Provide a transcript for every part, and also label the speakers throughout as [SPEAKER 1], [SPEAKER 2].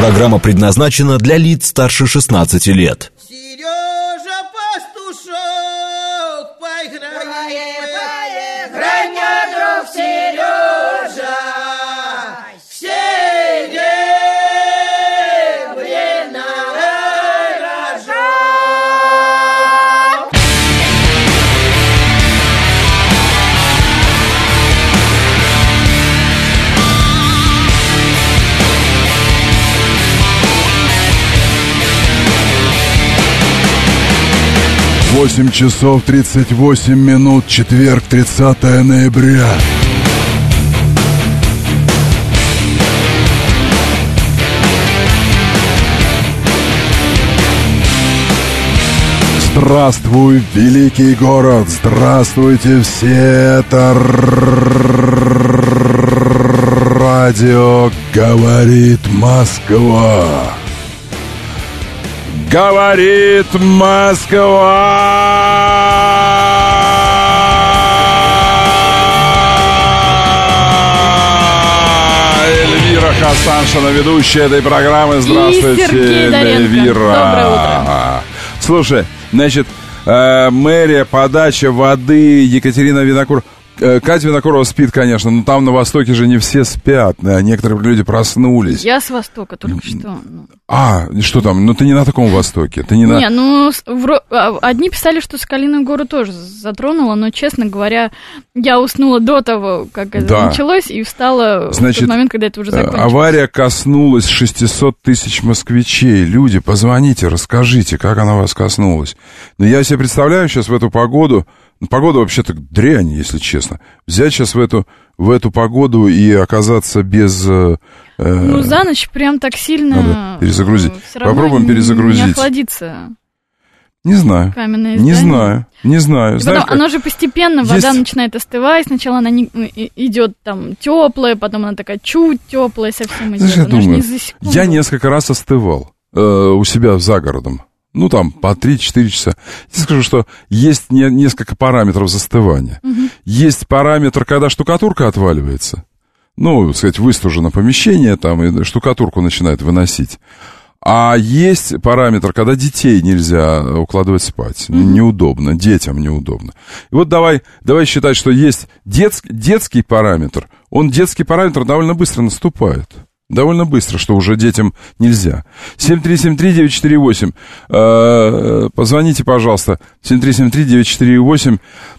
[SPEAKER 1] Программа предназначена для лиц старше 16 лет.
[SPEAKER 2] Сережа Пастушок, поиграй, мне, друг Сережа, серебряный рожок.
[SPEAKER 3] Восемь часов 38 минут, четверг, 30 ноября. Здравствуй, великий город! Здравствуйте все! Это радио «Говорит Москва». Говорит Москва! Эльвира Хасаншина, ведущая этой программы. Здравствуйте,
[SPEAKER 4] И Сергей Доренко.
[SPEAKER 3] Эльвира.
[SPEAKER 4] Доброе утро.
[SPEAKER 3] Слушай, значит, мэрия, подача воды, Екатерина Винокурова. Катя Винокурова спит, конечно, но там на Востоке же не все спят, некоторые люди проснулись.
[SPEAKER 4] Я с Востока только что.
[SPEAKER 3] Что там? Ну ты не на таком Востоке. Ты не на...
[SPEAKER 4] Одни писали, что Соколиную гору тоже затронула, но, честно говоря, я уснула до того, как это началось, и встала в тот момент, когда это уже закончилось.
[SPEAKER 3] Авария коснулась 600 тысяч москвичей. Люди, позвоните, расскажите, как она вас коснулась. Но я себе представляю сейчас в эту погоду. Погода вообще-то дрянь, если честно. Взять сейчас в эту погоду и оказаться без... за
[SPEAKER 4] ночь прям так сильно...
[SPEAKER 3] Надо перезагрузить. Попробуем перезагрузить.
[SPEAKER 4] Не охладится.
[SPEAKER 3] Не знаю.
[SPEAKER 4] Каменное
[SPEAKER 3] здание. Не знаю.
[SPEAKER 4] Потом, оно же постепенно, вода начинает остывать. Сначала она идет там теплая, потом она такая чуть теплая совсем идет.
[SPEAKER 3] Я думаю, я несколько раз остывал у себя за городом. Ну, там, по 3-4 часа. Я скажу, что есть несколько параметров застывания. Есть параметр, когда штукатурка отваливается. Ну, так сказать, выстужено помещение, там, и штукатурку начинает выносить. А есть параметр, когда детей нельзя укладывать спать. Неудобно, детям неудобно. И вот давай считать, что есть детский параметр. Детский параметр довольно быстро наступает. Довольно быстро, что уже детям нельзя. 7373948. Позвоните, пожалуйста. 7373948.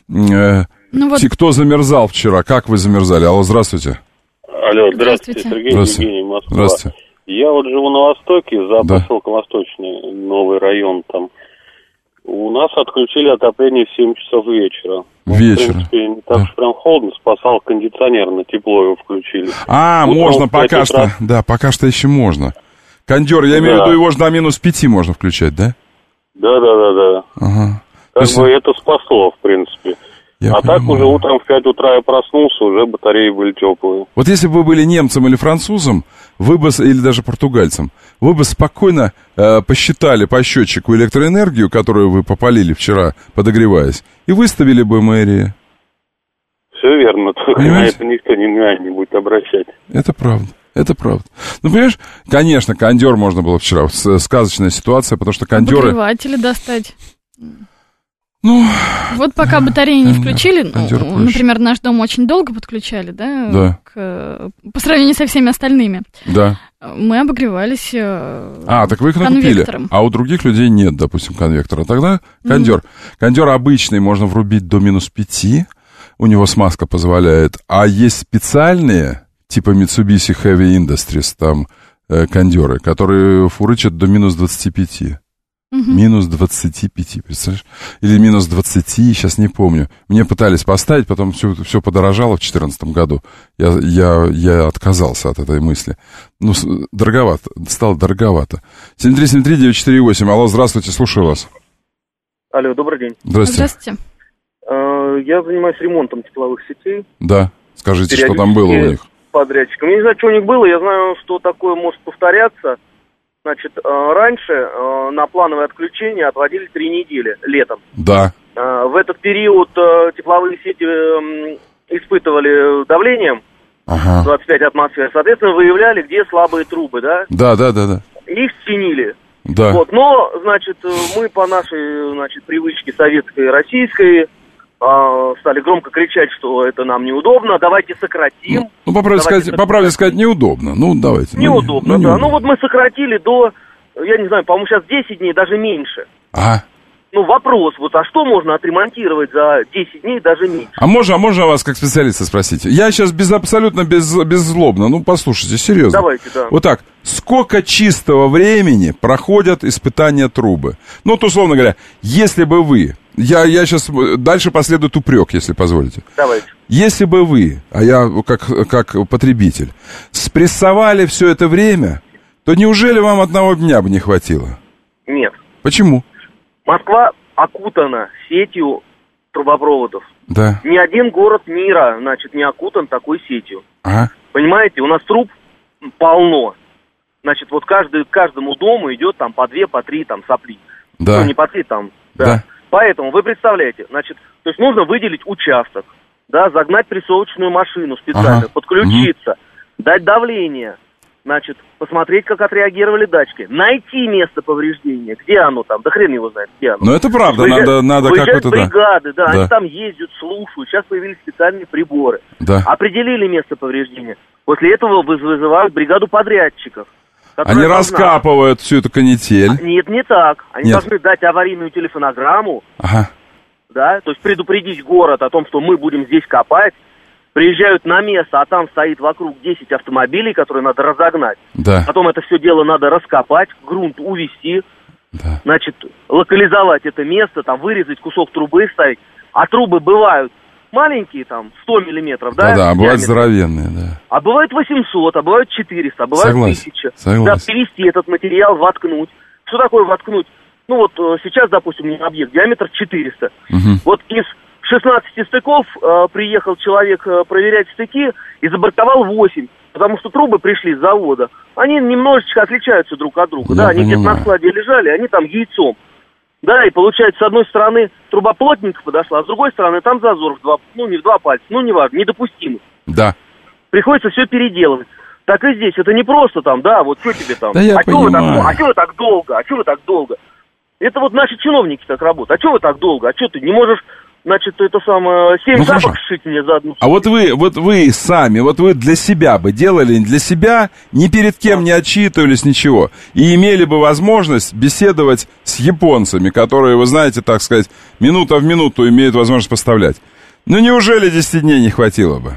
[SPEAKER 3] Кто замерзал вчера? Как вы замерзали? Алло, здравствуйте.
[SPEAKER 5] Алло, здравствуйте, Сергей, Евгений, Москва.
[SPEAKER 3] Здравствуйте.
[SPEAKER 5] Я вот живу на Востоке, за поселком Восточный, новый район там. У нас отключили отопление в 7 часов вечера. В принципе, не так уж прям холодно, спасал кондиционер, на тепло его включили.
[SPEAKER 3] Можно пока что. Да, пока что еще можно. Кондер, я имею в виду, его же до -5 можно включать, да?
[SPEAKER 5] Да. Ага. Это спасло, в принципе. Так уже утром в 5 утра я проснулся, уже батареи были теплые.
[SPEAKER 3] Вот если бы вы были немцем или французом, или даже португальцем, вы бы спокойно посчитали по счетчику электроэнергию, которую вы попалили вчера, подогреваясь, и выставили бы мэрии.
[SPEAKER 5] Все верно, только на это никто не будет обращать.
[SPEAKER 3] Это правда. Ну, понимаешь, конечно, кондер можно было вчера. Сказочная ситуация, потому что кондеры...
[SPEAKER 4] Обогреватели достать. Вот пока батареи не включили, например, наш дом очень долго подключали, да. По сравнению со всеми остальными.
[SPEAKER 3] Да.
[SPEAKER 4] Мы обогревались
[SPEAKER 3] так вы их накупили, а у других людей нет, допустим, конвектора. Тогда кондер. Кондер обычный можно врубить до -5, у него смазка позволяет. А есть специальные, типа Mitsubishi Heavy Industries, там кондеры, которые фурычат до -25. -25, представляешь? Или -20, сейчас не помню. Мне пытались поставить, потом все подорожало в 2014 году. Я отказался от этой мысли. Стало дороговато. 7373948. Алло, здравствуйте, слушаю вас.
[SPEAKER 6] Алло, добрый день.
[SPEAKER 4] Здравствуйте.
[SPEAKER 6] Я занимаюсь ремонтом тепловых сетей.
[SPEAKER 3] Да, скажите, что там было у них.
[SPEAKER 6] Подрядчиком. Я не знаю, что у них было, я знаю, что такое может повторяться. Значит, раньше на плановое отключение отводили 3 недели летом.
[SPEAKER 3] Да.
[SPEAKER 6] В этот период тепловые сети испытывали давлением, 25 атмосфер. Соответственно, выявляли, где слабые трубы, да?
[SPEAKER 3] Да.
[SPEAKER 6] Их чинили.
[SPEAKER 3] Да.
[SPEAKER 6] Вот, но, значит, мы по нашей, значит, привычке советской и российской стали громко кричать, что это нам неудобно, давайте сократим.
[SPEAKER 3] Ну, по правде сказать, неудобно. Ну, давайте.
[SPEAKER 6] Неудобно, да. Ну, вот мы сократили до, я не знаю, по-моему, сейчас 10 дней, даже меньше. Ну, вопрос, вот, а что можно отремонтировать за 10 дней, даже меньше?
[SPEAKER 3] А можно вас как специалиста спросить? Я сейчас абсолютно беззлобно, ну, послушайте, серьезно.
[SPEAKER 6] Давайте, да.
[SPEAKER 3] Вот так, сколько чистого времени проходят испытания трубы? Ну, вот, условно говоря, если бы вы, я сейчас, дальше последует упрек, если позволите.
[SPEAKER 6] Давайте.
[SPEAKER 3] Если бы вы, а я как потребитель, спрессовали все это время, то неужели вам одного дня бы не хватило?
[SPEAKER 6] Нет.
[SPEAKER 3] Почему?
[SPEAKER 6] Москва окутана сетью трубопроводов.
[SPEAKER 3] Да.
[SPEAKER 6] Ни один город мира, значит, не окутан такой сетью. Понимаете, у нас труб полно. Значит, вот каждому дому идет там по 2, по 3 там сопли.
[SPEAKER 3] Да.
[SPEAKER 6] Ну, не по 3 там, да. Поэтому вы представляете, значит, то есть нужно выделить участок, да, загнать прессовочную машину специально, подключиться, дать давление. Значит, посмотреть, как отреагировали датчики. Найти место повреждения. Где оно там? Да хрен его знает, где оно.
[SPEAKER 3] Ну, это правда, надо как-то...
[SPEAKER 6] бригады, да, они там ездят, слушают. Сейчас появились специальные приборы.
[SPEAKER 3] Да.
[SPEAKER 6] Определили место повреждения. После этого вызывают бригаду подрядчиков.
[SPEAKER 3] Они раскапывают всю эту канитель.
[SPEAKER 6] Нет, не так. Они должны дать аварийную телефонограмму. Да, то есть предупредить город о том, что мы будем здесь копать. Приезжают на место, а там стоит вокруг 10 автомобилей, которые надо разогнать.
[SPEAKER 3] Да.
[SPEAKER 6] Потом это все дело надо раскопать, грунт увезти, значит, локализовать это место, там, вырезать кусок трубы, ставить. А трубы бывают маленькие, там, 100 миллиметров, да?
[SPEAKER 3] Да, а бывают здоровенные, да.
[SPEAKER 6] А бывают 800, а бывают 400, а бывают 1000.
[SPEAKER 3] Согласен.
[SPEAKER 6] Да, перевести этот материал, воткнуть. Что такое воткнуть? Ну вот сейчас, допустим, у меня объект, диаметр 400. Вот из 16 стыков приехал человек проверять стыки и забортовал 8, потому что трубы пришли с завода. Они немножечко отличаются друг от друга. Да, они где-то на складе лежали, они там яйцом. Да, и получается, с одной стороны труба плотненько подошла, а с другой стороны там зазор не в 2 пальца, неважно, недопустимый.
[SPEAKER 3] Да.
[SPEAKER 6] Приходится все переделывать. Так и здесь, это не просто там, да, вот что тебе там.
[SPEAKER 3] Да я понимаю.
[SPEAKER 6] А что вы так долго? Это вот наши чиновники так работают. А что вы так долго? А что ты не можешь... Значит, это самое, 7 запах сшить мне за одну.
[SPEAKER 3] А вот вы сами, вот вы для себя бы делали, для себя, ни перед кем не отчитывались, ничего. И имели бы возможность беседовать с японцами, которые, вы знаете, так сказать, минута в минуту имеют возможность поставлять. Ну, неужели 10 дней не хватило бы?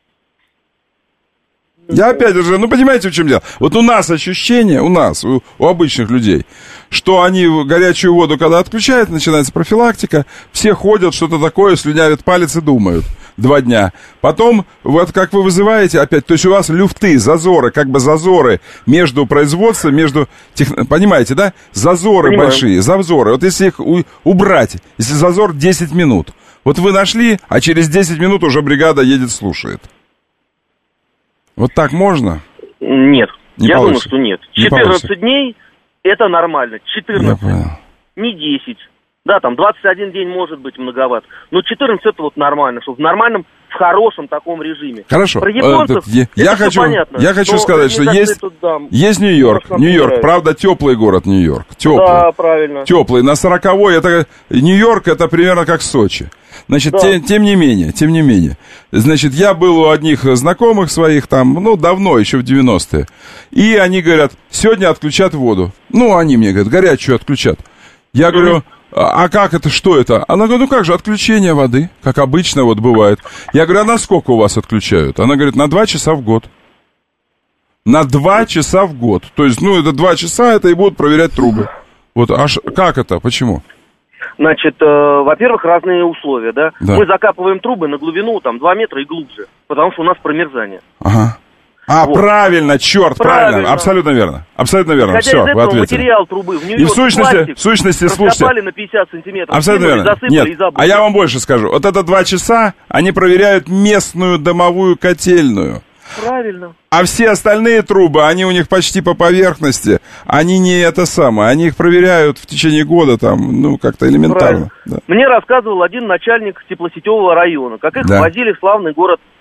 [SPEAKER 3] Я опять же, понимаете, в чем дело? Вот у нас ощущение, у обычных людей, что они горячую воду, когда отключают, начинается профилактика, все ходят, что-то такое, слюнявят палец и думают 2 дня. Потом, вот как вы вызываете опять, то есть у вас люфты, зазоры, как бы зазоры между производством, понимаете, да? Зазоры большие, зазоры. Вот если их убрать, если зазор 10 минут, вот вы нашли, а через 10 минут уже бригада едет, слушает. Вот так можно?
[SPEAKER 6] Нет. Я думаю, что нет.
[SPEAKER 3] Не
[SPEAKER 6] 14 дней это нормально. 14, не 10. Да, там 21 день может быть многовато. Но 14 это вот нормально, чтобы в нормальном, в хорошем таком режиме.
[SPEAKER 3] Хорошо.
[SPEAKER 6] Про японцев
[SPEAKER 3] я хочу сказать, что есть Нью-Йорк. Нью-Йорк, правда, теплый город Нью-Йорк. Теплый.
[SPEAKER 6] Да, правильно.
[SPEAKER 3] Теплый. На 40-й это Нью-Йорк, это примерно как Сочи. Значит, тем не менее, значит, я был у одних знакомых своих там, давно, еще в 90-е, и они говорят, сегодня отключат воду. Они мне говорят, горячую отключат. Я говорю, а как это, что это? Она говорит, как же, отключение воды, как обычно вот бывает. Я говорю, а на сколько у вас отключают? Она говорит, на 2 часа в год. На 2 часа в год. То есть, это 2 часа, это и будут проверять трубы. Вот, как это, почему?
[SPEAKER 6] Значит, во-первых, разные условия, да? Мы закапываем трубы на глубину, 2 метра и глубже, потому что у нас промерзание.
[SPEAKER 3] Ага. Вот. Правильно, правильно, абсолютно верно. Абсолютно верно,
[SPEAKER 6] исходя
[SPEAKER 3] все,
[SPEAKER 6] из этого,
[SPEAKER 3] вы ответили.
[SPEAKER 6] Материал трубы в Нью-Йорке,
[SPEAKER 3] и в сущности, слушайте,
[SPEAKER 6] раскопали на 50 сантиметров,
[SPEAKER 3] абсолютно верно. Нет, а я вам больше скажу. Вот это 2 часа, они проверяют местную домовую котельную.
[SPEAKER 6] Правильно.
[SPEAKER 3] А все остальные трубы, они у них почти по поверхности, они не это самое, они их проверяют в течение года, как-то элементарно.
[SPEAKER 6] Да. Мне рассказывал один начальник теплосетевого района, как их возили в славный город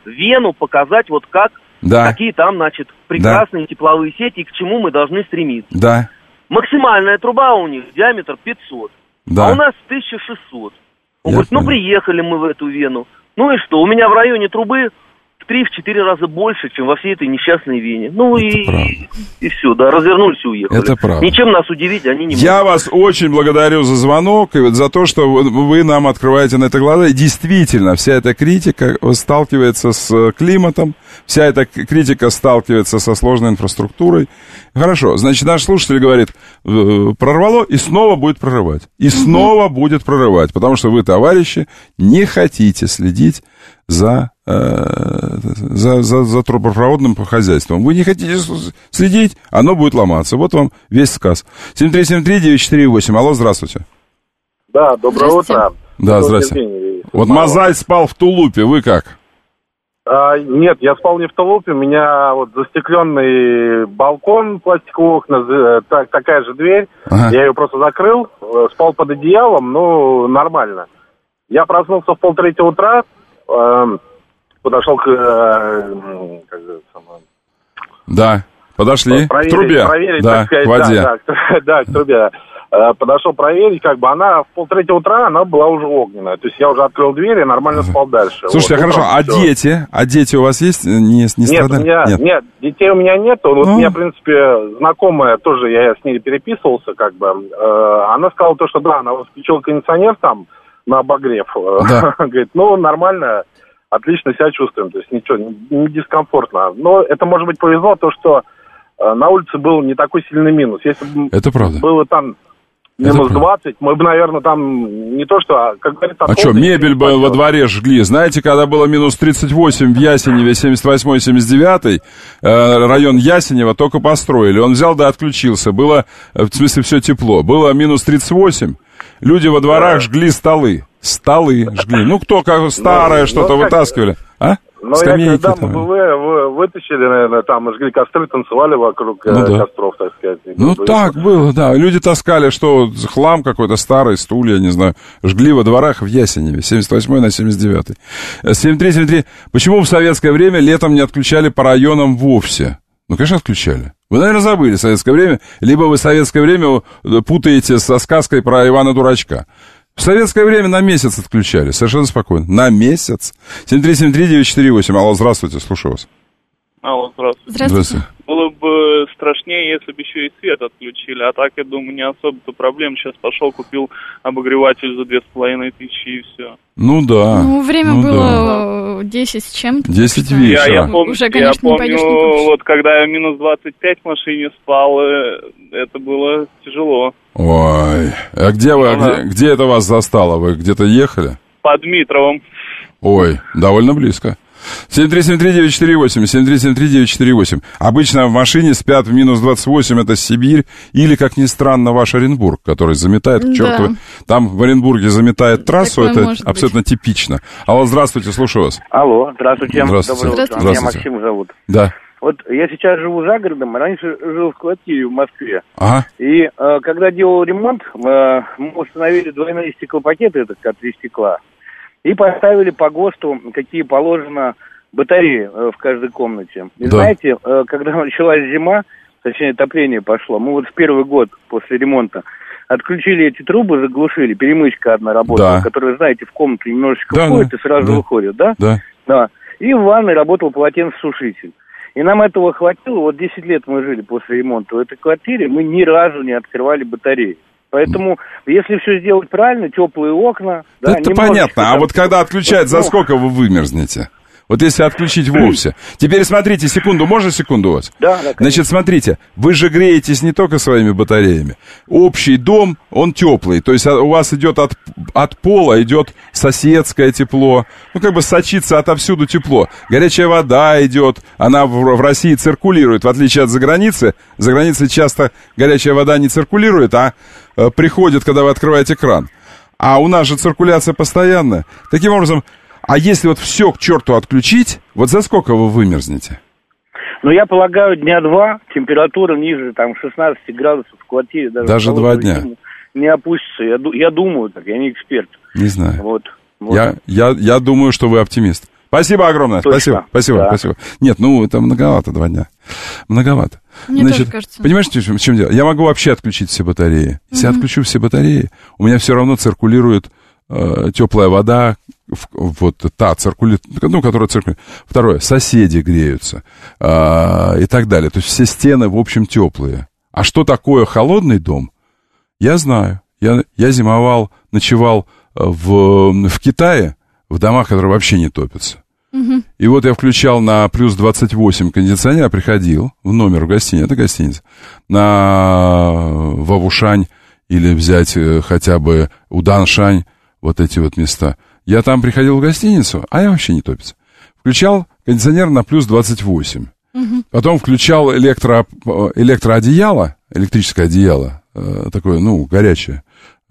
[SPEAKER 6] Вену показать вот как, какие там, значит, прекрасные тепловые сети и к чему мы должны стремиться.
[SPEAKER 3] Да.
[SPEAKER 6] Максимальная труба у них, диаметр 500, а у нас 1600. Он говорит, приехали мы в эту Вену. Ну и что, у меня в районе трубы в 3-4 раза больше, чем во всей этой несчастной Вене. Ну и все, развернулись и уехали.
[SPEAKER 3] Это правда.
[SPEAKER 6] Ничем нас удивить они не могут.
[SPEAKER 3] Я вас очень благодарю за звонок и за то, что вы нам открываете на это глаза. И действительно, вся эта критика сталкивается с климатом, вся эта критика сталкивается со сложной инфраструктурой. Хорошо, значит, наш слушатель говорит, прорвало и снова будет прорывать. И снова будет прорывать, потому что вы, товарищи, не хотите следить за трубопроводным хозяйством. Вы не хотите следить, оно будет ломаться. Вот вам весь сказ. 7373948. Алло, здравствуйте.
[SPEAKER 7] Да, доброе утро.
[SPEAKER 3] Да, здрасте. Вот Мазай спал в тулупе, вы как?
[SPEAKER 7] Нет, я спал не в тулупе, у меня вот застекленный балкон, пластиковые окна, такая же дверь. Я ее просто закрыл, спал под одеялом, нормально. Я проснулся в 2:30 утра, подошел к
[SPEAKER 3] подошли к трубе,
[SPEAKER 7] проверить,
[SPEAKER 3] к воде.
[SPEAKER 7] Да, к трубе. Подошел проверить, она в 2:30 утра, она была уже огненная. То есть я уже открыл дверь и нормально спал дальше.
[SPEAKER 3] Слушайте, хорошо, а дети у вас есть? Не страдали?
[SPEAKER 7] Нет, детей у меня нет. Вот у меня, в принципе, знакомая, тоже я с ней переписывался, она сказала то, что она включила кондиционер там на обогрев. Говорит, нормально, отлично себя чувствуем, то есть ничего, не дискомфортно. Но это, может быть, повезло, то, что на улице был не такой сильный минус. Если бы было там минус 20, мы бы, наверное, там не то что, как говорится...
[SPEAKER 3] А что, мебель бы во дворе жгли? Знаете, когда было минус 38 в Ясеневе, 78-79, район Ясенева только построили. Он взял да отключился. Было, в смысле, все тепло. Было минус 38. Люди во дворах жгли столы. Столы жгли. Кто как старое что-то вытаскивали.
[SPEAKER 7] Я когда мы вытащили, наверное, там жгли костры, танцевали вокруг костров, так сказать.
[SPEAKER 3] Так было, да. Люди таскали, хлам какой-то старый, стулья, не знаю, жгли во дворах в Ясеневе, 78-й на 79-й. 7373. Почему в советское время летом не отключали по районам вовсе? Конечно, отключали. Вы, наверное, забыли советское время, либо вы советское время путаете со сказкой про Ивана Дурачка. В советское время на месяц отключали, совершенно спокойно. На месяц. 7373948. Алло, здравствуйте, слушаю вас.
[SPEAKER 8] Алло, здравствуйте. Было бы страшнее, если бы еще и свет отключили. А так, я думаю, не особо-то проблем. Сейчас пошел, купил обогреватель за 2500 и все.
[SPEAKER 4] Время было 10 с чем-то.
[SPEAKER 3] 10 вечера.
[SPEAKER 8] Я помню, когда я минус 25 в машине спал, это было тяжело.
[SPEAKER 3] Ой, а где это вас застало? Вы где-то ехали?
[SPEAKER 8] Под Дмитровым.
[SPEAKER 3] Ой, довольно близко. 7373948, 7373948. Обычно в машине спят в минус 28, это Сибирь, или, как ни странно, ваш Оренбург, который заметает к черту. Там в Оренбурге заметает трассу, это абсолютно типично. Алло, здравствуйте, слушаю вас.
[SPEAKER 9] Алло, здравствуйте.
[SPEAKER 3] Здравствуйте.
[SPEAKER 9] Меня Максим зовут.
[SPEAKER 3] Да.
[SPEAKER 9] Вот я сейчас живу за городом, раньше жил в квартире в Москве.
[SPEAKER 3] Ага.
[SPEAKER 9] И когда делал ремонт, мы установили двойные стеклопакеты, это К3 стекла, и поставили по ГОСТу, какие положено батареи в каждой комнате. И знаете, когда началась зима, точнее отопление пошло, мы в первый год после ремонта отключили эти трубы, заглушили, перемычка одна работала, которая, знаете, в комнату немножечко входит и сразу выходит, да? Да. И в ванной работал полотенцесушитель. И нам этого хватило, 10 лет мы жили после ремонта в этой квартире, мы ни разу не открывали батареи. Поэтому, если все сделать правильно, теплые окна...
[SPEAKER 3] Это понятно, а когда отключать, за сколько вы вымерзнете? Вот если отключить вовсе. Теперь смотрите, секунду, можно секунду у вас?
[SPEAKER 9] Да.
[SPEAKER 3] Значит, смотрите, вы же греетесь не только своими батареями. Общий дом, он теплый. То есть у вас идет от пола, идет соседское тепло. Сочится отовсюду тепло. Горячая вода идет, она в России циркулирует, в отличие от заграницы. За границей часто горячая вода не циркулирует, а приходит, когда вы открываете кран. А у нас же циркуляция постоянная. Таким образом... А если все к черту отключить, за сколько вы вымерзнете?
[SPEAKER 9] Я полагаю, дня 2, температура ниже 16 градусов в квартире.
[SPEAKER 3] Даже 2 дня?
[SPEAKER 9] Не опустится, я думаю так, я не эксперт.
[SPEAKER 3] Не знаю.
[SPEAKER 9] Вот.
[SPEAKER 3] Я думаю, что вы оптимист. Спасибо огромное.
[SPEAKER 9] Точно.
[SPEAKER 3] Спасибо. Нет, ну, это многовато 2 дня. Многовато.
[SPEAKER 4] Мне тоже кажется.
[SPEAKER 3] Понимаешь, в чем дело? Я могу вообще отключить все батареи. Если я отключу все батареи, у меня все равно циркулирует теплая вода, вот та циркулирует, ну, которая циркулирует. Второе, соседи греются и так далее. То есть все стены, в общем, теплые. А что такое холодный дом, я знаю. Я зимовал, ночевал в Китае, в домах, которые вообще не топятся. И вот я включал на плюс 28 кондиционер, приходил в номер в гостинице, это гостиница, в Авушань или взять хотя бы Уданшань, вот эти вот места. Я там приходил в гостиницу, а я вообще не топится. Включал кондиционер на плюс 28. Потом включал электроодеяло, электрическое одеяло, такое, ну, горячее,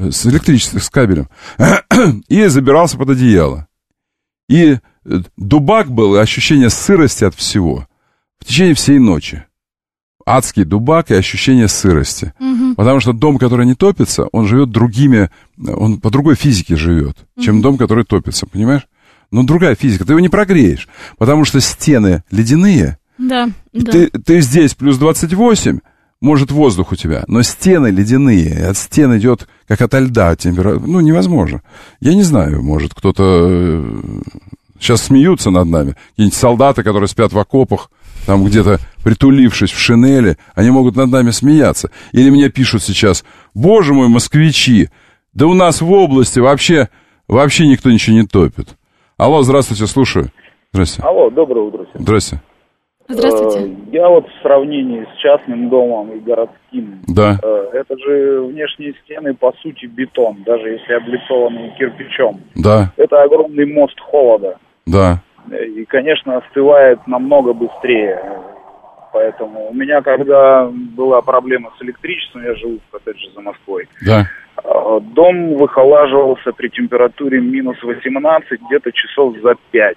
[SPEAKER 3] с кабелем, и забирался под одеяло. И дубак был, и ощущение сырости от всего в течение всей ночи. Адский дубак и ощущение сырости. Потому что дом, который не топится, он живет он по другой физике живет, чем дом, который топится, понимаешь? Но другая физика, ты его не прогреешь, потому что стены ледяные.
[SPEAKER 4] Да.
[SPEAKER 3] Ты здесь плюс 28, может воздух у тебя, но стены ледяные, от стен идет, как ото льда, температура, ну, невозможно. Я не знаю, может, кто-то сейчас смеются над нами, какие-нибудь солдаты, которые спят в окопах, там где-то притулившись в шинели, они могут над нами смеяться. Или мне пишут сейчас: боже мой, москвичи, да у нас в области вообще никто ничего не топит. Алло, здравствуйте, слушаю. Здравствуйте.
[SPEAKER 10] Алло, доброе утро всем.
[SPEAKER 3] Здравствуйте.
[SPEAKER 4] Здравствуйте.
[SPEAKER 10] Я вот в сравнении с частным домом и городским.
[SPEAKER 3] Да.
[SPEAKER 10] Это же внешние стены, по сути, бетон, даже если облицованный кирпичом.
[SPEAKER 3] Да.
[SPEAKER 10] Это огромный мост холода.
[SPEAKER 3] Да.
[SPEAKER 10] И, конечно, остывает намного быстрее. Поэтому у меня, когда была проблема с электричеством, я живу, опять же, за Москвой.
[SPEAKER 3] Да.
[SPEAKER 10] Дом выхолаживался при температуре минус 18 где-то часов за 5.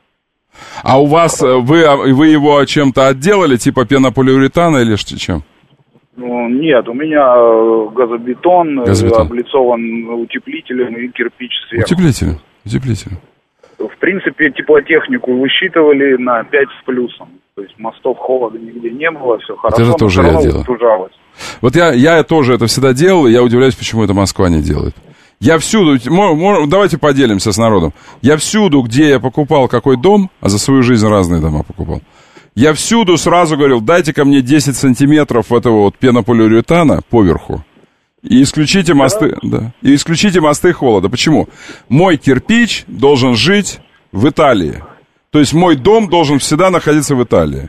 [SPEAKER 3] А у вас, вы его чем-то отделали, типа пенополиуретана или чем?
[SPEAKER 10] Ну, нет, у меня газобетон. Облицован утеплителем и кирпич сверху.
[SPEAKER 3] Утеплителем.
[SPEAKER 10] В принципе, теплотехнику высчитывали на 5 с плюсом. То есть мостов холода нигде не было, все хорошо.
[SPEAKER 3] Это же тоже я делал. Вот я тоже это всегда делал, и я удивляюсь, почему это Москва не делает. Я всюду, давайте поделимся с народом. Я всюду, где я покупал какой дом, а за свою жизнь разные дома покупал, я всюду сразу говорил: дайте-ка мне 10 сантиметров этого вот пенополиуретана поверху. И исключите мосты, да. И исключите мосты холода. Почему? Мой кирпич должен жить в Италии. То есть мой дом должен всегда находиться в Италии.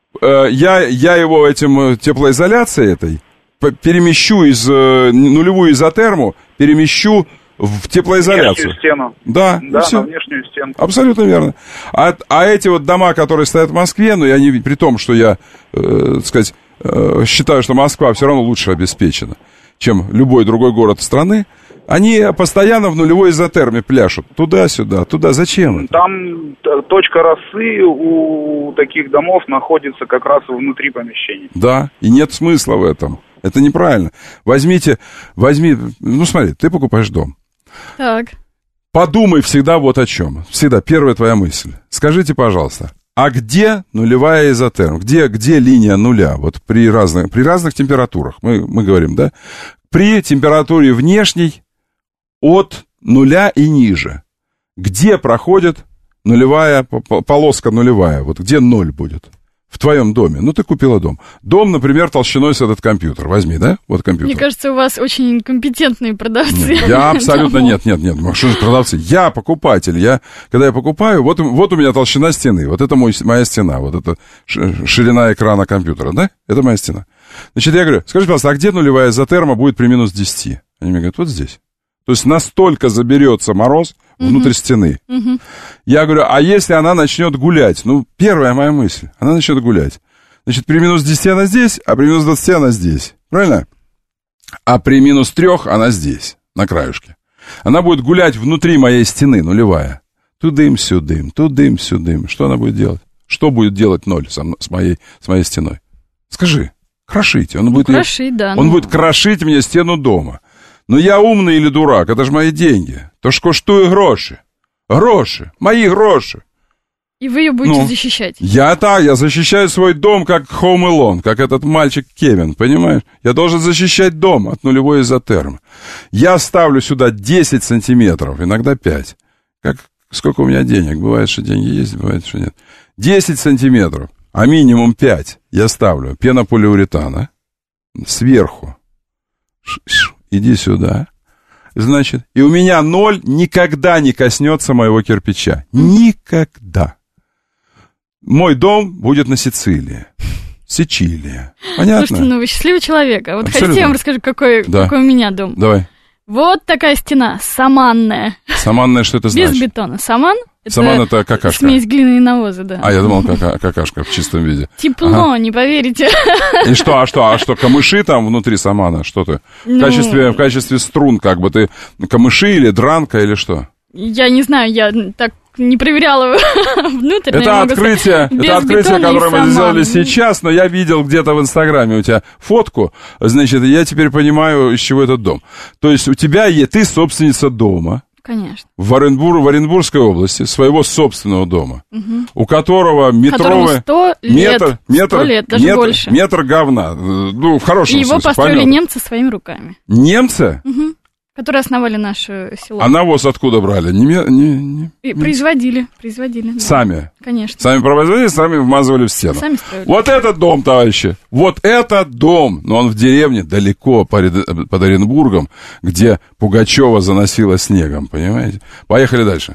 [SPEAKER 3] Я его этим теплоизоляцией этой перемещу из нулевую изотерму, перемещу в теплоизоляцию.
[SPEAKER 10] Внешнюю стену.
[SPEAKER 3] Да,
[SPEAKER 10] на
[SPEAKER 3] все.
[SPEAKER 10] Внешнюю стену.
[SPEAKER 3] Абсолютно верно. А эти вот дома, которые стоят в Москве, ну, я не, при том, что я, так сказать, считаю, что Москва все равно лучше обеспечена, чем любой другой город страны, они постоянно в нулевой изотерме пляшут. Туда-сюда, туда. Зачем это?
[SPEAKER 10] Там точка росы у таких домов находится как раз внутри помещений.
[SPEAKER 3] Да, и нет смысла в этом. Это неправильно. Возьми, ну смотри, ты покупаешь дом.
[SPEAKER 4] Так.
[SPEAKER 3] Подумай всегда вот о чем. Всегда первая твоя мысль. Скажите, пожалуйста, а где нулевая изотерма? Где линия нуля? Вот при разных температурах, мы говорим, да? При температуре внешней от нуля и ниже. Где проходит нулевая, полоска нулевая? Вот где ноль будет? В твоем доме. Ну, ты купила дом. Дом, например, толщиной с этот компьютер. Возьми, да? Вот компьютер.
[SPEAKER 4] Мне кажется, у вас очень компетентные продавцы.
[SPEAKER 3] Нет, я абсолютно нет. Что же продавцы? Я покупатель. Когда я покупаю, вот у меня толщина стены. Вот это моя стена. Вот это ширина экрана компьютера, да? Это моя стена. Значит, я говорю: скажите, пожалуйста, а где нулевая изотерма будет при минус 10? Они мне говорят: вот здесь. То есть настолько заберется мороз внутрь стены. Я говорю: а если она начнет гулять? Ну, первая моя мысль. Она начнет гулять. Значит, при минус 10 она здесь, а при минус 20 она здесь. Правильно? А при минус 3 она здесь, на краюшке. Она будет гулять внутри моей стены, нулевая. Тудым-сюдым, тудым-сюдым. Что она будет делать? Что будет делать ноль с моей стеной? Скажи. Крошить. Он будет крошить мне стену дома. Но я умный или дурак? Это же мои деньги. То ж коштує гроші. Гроші. Мои гроши.
[SPEAKER 4] И вы ее будете защищать?
[SPEAKER 3] Я защищаю свой дом как Home Alone, как этот мальчик Кевин, понимаешь? Я должен защищать дом от нулевой изотермы. Я ставлю сюда 10 сантиметров, иногда 5. Сколько у меня денег? Бывает, что деньги есть, бывает, что нет. 10 сантиметров, а минимум 5 я ставлю пенополиуретана сверху. Иди сюда. Значит, и у меня 0 никогда не коснется моего кирпича. Никогда. Мой дом будет на Сицилии. Сицилия. Понятно?
[SPEAKER 4] Слушайте, вы счастливый человек. А вот хотите, я вам расскажу, какой у меня дом.
[SPEAKER 3] Давай.
[SPEAKER 4] Вот такая стена, саманная.
[SPEAKER 3] Саманная, что это значит?
[SPEAKER 4] Без бетона. Саман
[SPEAKER 3] это какашка.
[SPEAKER 4] Смесь глины и навоза, да.
[SPEAKER 3] А, я думал, какашка в чистом виде.
[SPEAKER 4] Тепло, не поверите.
[SPEAKER 3] И что, камыши там внутри самана? Что ты? В качестве струн, как бы ты камыши или дранка, или что?
[SPEAKER 4] Я не знаю, я так не проверяла внутрь.
[SPEAKER 3] Это открытие, которое мы сделали сейчас, но я видел где-то в Инстаграме у тебя фотку, значит, я теперь понимаю, из чего этот дом. То есть у тебя ты собственница дома.
[SPEAKER 4] Конечно.
[SPEAKER 3] В Оренбургской области, своего собственного дома, у которого метровый...
[SPEAKER 4] 100 лет, даже больше.
[SPEAKER 3] Метр говна, в хорошем смысле.
[SPEAKER 4] И его построили немцы своими руками.
[SPEAKER 3] Немцы?
[SPEAKER 4] Которые основали наше село.
[SPEAKER 3] А навоз откуда брали?
[SPEAKER 4] Производили. Да.
[SPEAKER 3] Сами?
[SPEAKER 4] Конечно.
[SPEAKER 3] Сами производили, сами вмазывали в стену.
[SPEAKER 4] Сами строили.
[SPEAKER 3] Вот этот дом, товарищи, вот этот дом, но он в деревне, далеко под Оренбургом, где Пугачева заносила снегом, понимаете? Поехали дальше.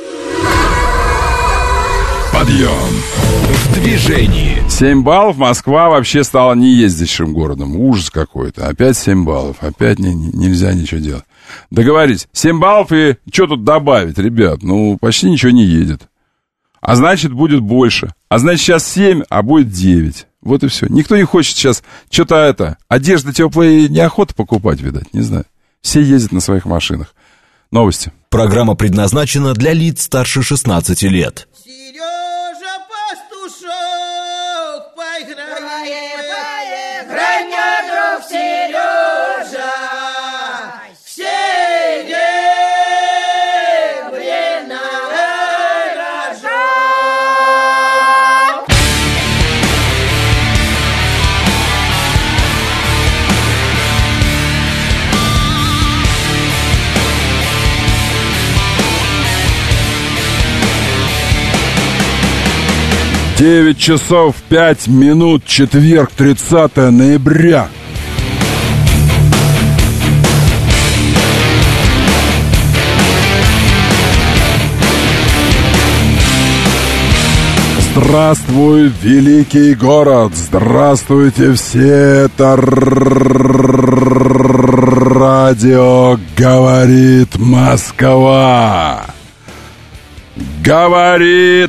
[SPEAKER 1] Подъем в движении.
[SPEAKER 3] 7 баллов. Москва вообще стала неездящим городом. Ужас какой-то. Опять 7 баллов. Опять нельзя ничего делать. Договорились. 7 баллов и что тут добавить, ребят? Почти ничего не едет. А значит, будет больше. А значит, сейчас 7, а будет 9. Вот и все. Никто не хочет сейчас что-то одежда теплая неохота покупать, видать. Не знаю. Все ездят на своих машинах. Новости.
[SPEAKER 1] Программа предназначена для лиц старше 16 лет.
[SPEAKER 2] Сережа Пастушок, поиграй, мне друг Сережа,
[SPEAKER 3] Девять часов 5 минут, четверг, 30 ноября. Здравствуй, великий город! Здравствуйте все! Это радио «Говорит Москва». Говорит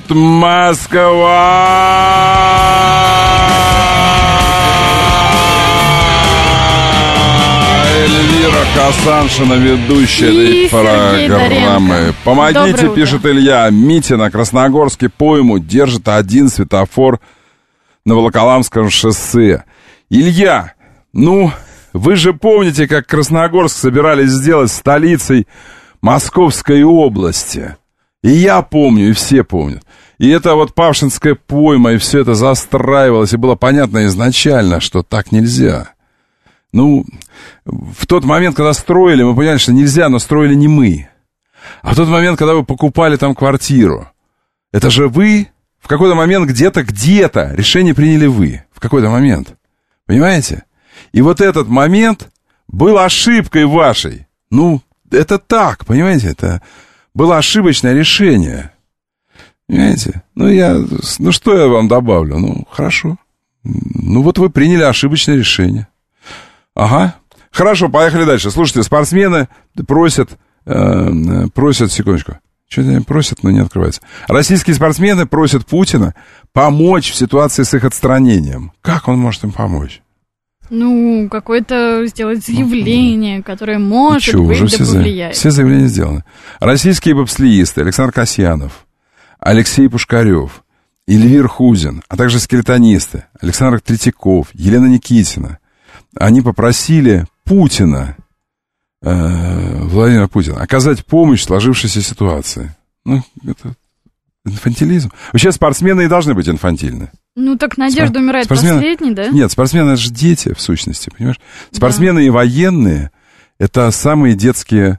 [SPEAKER 3] Москва! Эльвира Хасаншина, ведущая этой программы. Помогите, пишет Илья. Митя на Красногорске пойму держит один светофор на Волоколамском шоссе. Илья, вы же помните, как Красногорск собирались сделать столицей Московской области. И я помню, и все помнят. И это вот Павшинская пойма, и все это застраивалось, и было понятно изначально, что так нельзя. В тот момент, когда строили, мы поняли, что нельзя, но строили не мы. А в тот момент, когда вы покупали там квартиру, это же вы в какой-то момент где-то решение приняли вы. В какой-то момент. Понимаете? И вот этот момент был ошибкой вашей. Это так, понимаете, это... Было ошибочное решение. Понимаете? Что я вам добавлю? Хорошо. Вот вы приняли ошибочное решение. Ага. Хорошо, поехали дальше. Слушайте, спортсмены просят, секундочку. Что-то они просят, но не открывается. Российские спортсмены просят Путина помочь в ситуации с их отстранением. Как он может им помочь?
[SPEAKER 4] Какое-то сделать заявление, которое может быть повлияет.
[SPEAKER 3] Все заявления сделаны. Российские бобслеисты Александр Касьянов, Алексей Пушкарев, Эльвир Хузин, а также скелетонисты Александр Третьяков, Елена Никитина, они попросили Путина, Владимира Путина, оказать помощь в сложившейся ситуации. Это Инфантилизм. Вообще спортсмены и должны быть инфантильны.
[SPEAKER 4] Ну, так надежда умирает последней, да?
[SPEAKER 3] Нет, спортсмены — это же дети, в сущности, понимаешь? Спортсмены и военные — это самые детские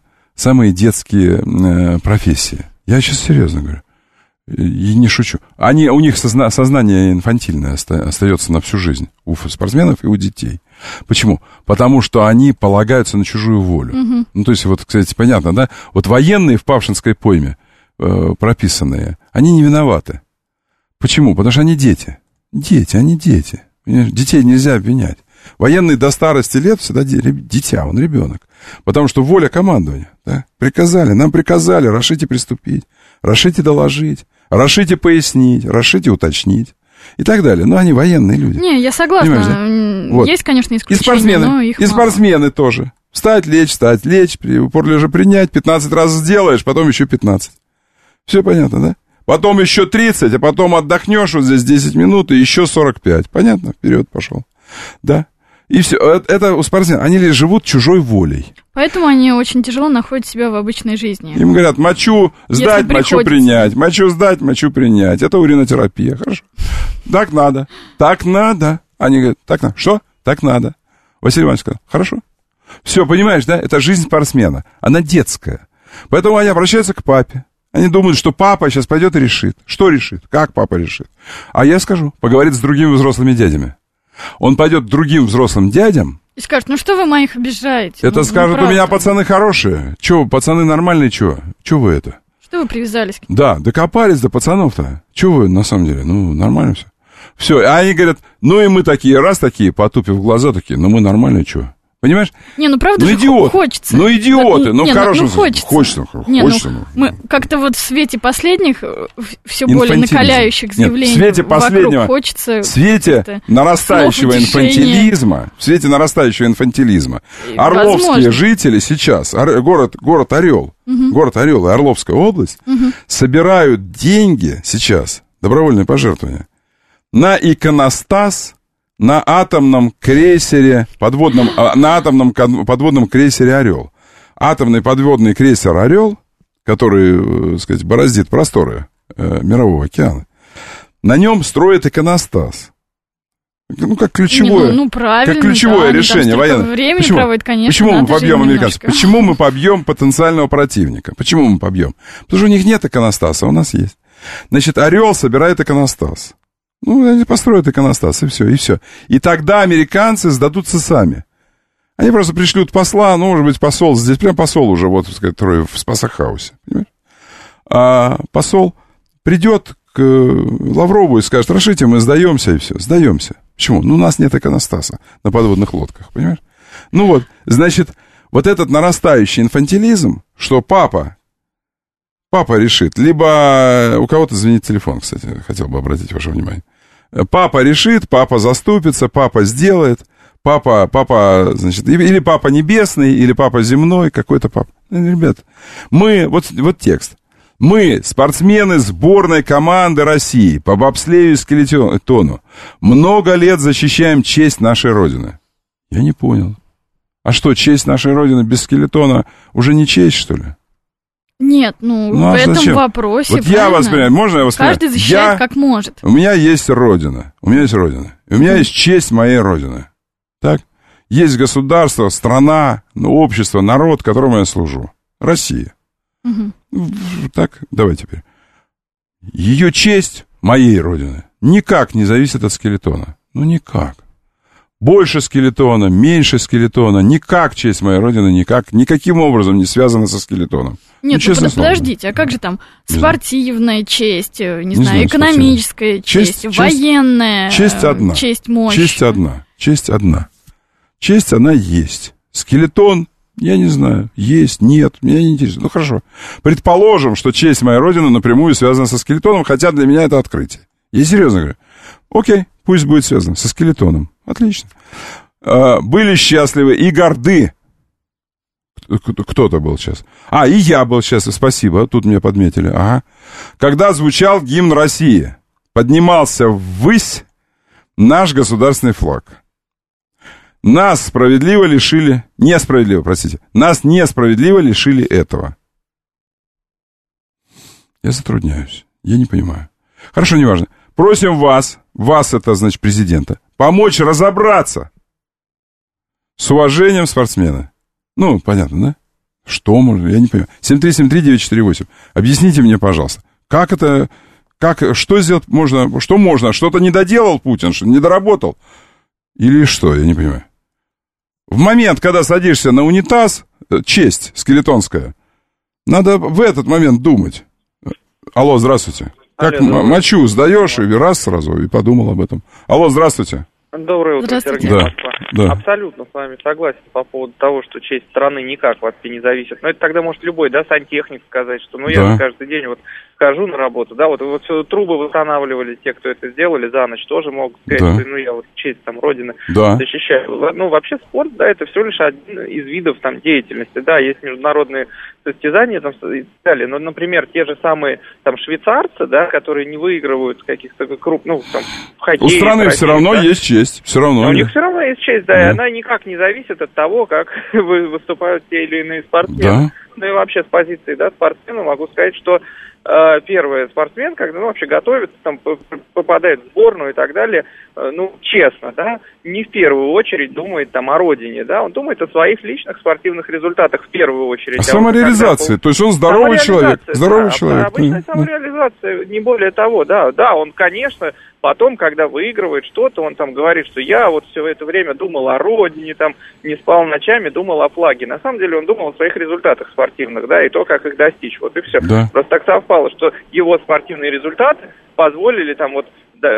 [SPEAKER 3] профессии. Я сейчас серьезно говорю. И не шучу. У них сознание инфантильное остается на всю жизнь. У спортсменов и у детей. Почему? Потому что они полагаются на чужую волю. Угу. Ну, то есть, вот, кстати, понятно, да? Вот военные в Павшинской пойме прописанные, они не виноваты. Почему? Потому что они дети. Они дети. Детей нельзя обвинять. Военный до старости лет всегда дитя, он ребенок. Потому что воля командования. Да? Нам приказали, решите приступить, решите доложить, решите пояснить, решите уточнить и так далее. Но они военные люди.
[SPEAKER 4] Не, я согласна. Да? Вот. Есть, конечно, исключения, но их мало.
[SPEAKER 3] Спортсмены тоже. Встать, лечь, упор лежа принять, 15 раз сделаешь, потом еще 15. Все понятно, да? Потом еще 30, а потом отдохнешь вот здесь 10 минут и еще 45. Понятно? Вперед пошел. Да. И все. Это у спортсменов. Они лишь живут чужой волей.
[SPEAKER 4] Поэтому они очень тяжело находят себя в обычной жизни.
[SPEAKER 3] Им говорят, мочу сдать, мочу принять. Мочу сдать, мочу принять. Это уринотерапия. Хорошо. Так надо. Так надо. Они говорят, так надо. Что? Так надо. Василий Иванович сказал, хорошо. Все, понимаешь, да? Это жизнь спортсмена. Она детская. Поэтому они обращаются к папе. Они думают, что папа сейчас пойдет и решит. Что решит? Как папа решит? А я скажу, поговорит с другими взрослыми дядями. Он пойдет к другим взрослым дядям
[SPEAKER 4] и скажет, ну что вы моих обижаете?
[SPEAKER 3] Это скажут, у меня пацаны хорошие. Че, пацаны нормальные, че? Че вы это?
[SPEAKER 4] Что вы привязались?
[SPEAKER 3] Да, докопались до пацанов-то. Че вы на самом деле? Ну, нормально все. Все, а они говорят, ну и мы такие, раз такие, потупив глаза такие, ну мы нормальные, че? Понимаешь?
[SPEAKER 4] Не, ну правда же хочется.
[SPEAKER 3] Ну идиоты, ну в хорошем
[SPEAKER 4] смысле. Хочется. Мы как-то вот в свете последних, все более накаляющих заявлений
[SPEAKER 3] в свете последнего,
[SPEAKER 4] хочется...
[SPEAKER 3] В свете нарастающего инфантилизма, орловские жители сейчас, город Орел, город Орел и Орловская область, собирают деньги сейчас, добровольные пожертвования, на иконостас, на атомном крейсере подводном крейсере «Орел». Атомный подводный крейсер «Орел», который, так сказать, бороздит просторы Мирового океана, на нем строят иконостас. Ну, как ключевое, как ключевое решение военное. Почему мы побьем американцев? Почему мы побьем потенциального противника? Почему мы побьем? Потому что у них нет иконостаса, у нас есть. Значит, «Орел» собирает иконостас. Ну, они построят иконостас, и все, и все. И тогда американцы сдадутся сами. Они просто пришлют посла, ну, может быть, посол здесь, прям посол уже, вот, который в Спасахаусе, понимаешь? А посол придет к Лаврову и скажет, решите, мы сдаемся, и все, сдаемся. Почему? Ну, у нас нет иконостаса на подводных лодках, понимаешь? Ну вот, значит, вот этот нарастающий инфантилизм, что папа решит, либо у кого-то звонит телефон, кстати, хотел бы обратить ваше внимание. Папа решит, папа заступится, папа сделает, папа, значит, или папа небесный, или папа земной, какой-то папа. Ребята, мы, вот текст. Мы, спортсмены сборной команды России по бобслею и скелетону, много лет защищаем честь нашей Родины. Я не понял. А что, честь нашей Родины без скелетона уже не честь, что ли?
[SPEAKER 4] Нет, в этом зачем? Вопросе,
[SPEAKER 3] вот правильно? Я воспринимаю, можно я воспринимаю?
[SPEAKER 4] Каждый защищает как может.
[SPEAKER 3] У меня есть Родина, И у меня есть честь моей Родины. Так? Есть государство, страна, общество, народ, которому я служу. Россия. Так, давай теперь. Ее честь моей Родины никак не зависит от скелетона. Никак. Больше скелетона, меньше скелетона. Никак честь моей Родины никаким образом не связана со скелетоном.
[SPEAKER 4] Нет, подождите, а как же там спортивная честь, не знаю, экономическая честь, военная
[SPEAKER 3] честь одна.
[SPEAKER 4] Честь мощь.
[SPEAKER 3] Честь одна. Честь, она есть. Скелетон, я не знаю, есть, нет, меня не интересует. Хорошо. Предположим, что честь моей Родины напрямую связана со скелетоном, хотя для меня это открытие. Я серьезно говорю. Окей, пусть будет связано со скелетоном. Отлично. Были счастливы и горды. Кто-то был сейчас. И я был сейчас, спасибо, тут меня подметили. Ага. Когда звучал гимн России, поднимался ввысь наш государственный флаг. Нас несправедливо лишили этого. Я затрудняюсь. Я не понимаю. Хорошо, неважно. Просим вас, это значит президента, помочь разобраться. С уважением, спортсмены. Ну, понятно, да? Что можно? Я не понимаю. 7373948. Объясните мне, пожалуйста, как это... что сделать можно? Что можно? Что-то не доделал Путин? Что не доработал? Или что? Я не понимаю. В момент, когда садишься на унитаз, честь скелетонская, надо в этот момент думать. Алло, здравствуйте. Как мочу сдаешь, и раз сразу, и подумал об этом. Алло, здравствуйте.
[SPEAKER 11] Доброе утро, Сергей, Москва.
[SPEAKER 3] Да.
[SPEAKER 11] Абсолютно с вами согласен по поводу того, что честь страны никак вообще не зависит. Но это тогда может любой, да, сантехник сказать, что, я каждый день вот хожу на работу, да, вот трубы восстанавливали, те, кто это сделали за ночь, тоже могут сказать, что, я вот честь там Родины защищаю. Ну, вообще спорт, да, это всего лишь один из видов там деятельности, да, есть международные состязания там и так далее. Но, например, те же самые там швейцарцы, да, которые не выигрывают каких-то крупных, там, в хоккее.
[SPEAKER 3] У страны все равно есть честь, все равно.
[SPEAKER 11] У них все равно есть честь, да, и она никак не зависит от того, как выступают те или иные спортсмены. Да. Ну и вообще с позиции, да, спортсмена могу сказать, что первый спортсмен, когда, вообще готовится, там, попадает в сборную и так далее, честно, да, не в первую очередь думает там о родине, да, он думает о своих личных спортивных результатах в первую очередь.
[SPEAKER 3] Самореализация, то есть он здоровый человек, человек.
[SPEAKER 11] Обычная самореализация, не более того, да, он, конечно, потом, когда выигрывает что-то, он там говорит, что я вот все это время думал о родине, там, не спал ночами, думал о флаге. На самом деле он думал о своих результатах спортивных, да, и то, как их достичь, вот и все. Да. Просто так совпало, что его спортивные результаты позволили там вот,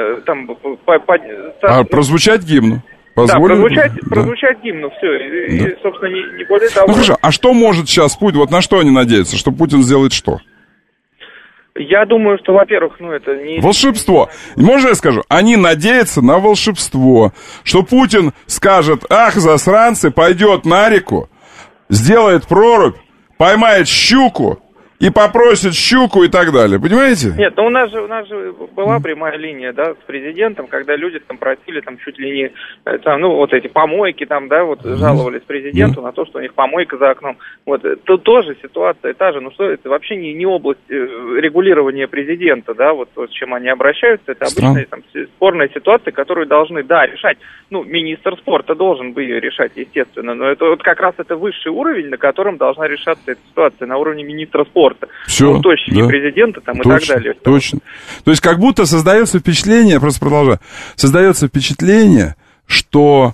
[SPEAKER 3] прозвучать гимну.
[SPEAKER 11] Прозвучать гимну, все, и, собственно, не более того.
[SPEAKER 3] Ну хорошо, а что может сейчас Путин, вот на что они надеются, что Путин сделает что?
[SPEAKER 11] Я думаю, что, во-первых, это не...
[SPEAKER 3] Волшебство. Можно я скажу? Они надеются на волшебство. Что Путин скажет, ах, засранцы, пойдет на реку, сделает прорубь, поймает щуку и попросит щуку и так далее. Понимаете?
[SPEAKER 11] Нет, у нас же была прямая линия, да, с президентом, когда люди там просили там чуть ли не там, вот эти помойки там, да, вот жаловались президенту на то, что у них помойка за окном. Вот тут тоже ситуация та же. Что это вообще не область регулирования президента, да, вот с чем они обращаются, это обычная там спорная ситуация, которую должны, решать. Министр спорта должен бы ее решать, естественно, но это вот как раз это высший уровень, на котором должна решаться эта ситуация, на уровне министра спорта.
[SPEAKER 3] Все,
[SPEAKER 11] точно, не президента там точно, и так далее.
[SPEAKER 3] Точно. То есть как будто создается впечатление, я просто продолжаю, создается впечатление, что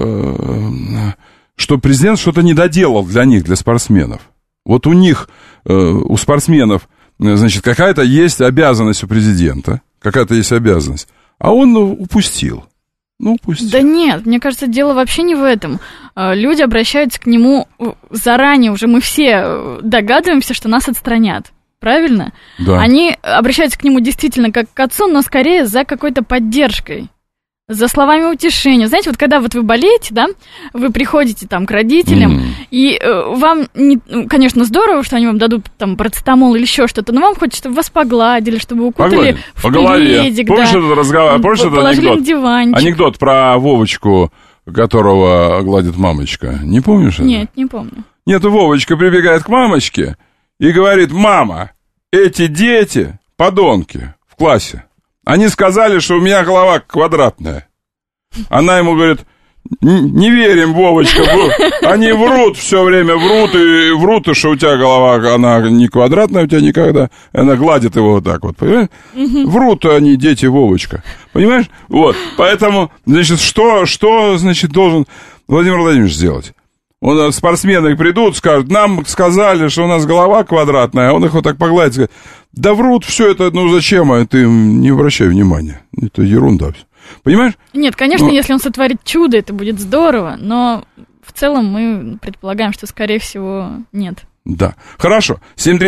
[SPEAKER 3] президент что-то не доделал для них, для спортсменов. Вот у них, у спортсменов, значит, какая-то есть обязанность у президента, какая-то есть обязанность, а он упустил.
[SPEAKER 4] Да нет, мне кажется, дело вообще не в этом. Люди обращаются к нему заранее, уже мы все догадываемся, что нас отстранят. Правильно?
[SPEAKER 3] Да.
[SPEAKER 4] Они обращаются к нему действительно как к отцу, но скорее за какой-то поддержкой. За словами утешения. Знаете, вот когда вы болеете, да, вы приходите там к родителям, и вам, конечно, здорово, что они вам дадут там парацетамол или еще что-то, но вам хочется, чтобы вас погладили, чтобы укутали в пледик,
[SPEAKER 3] Помнишь этот разговор? Помнишь этот анекдот?
[SPEAKER 4] Диванчик.
[SPEAKER 3] Анекдот про Вовочку, которого гладит мамочка. Не помнишь?
[SPEAKER 4] Нет, не помню.
[SPEAKER 3] Нет, Вовочка прибегает к мамочке и говорит: мама, эти дети, подонки в классе, они сказали, что у меня голова квадратная. Она ему говорит: не верим, Вовочка, они врут, все время врут, и что у тебя голова, она не квадратная у тебя никогда. Она гладит его вот так вот, понимаешь? Врут они, дети, Вовочка. Понимаешь? Вот, поэтому, значит, что значит, должен Владимир Владимирович сделать? Спортсмены придут, скажут: нам сказали, что у нас голова квадратная, а он их вот так погладит, скажет: да врут, все это, зачем, а ты не обращай внимания, это ерунда. Понимаешь?
[SPEAKER 4] Нет, конечно, если он сотворит чудо, это будет здорово, но в целом мы предполагаем, что, скорее всего, нет.
[SPEAKER 3] Да. Хорошо.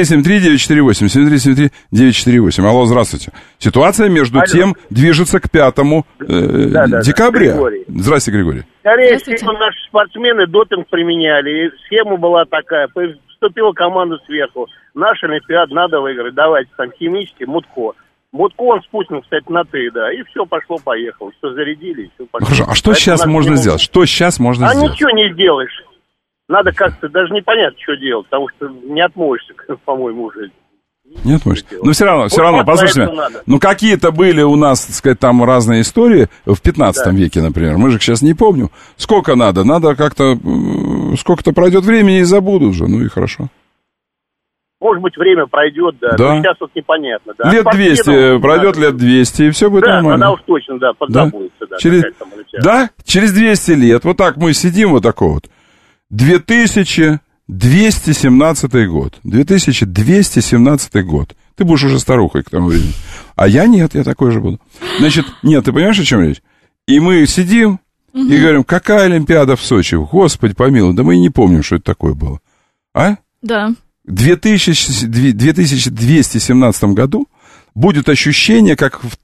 [SPEAKER 3] 7373948, 7373948. Алло, здравствуйте. Ситуация, между тем, движется к 5 декабря.
[SPEAKER 12] Григорий.
[SPEAKER 3] Здравствуйте, Григорий.
[SPEAKER 12] Скорее всего, наши спортсмены допинг применяли, и схема была такая. Вступила команда сверху. Наш Олимпиад надо выиграть. Давайте там химический, Мутко. Мутко он спустил, кстати, на «ты», да, и все, пошло-поехало. Все зарядили, и все пошло.
[SPEAKER 3] Хорошо, а что сейчас можно сделать? Что сейчас можно сделать?
[SPEAKER 12] А ничего не сделаешь. Надо как-то, даже непонятно, что делать, потому что не отмоешься, по-моему, уже.
[SPEAKER 3] Нет, может. Но все равно, послушайте меня. Ну, какие-то были у нас, так сказать, там разные истории в 15 веке, например. Мы же их сейчас не помним. Сколько надо? Надо как-то... Сколько-то пройдет времени и забудут уже. Ну и хорошо.
[SPEAKER 12] Может быть, время пройдет, да. Но сейчас вот непонятно, да.
[SPEAKER 3] Лет 200, пройдет лет 200, и все будет нормально.
[SPEAKER 12] Да, тогда уж точно, да, подзабудется, да.
[SPEAKER 3] Через 200 лет. Вот так мы сидим, вот такой вот. 2217 год. 2217 год. Ты будешь уже старухой к тому времени. А я нет, я такой же буду. Значит, нет, ты понимаешь, о чем речь? И мы сидим и говорим, какая Олимпиада в Сочи? Господи помилуй, да мы и не помним, что это такое было. А?
[SPEAKER 4] Да.
[SPEAKER 3] В 2217 году будет ощущение, как в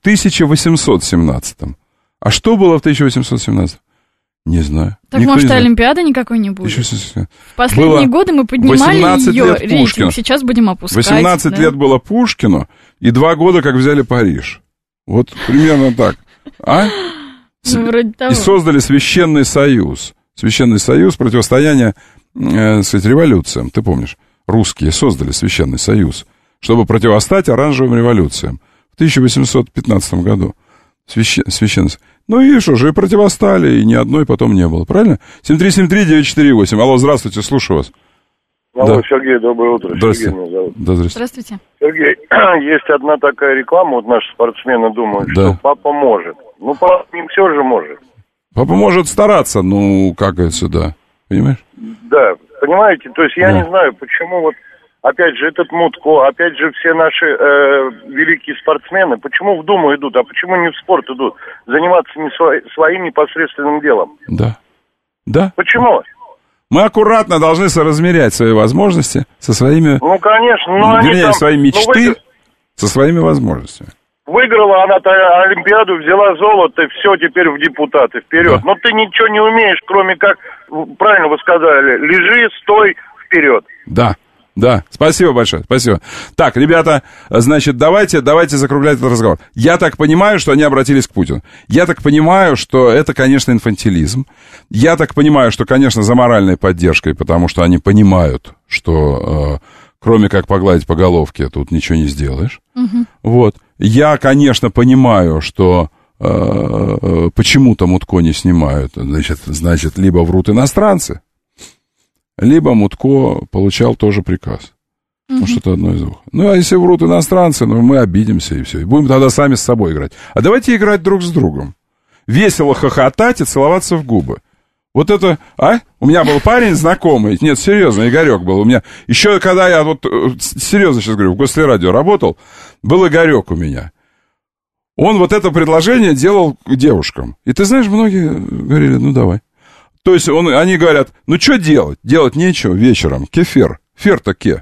[SPEAKER 3] 1817. А что было в 1817? Не знаю.
[SPEAKER 4] Так, никто может, Олимпиады никакой не будет? В последние годы мы поднимали ее рейтинг, сейчас будем опускать.
[SPEAKER 3] 18 лет было Пушкину, и 2 года, как взяли Париж. Вот примерно так. А?
[SPEAKER 4] Вроде того.
[SPEAKER 3] И создали Священный Союз. Священный Союз, противостояние, сказать, революциям. Ты помнишь? Русские создали Священный Союз, чтобы противостать оранжевым революциям. В 1815 году. Священный Союз. Ну и что же, и противостали, и ни одной потом не было, правильно? 7373948. Алло, здравствуйте, слушаю вас.
[SPEAKER 13] Алло, да. Сергей, доброе утро.
[SPEAKER 3] Здравствуйте.
[SPEAKER 13] Сергей меня зовут.
[SPEAKER 3] Да, здравствуйте.
[SPEAKER 13] Сергей, есть одна такая реклама, вот наши спортсмены думают, что папа может. Ну, папа не все же может.
[SPEAKER 3] Папа может стараться, ну, как говорится, да. Понимаешь?
[SPEAKER 13] Да, понимаете, то есть я не знаю, почему вот, опять же, этот Мутко, опять же, все наши великие спортсмены, почему в Думу идут, а почему не в спорт идут? Заниматься не своим непосредственным делом.
[SPEAKER 3] Да. Да.
[SPEAKER 13] Почему?
[SPEAKER 3] Мы аккуратно должны соразмерять свои возможности со своими...
[SPEAKER 13] Ну, конечно. Но
[SPEAKER 3] вернее,
[SPEAKER 13] они там,
[SPEAKER 3] свои мечты со своими возможностями.
[SPEAKER 13] Выиграла она Олимпиаду, взяла золото, и все, теперь в депутаты, вперед.
[SPEAKER 3] Да.
[SPEAKER 13] Но ты ничего не умеешь, кроме как, правильно вы сказали, лежи, стой, вперед.
[SPEAKER 3] Да. Да, спасибо большое, спасибо. Так, ребята, значит, давайте закруглять этот разговор. Я так понимаю, что они обратились к Путину. Я так понимаю, что это, конечно, инфантилизм. Я так понимаю, что, конечно, за моральной поддержкой, потому что они понимают, что кроме как погладить по головке тут ничего не сделаешь. Вот. Я, конечно, понимаю, что почему-то Мутко не снимают. Значит, либо врут иностранцы, либо Мутко получал тоже приказ. Ну, что-то одно из двух. Ну, а если врут иностранцы, ну, мы обидимся и все. И будем тогда сами с собой играть. А давайте играть друг с другом. Весело хохотать и целоваться в губы. Вот это, У меня был парень знакомый, нет, серьезно, Игорек был. У меня, еще когда я вот, серьезно сейчас говорю, в Гослерадио работал, был Игорек у меня. Он вот это предложение делал девушкам. И ты знаешь, многие говорили, ну, давай. То есть они говорят, ну что делать? Делать нечего вечером. Кефир. Фер-то-ке.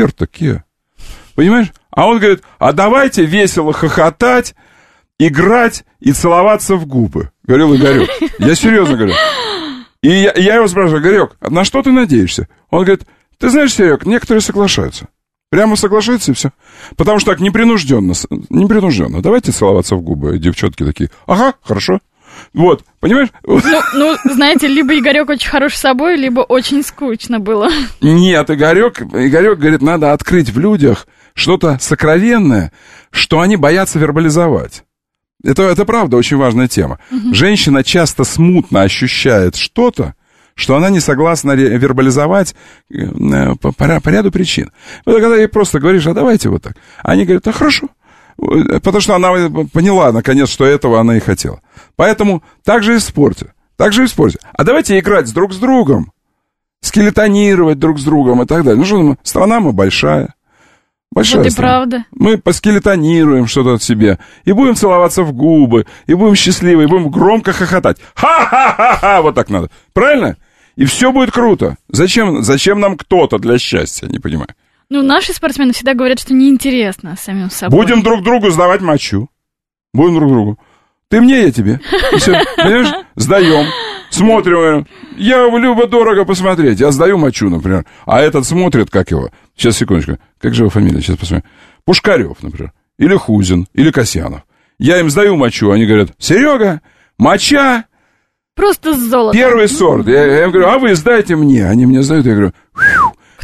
[SPEAKER 3] Понимаешь? А он говорит, а давайте весело хохотать, играть и целоваться в губы. Говорил Игорек. Я серьезно говорю. И я его спрашиваю, Игорек, на что ты надеешься? Он говорит, ты знаешь, Серег, некоторые соглашаются. Прямо соглашаются и все. Потому что так непринужденно. Давайте целоваться в губы. Девчонки такие, ага, хорошо. Вот, понимаешь?
[SPEAKER 4] Ну, знаете, либо Игорек очень хорош собой, либо очень скучно было.
[SPEAKER 3] Нет, Игорек говорит, надо открыть в людях что-то сокровенное, что они боятся вербализовать. Это правда очень важная тема. Женщина часто смутно ощущает что-то, что она не согласна вербализовать по ряду причин. Вот когда ей просто говоришь, а давайте вот так. Они говорят, а хорошо. Потому что она поняла, наконец, что этого она и хотела. Поэтому так же и в спорте. А давайте играть друг с другом. Скелетонировать друг с другом и так далее. Ну что, страна мы большая. Большая
[SPEAKER 4] вот и
[SPEAKER 3] страна.
[SPEAKER 4] Правда.
[SPEAKER 3] Мы поскелетонируем что-то от себя. И будем целоваться в губы. И будем счастливы. И будем громко хохотать. Ха-ха-ха-ха! Вот так надо. Правильно? И все будет круто. Зачем нам кто-то для счастья? Не понимаю.
[SPEAKER 4] Ну, наши спортсмены всегда говорят, что неинтересно самим собой.
[SPEAKER 3] Будем друг другу сдавать мочу. Будем друг другу. Ты мне, я тебе. И все, понимаешь? Сдаем. Смотрим. Я любо-дорого посмотреть. Я сдаю мочу, например. А этот смотрит, как его. Сейчас, секундочку. Как же его фамилия? Сейчас посмотрим. Пушкарев, например. Или Хузин. Или Касьянов. Я им сдаю мочу. Они говорят, Серега, моча.
[SPEAKER 4] Просто золото.
[SPEAKER 3] Первый сорт. Я им говорю, а вы сдайте мне. Они мне сдают. Я говорю,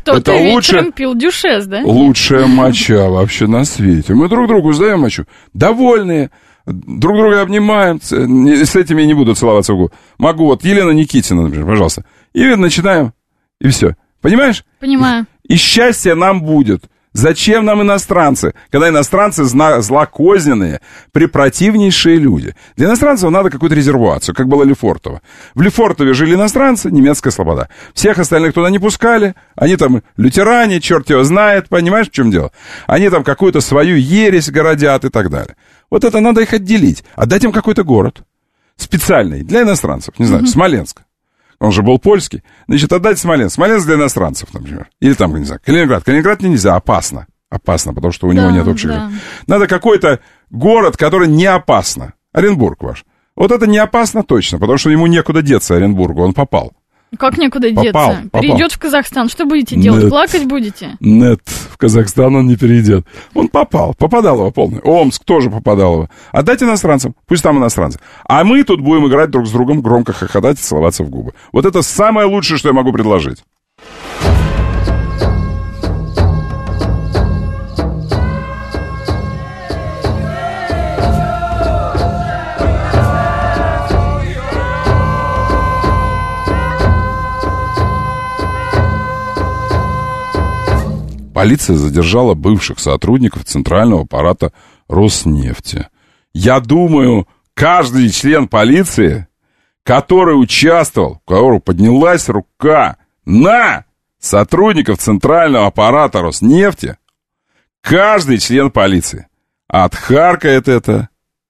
[SPEAKER 4] Кто-то вечером пил дюшес, да?
[SPEAKER 3] Лучшая моча вообще на свете. Мы друг другу сдаем мочу. Довольные. Друг друга обнимаем. С этими я не буду целоваться в губы. Могу. Вот Елена Никитина, например, пожалуйста. И начинаем. И все. Понимаешь?
[SPEAKER 4] Понимаю.
[SPEAKER 3] И счастье нам будет. Зачем нам иностранцы, когда иностранцы злокозненные, препротивнейшие люди? Для иностранцев надо какую-то резервацию, как было Лефортово. В Лефортове жили иностранцы, немецкая слобода. Всех остальных туда не пускали, они там лютеране, черт его знает, понимаешь, в чем дело? Они там какую-то свою ересь городят и так далее. Вот это надо их отделить, отдать им какой-то город специальный для иностранцев, не знаю, Смоленск. Он же был польский. Значит, отдать Смоленск. Смоленск для иностранцев, например. Или там, не знаю, Калининград. Калининград нельзя, опасно. Опасно, потому что у него нет общих... Да. Надо какой-то город, который не опасно. Оренбург ваш. Вот это не опасно точно, потому что ему некуда деться, Оренбургу. Он попал.
[SPEAKER 4] Как некуда деться? Перейдет в Казахстан. Что будете делать? Плакать будете?
[SPEAKER 3] Нет, в Казахстан он не перейдет. Он попал. Попадалово полное. Омск тоже попадалово. Отдать иностранцам. Пусть там иностранцы. А мы тут будем играть друг с другом, громко хохотать и целоваться в губы. Вот это самое лучшее, что я могу предложить. Полиция задержала бывших сотрудников центрального аппарата Роснефти. Я думаю, каждый член полиции, который участвовал, у которого поднялась рука на сотрудников центрального аппарата Роснефти, каждый член полиции отхаркает это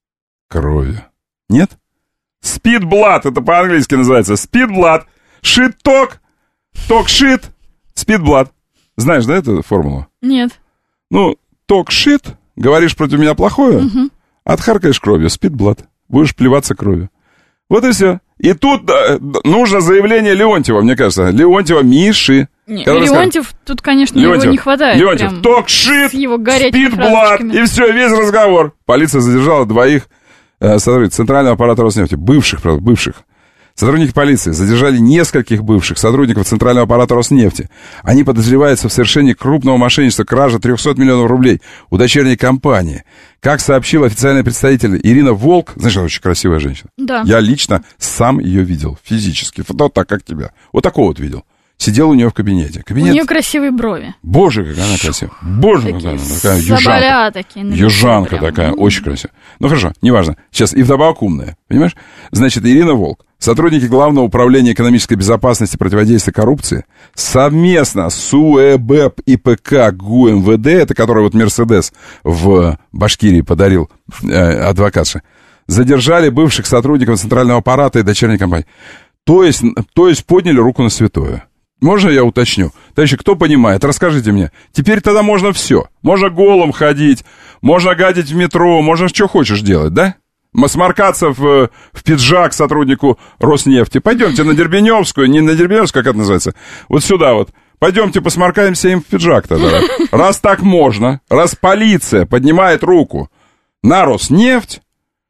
[SPEAKER 3] кровью. Нет? Speed-blood, это по-английски называется. Speed-blood. Shit-talk. Talk-shit. Speed-blood. Знаешь, да, эту формулу?
[SPEAKER 4] Нет.
[SPEAKER 3] Ну, talk-shit, говоришь против меня плохое, отхаркаешь кровью, speed-blood. Будешь плеваться кровью. Вот и все. И тут нужно заявление Леонтьева, мне кажется. Леонтьева, Миши.
[SPEAKER 4] Леонтьев, тут, конечно, его не хватает.
[SPEAKER 3] Леонтьев, talk-shit, speed-blood, и все, весь разговор. Полиция задержала двоих сотрудников центрального аппарата Роснефти, бывших. Сотрудники полиции задержали нескольких бывших сотрудников центрального аппарата Роснефти. Они подозреваются в совершении крупного мошенничества, кражи 300 миллионов рублей у дочерней компании. Как сообщил официальный представитель Ирина Волк, знаешь, она очень красивая женщина.
[SPEAKER 4] Да.
[SPEAKER 3] Я лично сам ее видел, физически. Вот так, как тебя. Вот такого вот видел. Сидел у нее в кабинете.
[SPEAKER 4] У нее красивые брови.
[SPEAKER 3] Боже, какая она красивая. Боже, какая она такая южанка. Южанка такая, очень красивая. Ну, хорошо, неважно. Сейчас и вдобавок умная, понимаешь? Значит, Ирина Волк, сотрудники Главного управления экономической безопасности и противодействия коррупции, совместно с УЭБЭП и ПК ГУ МВД, это который вот Мерседес в Башкирии подарил адвокатше, задержали бывших сотрудников центрального аппарата и дочерней компании. То есть подняли руку на святое. Можно я уточню? Товарищи, кто понимает, расскажите мне. Теперь тогда можно все. Можно голым ходить, можно гадить в метро, можно что хочешь делать, да? Сморкаться в пиджак сотруднику Роснефти. Пойдемте на Дербеневскую, не на Дербеневскую, как это называется, вот сюда вот. Пойдемте посморкаемся им в пиджак тогда. Раз так можно, раз полиция поднимает руку на Роснефть,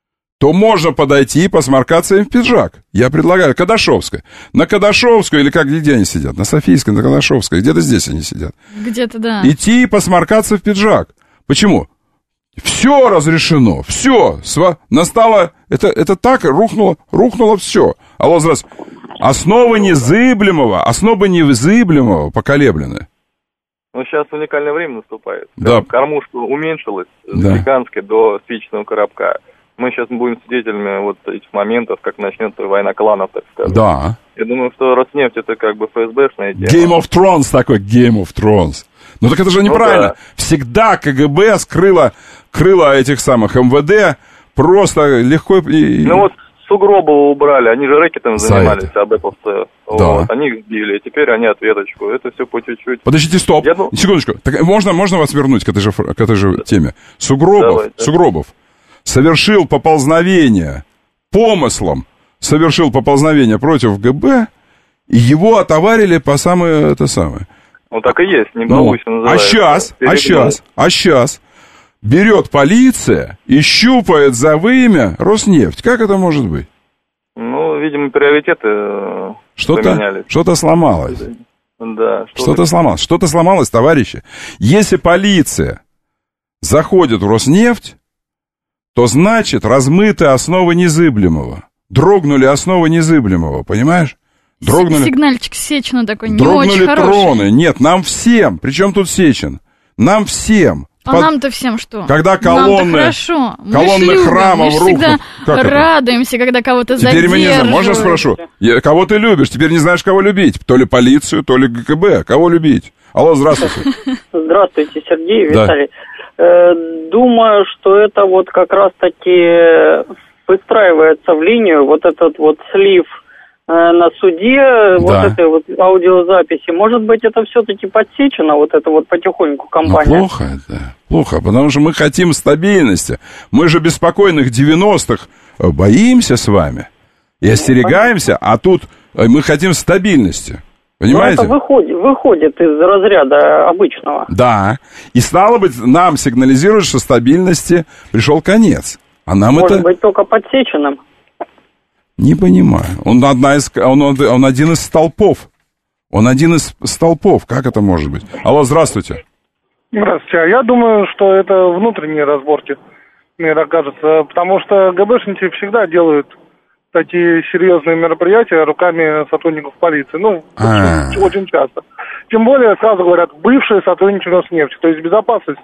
[SPEAKER 3] то можно подойти и посморкаться им в пиджак. Я предлагаю, Кадашовская. На Кадашовскую, или как, где они сидят? На Софийской, на Кадашовской, где-то здесь они сидят.
[SPEAKER 4] Где-то, да.
[SPEAKER 3] Идти и посморкаться в пиджак. Почему? Все разрешено, все. Настало, это так, рухнуло все. Алло, здравствуйте. Основы незыблемого поколеблены.
[SPEAKER 14] Ну, сейчас уникальное время наступает.
[SPEAKER 3] Да.
[SPEAKER 14] Кормушка уменьшилась с гигантской до спичечного коробка. Мы сейчас будем свидетелями вот этих моментов, как начнется война кланов, так сказать.
[SPEAKER 3] Да.
[SPEAKER 14] Я думаю, что Роснефть это как бы ФСБшная тема.
[SPEAKER 3] Game of Thrones такой, Game of Thrones. Ну так это же неправильно. Да. Всегда КГБ скрыло этих самых МВД просто легко...
[SPEAKER 14] Ну вот Сугробова убрали, они же рэкетом занимались, АБЭПовцы. Да. Вот, они их сбили, и теперь они ответочку. Это все по чуть-чуть.
[SPEAKER 3] Подождите, стоп. Секундочку. Так, можно вас вернуть к этой же теме? Сугробов совершил поползновение, помыслом совершил поползновение против ГБ, и его отоварили по самое это самое.
[SPEAKER 14] Ну, так и есть, не балуйся, называется.
[SPEAKER 3] А сейчас берет полиция и щупает за вымя Роснефть. Как это может быть?
[SPEAKER 14] Ну, видимо, приоритеты поменялись.
[SPEAKER 3] Что-то сломалось.
[SPEAKER 14] Да.
[SPEAKER 3] Что-то сломалось. Что-то сломалось, товарищи. Если полиция заходит в Роснефть, то значит размыты основы незыблемого. Дрогнули основы незыблемого, понимаешь? Дрогнули...
[SPEAKER 4] Сигнальчик Сечина такой не
[SPEAKER 3] дрогнули
[SPEAKER 4] очень хороший.
[SPEAKER 3] троны. Нет, нам всем. Причем тут Сечин? Нам всем.
[SPEAKER 4] А нам-то всем что?
[SPEAKER 3] Когда колонны,
[SPEAKER 4] хорошо.
[SPEAKER 3] колонны храмов рухнут.
[SPEAKER 4] Мы всегда радуемся, когда кого-то
[SPEAKER 3] теперь
[SPEAKER 4] задерживают.
[SPEAKER 3] Мы не знаем. Можно спрошу? Кого ты любишь? Теперь не знаешь, кого любить. То ли полицию, то ли ГКБ. Кого любить? Алло, здравствуйте.
[SPEAKER 15] Здравствуйте, Сергей, Виталий. Думаю, что это вот как раз-таки выстраивается в линию, вот этот вот слив на суде, вот этой вот аудиозаписи. Может быть, это все-таки подсечено, вот это вот потихоньку компания?
[SPEAKER 3] Ну, плохо это, плохо, потому что мы хотим стабильности. Мы же беспокойных 90-х боимся с вами и остерегаемся, а тут мы хотим стабильности. Понимаете?
[SPEAKER 15] Но это выходит из разряда обычного.
[SPEAKER 3] Да, и стало быть, нам сигнализируют, что стабильности пришел конец. А нам
[SPEAKER 15] Может быть, только подсеченным?
[SPEAKER 3] Не понимаю. Он один из столпов. Он один из столпов. Как это может быть? Алло, здравствуйте.
[SPEAKER 16] Здравствуйте. Я думаю, что это внутренние разборки, мне так кажется. Потому что ГБшники всегда делают такие серьезные мероприятия руками сотрудников полиции. Ну, очень часто. Тем более, сразу говорят, бывшие сотрудники Роснефти. То есть безопасность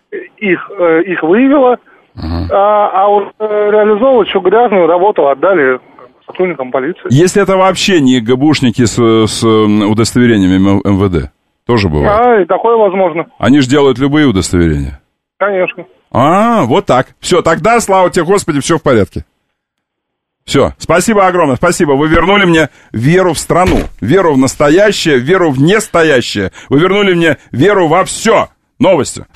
[SPEAKER 16] их выявила, а вот реализовывать всю грязную работу отдали сотрудникам полиции.
[SPEAKER 3] Если это вообще не ГБушники с удостоверениями МВД, тоже бывает.
[SPEAKER 16] И такое возможно.
[SPEAKER 3] Они же делают любые удостоверения.
[SPEAKER 16] Конечно.
[SPEAKER 3] Вот так. Все, тогда, слава тебе, Господи, все в порядке. Все, спасибо огромное, спасибо. Вы вернули мне веру в страну, веру в настоящее, веру в нестоящее. Вы вернули мне веру во все. Новости.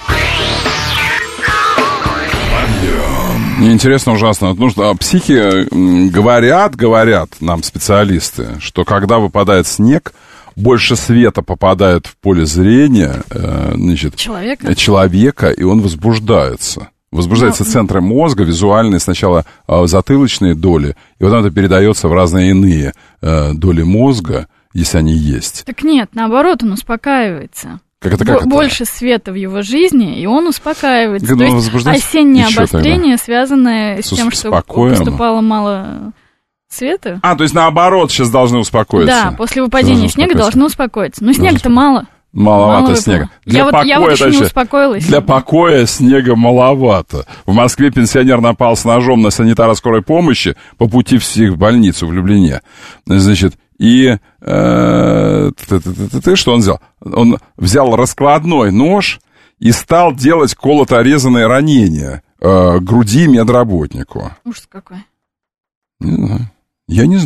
[SPEAKER 3] Мне интересно ужасно, потому что психи говорят нам специалисты, что когда выпадает снег, больше света попадает в поле зрения человека, и он возбуждается. Возбуждаются центры мозга, визуальные, сначала затылочные доли, и потом это передается в разные иные доли мозга, если они есть.
[SPEAKER 4] Так нет, наоборот, он успокаивается.
[SPEAKER 3] Как это?
[SPEAKER 4] Больше света в его жизни, и он успокаивается. То есть осеннее обострение, связанное с тем, что поступало мало света.
[SPEAKER 3] То есть наоборот сейчас должны успокоиться.
[SPEAKER 4] Да, после выпадения снега должны успокоиться. Но снега-то мало.
[SPEAKER 3] Маловато снега.
[SPEAKER 4] Я вот еще не успокоилась.
[SPEAKER 3] Для покоя снега маловато. В Москве пенсионер напал с ножом на санитара скорой помощи по пути в больницу в Люблине. Значит, и что он сделал? Он взял раскладной нож и стал делать колото-резанные ранения груди медработнику.
[SPEAKER 4] Ужас какой.
[SPEAKER 3] Не знаю. Я не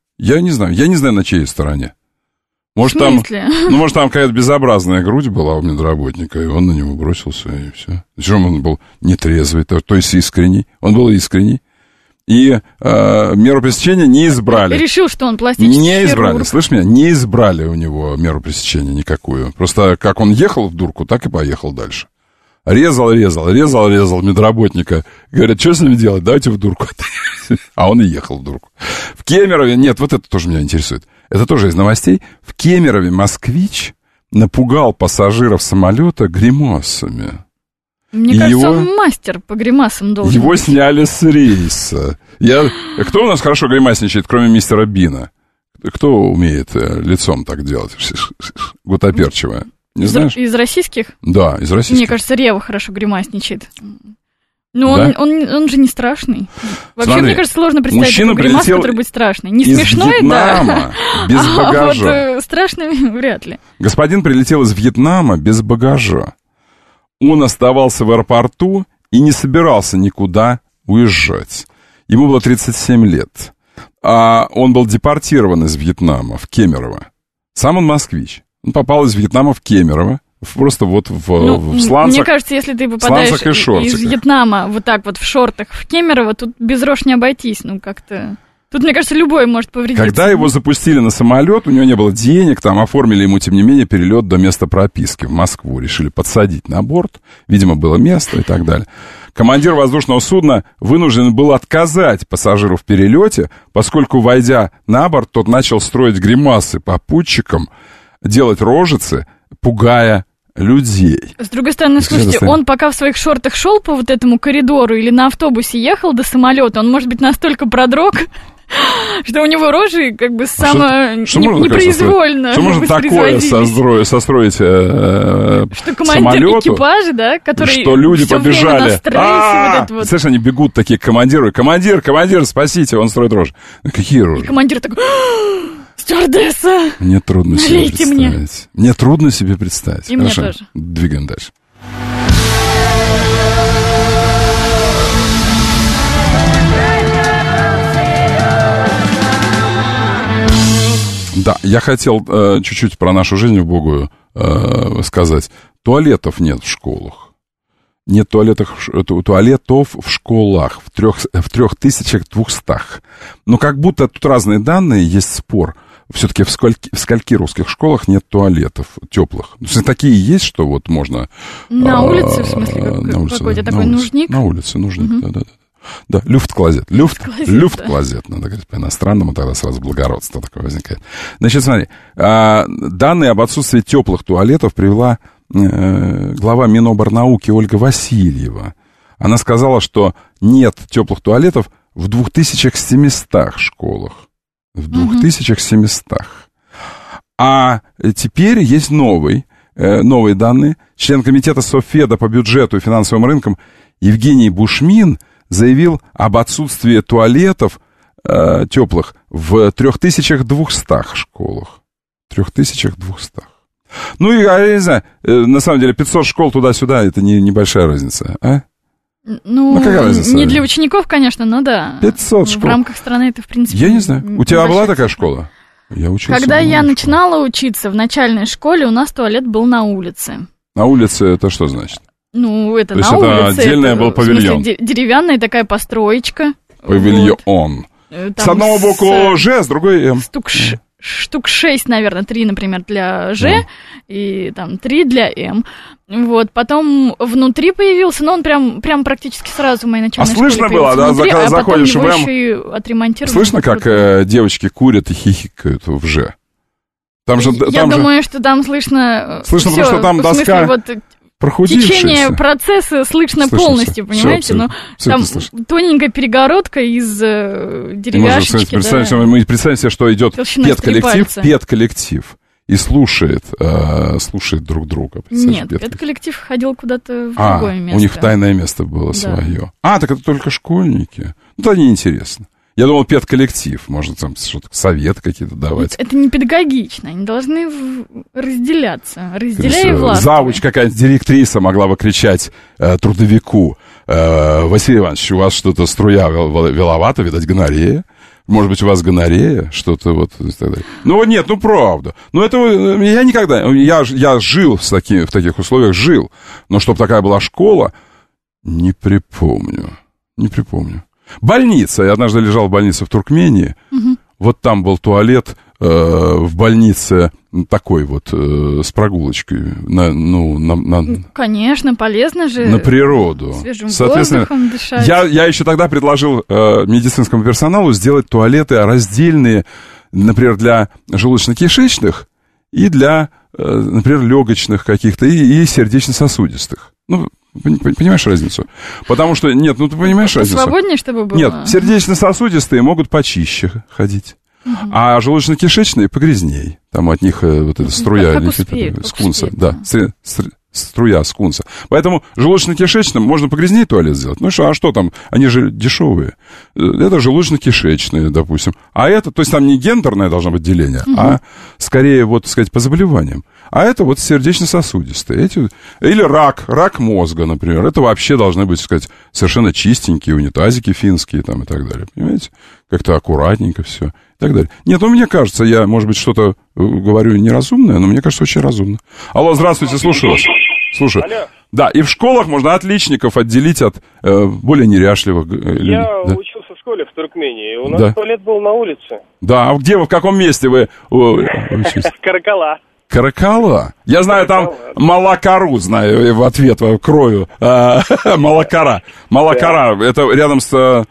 [SPEAKER 3] знаю, на чьей стороне. Может, там какая-то безобразная грудь была у медработника, и он на него бросился, и все. Причем он был нетрезвый, то есть искренний. Он был искренний. И меру пресечения не избрали.
[SPEAKER 4] Решил, что он пластический
[SPEAKER 3] Не избрали,
[SPEAKER 4] хирург.
[SPEAKER 3] слышь меня, не избрали у него меру пресечения никакую. Просто как он ехал в дурку, так и поехал дальше. Резал медработника. Говорят, что с ним делать? Давайте в дурку. А он и ехал в дурку. В Кемерове, нет, вот это тоже меня интересует. Это тоже из новостей. В Кемерове москвич напугал пассажиров самолета гримасами.
[SPEAKER 4] Мне кажется, он мастер по гримасам должен
[SPEAKER 3] Его
[SPEAKER 4] быть.
[SPEAKER 3] сняли с рейса. Кто у нас хорошо гримасничает, кроме мистера Бина? Кто умеет лицом так делать? Гутоперчивое. Не знаешь?
[SPEAKER 4] Из российских?
[SPEAKER 3] Да, из российских.
[SPEAKER 4] Мне кажется, Рева хорошо гримасничает. Но он же не страшный. Вообще,
[SPEAKER 3] Смотри,
[SPEAKER 4] мне кажется, сложно представить такой гримас, который будет страшный. Не смешной, да.
[SPEAKER 3] Без багажа.
[SPEAKER 4] А вот страшный вряд ли.
[SPEAKER 3] Господин прилетел из Вьетнама без багажа. Он оставался в аэропорту и не собирался никуда уезжать. Ему было 37 лет. А он был депортирован из Вьетнама в Кемерово. Сам он москвич. Он попал из Вьетнама в Кемерово. Просто вот в сланцах.
[SPEAKER 4] Мне кажется, если ты попадаешь из Вьетнама вот так вот в шортах в Кемерово, тут без рож не обойтись. Как-то... Тут, мне кажется, любой может повредиться.
[SPEAKER 3] Когда его запустили на самолет, у него не было денег, там оформили ему, тем не менее, перелет до места прописки в Москву. Решили подсадить на борт, видимо, было место и так далее. Командир воздушного судна вынужден был отказать пассажиру в перелете, поскольку, войдя на борт, тот начал строить гримасы попутчикам, делать рожицы, пугая людей.
[SPEAKER 4] С другой стороны, слушайте, он пока в своих шортах шел по вот этому коридору или на автобусе ехал до самолета, он, может быть, настолько продрог, что у него рожи как бы непроизвольно.
[SPEAKER 3] Что можно такое состроить
[SPEAKER 4] что командир экипажа, да, который
[SPEAKER 3] что люди
[SPEAKER 4] всё
[SPEAKER 3] побежали.
[SPEAKER 4] Время на стрессе, вот
[SPEAKER 3] Слышишь, они бегут такие к командиру. Командир, спасите, он строит рожи. Какие рожи?
[SPEAKER 4] И командир такой: стюардесса!
[SPEAKER 3] Мне трудно себе представить. Мне трудно себе представить.
[SPEAKER 4] И
[SPEAKER 3] Хорошо,
[SPEAKER 4] мне тоже.
[SPEAKER 3] Двигаем дальше. Да, я хотел чуть-чуть про нашу жизнь убогую сказать. Туалетов нет в школах. Нет туалетов в школах в 3200. Но как будто тут разные данные, есть спор. Все-таки в скольки русских школах нет туалетов теплых? То есть такие есть, что вот можно...
[SPEAKER 4] На улице, в смысле, какой-то такой нужник?
[SPEAKER 3] На улице нужник, да. Да, люфт-клозет. Люфт-клозет, надо говорить по-иностранному, тогда сразу благородство такое возникает. Значит, смотри, данные об отсутствии теплых туалетов привела глава Миноборнауки Ольга Васильева. Она сказала, что нет теплых туалетов в 2700 школах. В 2700. А теперь есть новые данные. Член комитета Софеда по бюджету и финансовым рынкам Евгений Бушмин заявил об отсутствии туалетов теплых в 3200 школах. 3200. Ну, я не знаю, на самом деле 500 школ туда-сюда, это небольшая разница, а?
[SPEAKER 4] Ну какая разница? Не для учеников, конечно, но да.
[SPEAKER 3] 500 школ.
[SPEAKER 4] В рамках страны это, в принципе...
[SPEAKER 3] Я не знаю. У тебя была такая школа? Я учился.
[SPEAKER 4] Когда я начинала учиться в начальной школе, у нас туалет был на улице.
[SPEAKER 3] На улице это что значит?
[SPEAKER 4] Ну, это
[SPEAKER 3] то
[SPEAKER 4] на
[SPEAKER 3] есть
[SPEAKER 4] улице.
[SPEAKER 3] Это отдельный был павильон.
[SPEAKER 4] В смысле, деревянная такая построечка.
[SPEAKER 3] Павильон. Вот. С одного боку Ж, с другой М.
[SPEAKER 4] Штук 6, наверное, 3, например, для Ж, и там 3 для М. Вот, потом внутри появился, но он прям практически сразу в моей начальной школе
[SPEAKER 3] слышно было, да,
[SPEAKER 4] внутри,
[SPEAKER 3] когда заходишь в М?
[SPEAKER 4] Еще и отремонтировали.
[SPEAKER 3] Слышно, как девочки курят и хихикают в Ж? Там же,
[SPEAKER 4] я думаю, что там слышно...
[SPEAKER 3] Слышно, потому что там доска...
[SPEAKER 4] Течение процесса слышно полностью, понимаете? Но там тоненькая перегородка из деревяшечки.
[SPEAKER 3] Мы представим себе, что идет педколлектив и слушает друг друга.
[SPEAKER 4] Нет, педколлектив ходил куда-то в другое место.
[SPEAKER 3] У них тайное место было свое. Так это только школьники. Ну, это неинтересно. Я думал, педколлектив, может, там что-то, совет какие-то давать.
[SPEAKER 4] Это не педагогично, они должны разделяться. Разделяй и властвуй.
[SPEAKER 3] Завуч какая-то директриса могла бы кричать трудовику: Василий Иванович, у вас что-то струя веловата, видать, гонорея. Может быть, у вас гонорея, что-то вот и так далее. Ну, нет, ну, правда. Ну, это я никогда... Я жил в таких условиях, жил. Но чтобы такая была школа, не припомню. Больница. Я однажды лежал в больнице в Туркмении. Вот там был туалет в больнице такой вот с прогулочкой.
[SPEAKER 4] Конечно, полезно же.
[SPEAKER 3] На природу.
[SPEAKER 4] Свежим воздухом дышать.
[SPEAKER 3] Я еще тогда предложил медицинскому персоналу сделать туалеты раздельные, например, для желудочно-кишечных и для, например, легочных каких-то и сердечно-сосудистых. Ну, понимаешь разницу? Потому что, нет, ну ты понимаешь разницу?
[SPEAKER 4] Свободнее, чтобы было?
[SPEAKER 3] Нет, сердечно-сосудистые могут почище ходить, а желудочно-кишечные погрязней. Там от них вот эта струя скунса. Да, струя скунса. Поэтому желудочно-кишечным можно погрязнее туалет сделать. Ну что, а что там? Они же дешевые. Это желудочно-кишечные, допустим. А это, то есть там не гендерное должно быть деление, а скорее, вот, так сказать, по заболеваниям. А это вот сердечно-сосудистые. Или рак мозга, например. Это вообще должны быть, так сказать, совершенно чистенькие унитазики финские там и так далее. Понимаете? Как-то аккуратненько все и так далее. Нет, ну, мне кажется, я, может быть, что-то говорю неразумное, но мне кажется, очень разумно. Алло, здравствуйте, слушаю вас. Слушаю.
[SPEAKER 17] Алло.
[SPEAKER 3] Да, и в школах можно отличников отделить от более неряшливых людей.
[SPEAKER 17] Я учился в школе в Туркмении, у нас туалет был на улице.
[SPEAKER 3] Да, а где вы, в каком месте вы учились?
[SPEAKER 17] Каракала.
[SPEAKER 3] Каракала? Я знаю, там Малакару, знаю, в ответ крою. Малакара. Малакара, это рядом с... от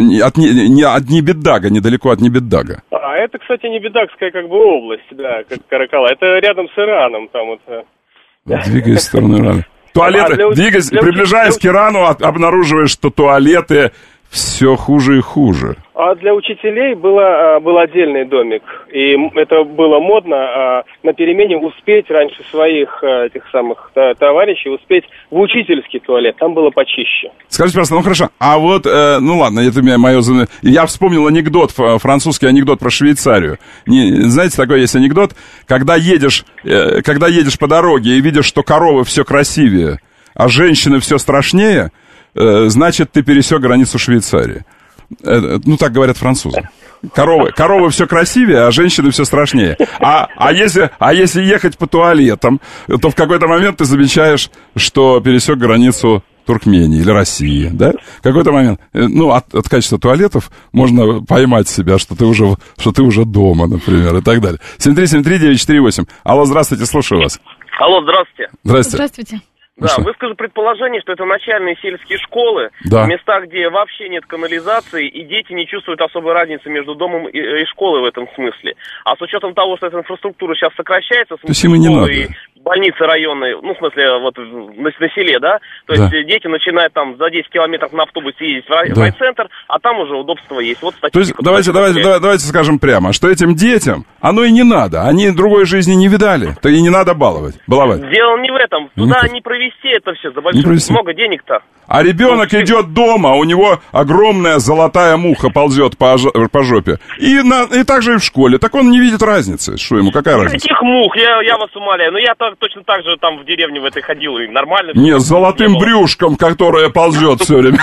[SPEAKER 3] Небеддага, недалеко от Небеддага.
[SPEAKER 17] А это, кстати, Небеддагская как бы область, да, как Каракала. Это рядом с Ираном, там вот...
[SPEAKER 3] Двигаясь в сторону Ирана. Туалеты, двигаясь, приближаясь к Ирану, обнаруживаешь, что туалеты все хуже и хуже.
[SPEAKER 17] А для учителей был отдельный домик, и это было модно на перемене успеть раньше своих этих самых товарищей, успеть в учительский туалет, там было почище.
[SPEAKER 3] Скажите, пожалуйста, ну хорошо, а вот, ну ладно, это мое... Я вспомнил анекдот, французский анекдот про Швейцарию. Знаете, такой есть анекдот, когда едешь по дороге и видишь, что коровы все красивее, а женщины все страшнее, значит, ты пересек границу Швейцарии. Ну, так говорят французы. Коровы все красивее, а женщины все страшнее. А если ехать по туалетам, то в какой-то момент ты замечаешь, что пересек границу Туркмении или России, да? В какой-то момент, ну, от качества туалетов можно поймать себя, что ты уже дома, например, и так далее. 7373948. Алло, здравствуйте, слушаю вас.
[SPEAKER 18] Алло, здравствуйте.
[SPEAKER 4] Здравствуйте.
[SPEAKER 18] Да, выскажу предположение, что это начальные сельские школы, в местах, где вообще нет канализации, и дети не чувствуют особой разницы между домом и школой в этом смысле. А с учетом того, что эта инфраструктура сейчас сокращается, в смысле школы и больницы районные, ну, в смысле, вот на селе, да, то есть дети начинают там за 10 километров на автобусе ездить в райцентр, а там уже удобства есть. Вот статистика.
[SPEAKER 3] То есть давайте скажем прямо, что этим детям оно и не надо, они другой жизни не видали, то и не надо баловать.
[SPEAKER 18] Дело не в этом, туда не провести это все, за большое много денег-то.
[SPEAKER 3] А ребенок идет дома, у него огромная золотая муха ползет по жопе. И так же и в школе. Так он не видит разницы. Что ему, какая разница?
[SPEAKER 18] Каких мух? Я вас умоляю. Ну, я точно так же там в деревне в этой ходил, и нормально.
[SPEAKER 3] Не, с золотым брюшком, которое ползет все время.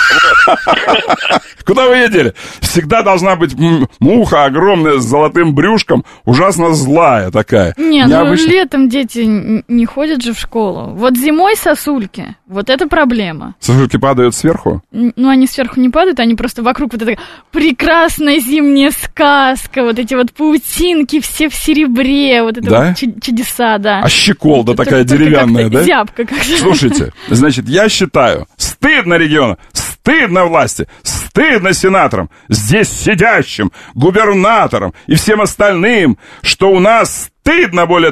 [SPEAKER 3] Куда вы едете? Всегда должна быть муха огромная с золотым брюшком, ужасно злая такая.
[SPEAKER 4] Не, ну летом дети не ходят же в школу. Вот зимой сосульки, вот это проблема.
[SPEAKER 3] Сосульки падают сверху?
[SPEAKER 4] Ну, они сверху не падают, они просто вокруг вот эта прекрасная зимняя сказка, вот эти вот паутинки все в серебре, вот это вот чудеса, да.
[SPEAKER 3] А щеколда такая деревянная, да?
[SPEAKER 4] Зябка как-то.
[SPEAKER 3] Слушайте, значит, я считаю, стыдно региону, стыдно власти, стыдно сенаторам, здесь сидящим, губернаторам и всем остальным, что у нас стыдно более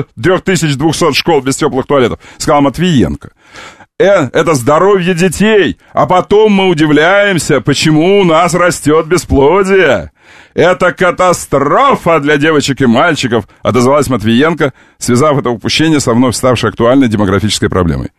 [SPEAKER 3] 3200 школ без теплых туалетов, сказал Матвиенко. Это здоровье детей, а потом мы удивляемся, почему у нас растет бесплодие. Это катастрофа для девочек и мальчиков, отозвалась Матвиенко, связав это упущение со вновь ставшей актуальной демографической проблемой.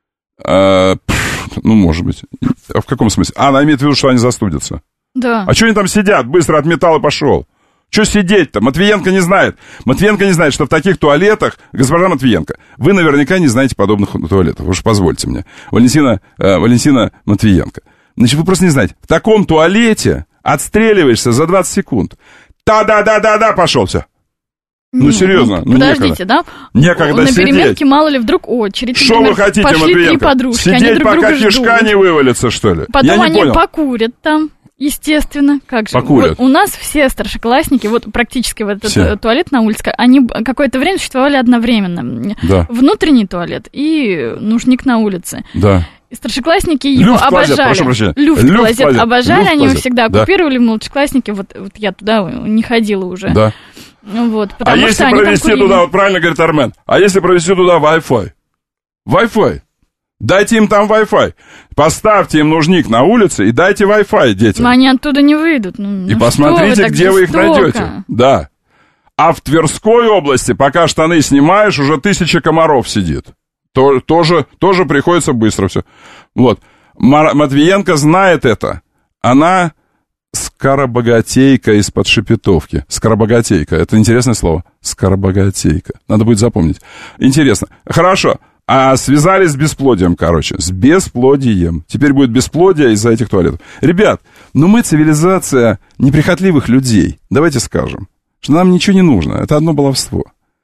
[SPEAKER 3] Ну, может быть. А в каком смысле? Она имеет в виду, что они застудятся.
[SPEAKER 4] Да.
[SPEAKER 3] А что они там сидят? Быстро отметал и пошел. Что сидеть-то? Матвиенко не знает. Матвиенко не знает, что в таких туалетах... Госпожа Матвиенко, вы наверняка не знаете подобных туалетов. Уж позвольте мне. Валентина Матвиенко. Значит, вы просто не знаете. В таком туалете отстреливаешься за 20 секунд. Да-да-да-да-да, пошел, все. Ну, серьезно,
[SPEAKER 4] подождите,
[SPEAKER 3] некогда.
[SPEAKER 4] да?
[SPEAKER 3] Некогда
[SPEAKER 4] на
[SPEAKER 3] сидеть.
[SPEAKER 4] На переменке, мало ли, вдруг очередь.
[SPEAKER 3] Что вы хотите,
[SPEAKER 4] пошли
[SPEAKER 3] Матвиенко?
[SPEAKER 4] 3 подружки,
[SPEAKER 3] сидеть,
[SPEAKER 4] друг
[SPEAKER 3] пока
[SPEAKER 4] друга
[SPEAKER 3] кишка
[SPEAKER 4] ждут.
[SPEAKER 3] не вывалится, что ли?
[SPEAKER 4] Потом они покурят там, естественно. Как же?
[SPEAKER 3] Покурят.
[SPEAKER 4] Вот у нас все старшеклассники, вот практически вот этот туалет на улице, они какое-то время существовали одновременно.
[SPEAKER 3] Да.
[SPEAKER 4] Внутренний туалет и нужник на улице.
[SPEAKER 3] Да.
[SPEAKER 4] И старшеклассники его
[SPEAKER 3] Люфт-клозет,
[SPEAKER 4] обожали.
[SPEAKER 3] прошу прощения.
[SPEAKER 4] Люфт-клозет обожали,
[SPEAKER 3] Люфт-клозет.
[SPEAKER 4] они его всегда оккупировали, младшеклассники, вот я туда не ходила уже.
[SPEAKER 3] Да.
[SPEAKER 4] Вот,
[SPEAKER 3] а если провести туда, вот правильно говорит Армен, а если провести туда Wi-Fi? Wi-Fi. Дайте им там Wi-Fi. Поставьте им нужник на улице и дайте Wi-Fi детям.
[SPEAKER 4] Но они оттуда не выйдут.
[SPEAKER 3] И посмотрите, где вы их найдете. Да. А в Тверской области, пока штаны снимаешь, уже 1000 комаров сидит. Тоже приходится быстро все. Вот. Матвиенко знает это. Она... Скоробогатейка из-под Шепетовки. Скоробогатейка. Это интересное слово. Скоробогатейка. Надо будет запомнить. Интересно. Хорошо. А связались с бесплодием, короче. С бесплодием. Теперь будет бесплодие из-за этих туалетов. Ребят, мы цивилизация неприхотливых людей. Давайте скажем, что нам ничего не нужно. Это одно баловство.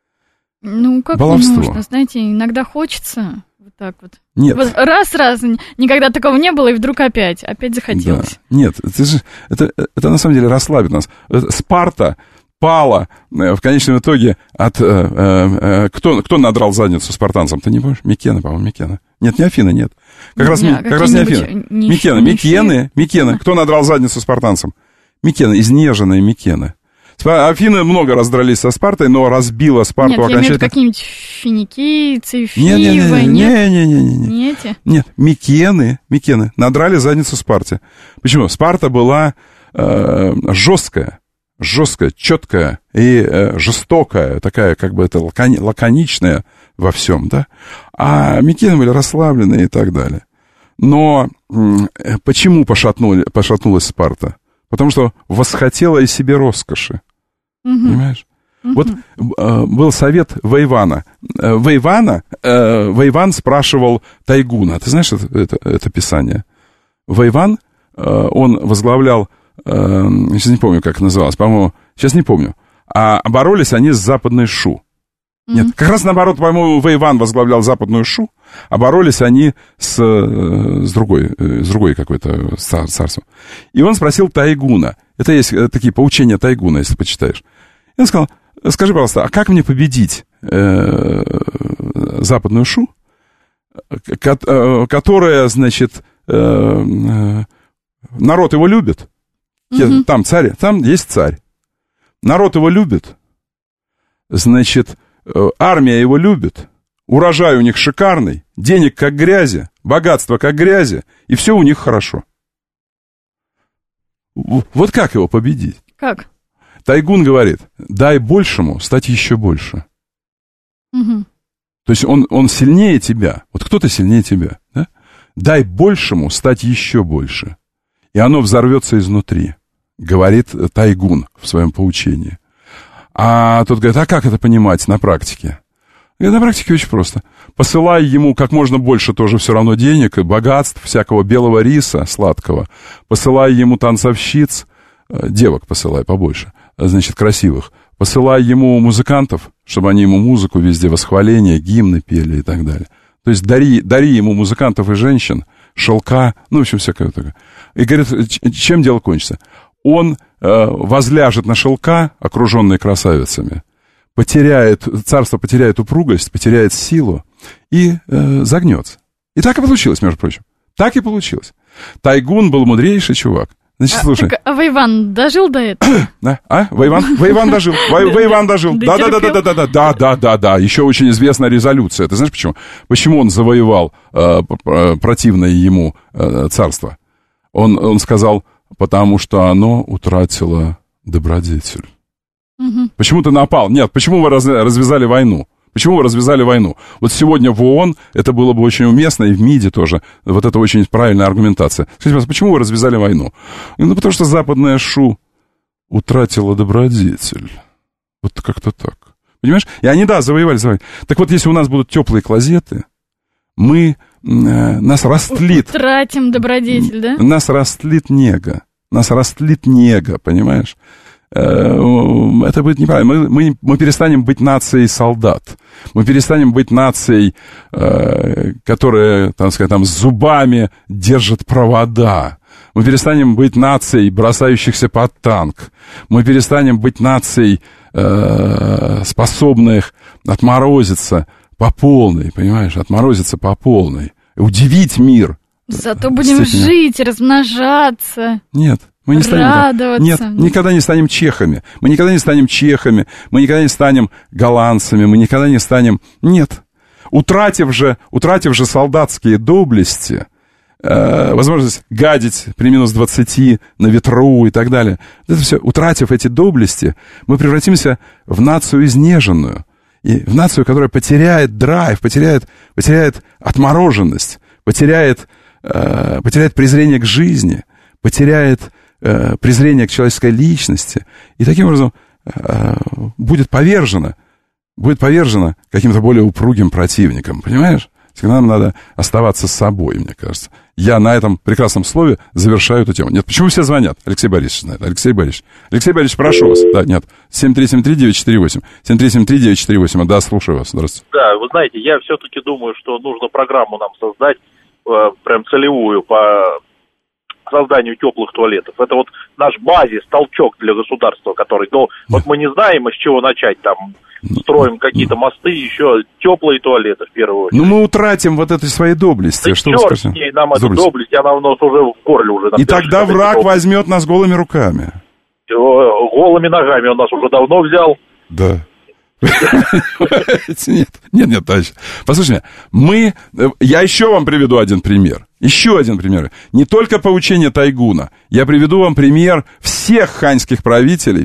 [SPEAKER 4] Ну, как
[SPEAKER 3] баловство.
[SPEAKER 4] Не нужно? Знаете, иногда хочется... Вот так вот.
[SPEAKER 3] Нет.
[SPEAKER 4] Вот раз, никогда такого не было, и вдруг опять захотелось.
[SPEAKER 3] Да. Нет, это на самом деле расслабит нас. Спарта пала в конечном итоге от... Кто надрал задницу спартанцам? Ты не помнишь? Микена, по-моему, Микена. Нет, не Афина, нет. Как раз не Афина. Микена. Кто надрал задницу спартанцам? Микена, изнеженная Микена. Афины много раздрались со Спартой, но разбила Спарту окончательно. Нет, я имею в виду какие-нибудь финикийцы, Фивы, нет? Нет, Микены надрали задницу Спарте. Почему? Спарта была жесткая, четкая и жестокая, такая, как бы это лаконичная во всем, да? А Микены были расслабленные и так далее. Но почему пошатнулась Спарта? Потому что восхотела и себе роскоши. Понимаешь? Вот был совет Воевана. Воеван спрашивал Тайгуна. Ты знаешь это писание? Воеван, он возглавлял, сейчас не помню, как называлось, по-моему, сейчас не помню. А боролись они с Западной Шу. Нет, как раз наоборот, по-моему, Воеван возглавлял Западную Шу, а боролись они с другой какой-то царством. И он спросил Тайгуна. Это есть такие поучения Тайгуна, если почитаешь. И он сказал: скажи, пожалуйста, а как мне победить Западную Шу, которая, значит, народ его любит? Там царь, там есть царь. Народ его любит. Значит, армия его любит. Урожай у них шикарный, денег как грязи, богатство как грязи, и все у них хорошо. Вот как его победить?
[SPEAKER 4] Как?
[SPEAKER 3] Тайгун говорит: дай большему стать еще больше. То есть он сильнее тебя. Вот кто-то сильнее тебя, да? Дай большему стать еще больше. И оно взорвется изнутри, говорит Тайгун в своем поучении. А тот говорит: а как это понимать на практике? На практике очень просто. Посылай ему как можно больше тоже все равно денег, богатств, всякого белого риса сладкого. Посылай ему танцовщиц, девок посылай побольше, значит, красивых. Посылай ему музыкантов, чтобы они ему музыку везде, восхваления, гимны пели и так далее. То есть дари ему музыкантов и женщин, шелка, ну, в общем, всякое такое. И говорит, чем дело кончится? Он возляжет на шелка, окруженный красавицами, царство потеряет упругость, потеряет силу и загнется. И так и получилось, между прочим. Так и получилось. Тайгун был мудрейший чувак. Значит, слушай.
[SPEAKER 4] А Воеван дожил до этого?
[SPEAKER 3] Да, Воеван дожил. Воеван дожил. Да. Еще очень известная резолюция. Ты знаешь почему? Почему он завоевал противное ему царство? Он сказал: потому что оно утратило добродетель. Почему ты напал? Нет, почему вы развязали войну? Почему вы развязали войну? Вот сегодня в ООН это было бы очень уместно, и в МИДе тоже. Вот это очень правильная аргументация. Скажите, почему вы развязали войну? Ну, потому что Западная Шу утратила добродетель. Вот как-то так. Понимаешь? И они, да, завоевали. Так вот, если у нас будут теплые клозеты, нас растлит...
[SPEAKER 4] Утратим добродетель, да?
[SPEAKER 3] Нас растлит нега, понимаешь? Это будет неправильно. Мы перестанем быть нацией солдат. Мы перестанем быть нацией, которая, так сказать, с зубами держит провода. Мы перестанем быть нацией, бросающихся под танк. Мы перестанем быть нацией, способных отморозиться по полной, понимаешь? Отморозиться по полной. Удивить мир.
[SPEAKER 4] Зато будем жить, размножаться.
[SPEAKER 3] Нет. Мы не станем, нет, никогда не станем чехами. Мы никогда не станем голландцами. Мы никогда не станем... Нет. Утратив же солдатские доблести, возможность гадить при минус 20 на ветру и так далее, это все, утратив эти доблести, мы превратимся в нацию изнеженную. И в нацию, которая потеряет драйв, потеряет отмороженность, потеряет презрение к жизни, потеряет презрение к человеческой личности, и таким образом будет повержена каким-то более упругим противником, понимаешь? Всегда нам надо оставаться с собой, мне кажется. Я на этом прекрасном слове завершаю эту тему. Нет, почему все звонят? Алексей Борисович знает. Алексей Борисович, прошу вас. Да, нет. 7373948. 7373948. Да, слушаю вас. Здравствуйте.
[SPEAKER 19] Да, вы знаете, я все-таки думаю, что нужно программу нам создать, прям целевую, по созданию теплых туалетов. Это вот наш базис, толчок для государства, который, вот мы не знаем, с чего начать там. Строим какие-то мосты, еще теплые туалеты в первую очередь.
[SPEAKER 3] Мы утратим вот эти свои доблести.
[SPEAKER 19] Да
[SPEAKER 3] что
[SPEAKER 19] черт с ней, нам эта доблесть, она у нас уже в горле уже.
[SPEAKER 3] И тогда враг возьмет нас голыми руками.
[SPEAKER 19] Голыми ногами он нас уже давно взял.
[SPEAKER 3] Да. Нет, товарищ. Послушайте, я еще вам приведу один пример. Еще один пример. Не только поучение Тайгуна. Я приведу вам пример всех ханьских правителей,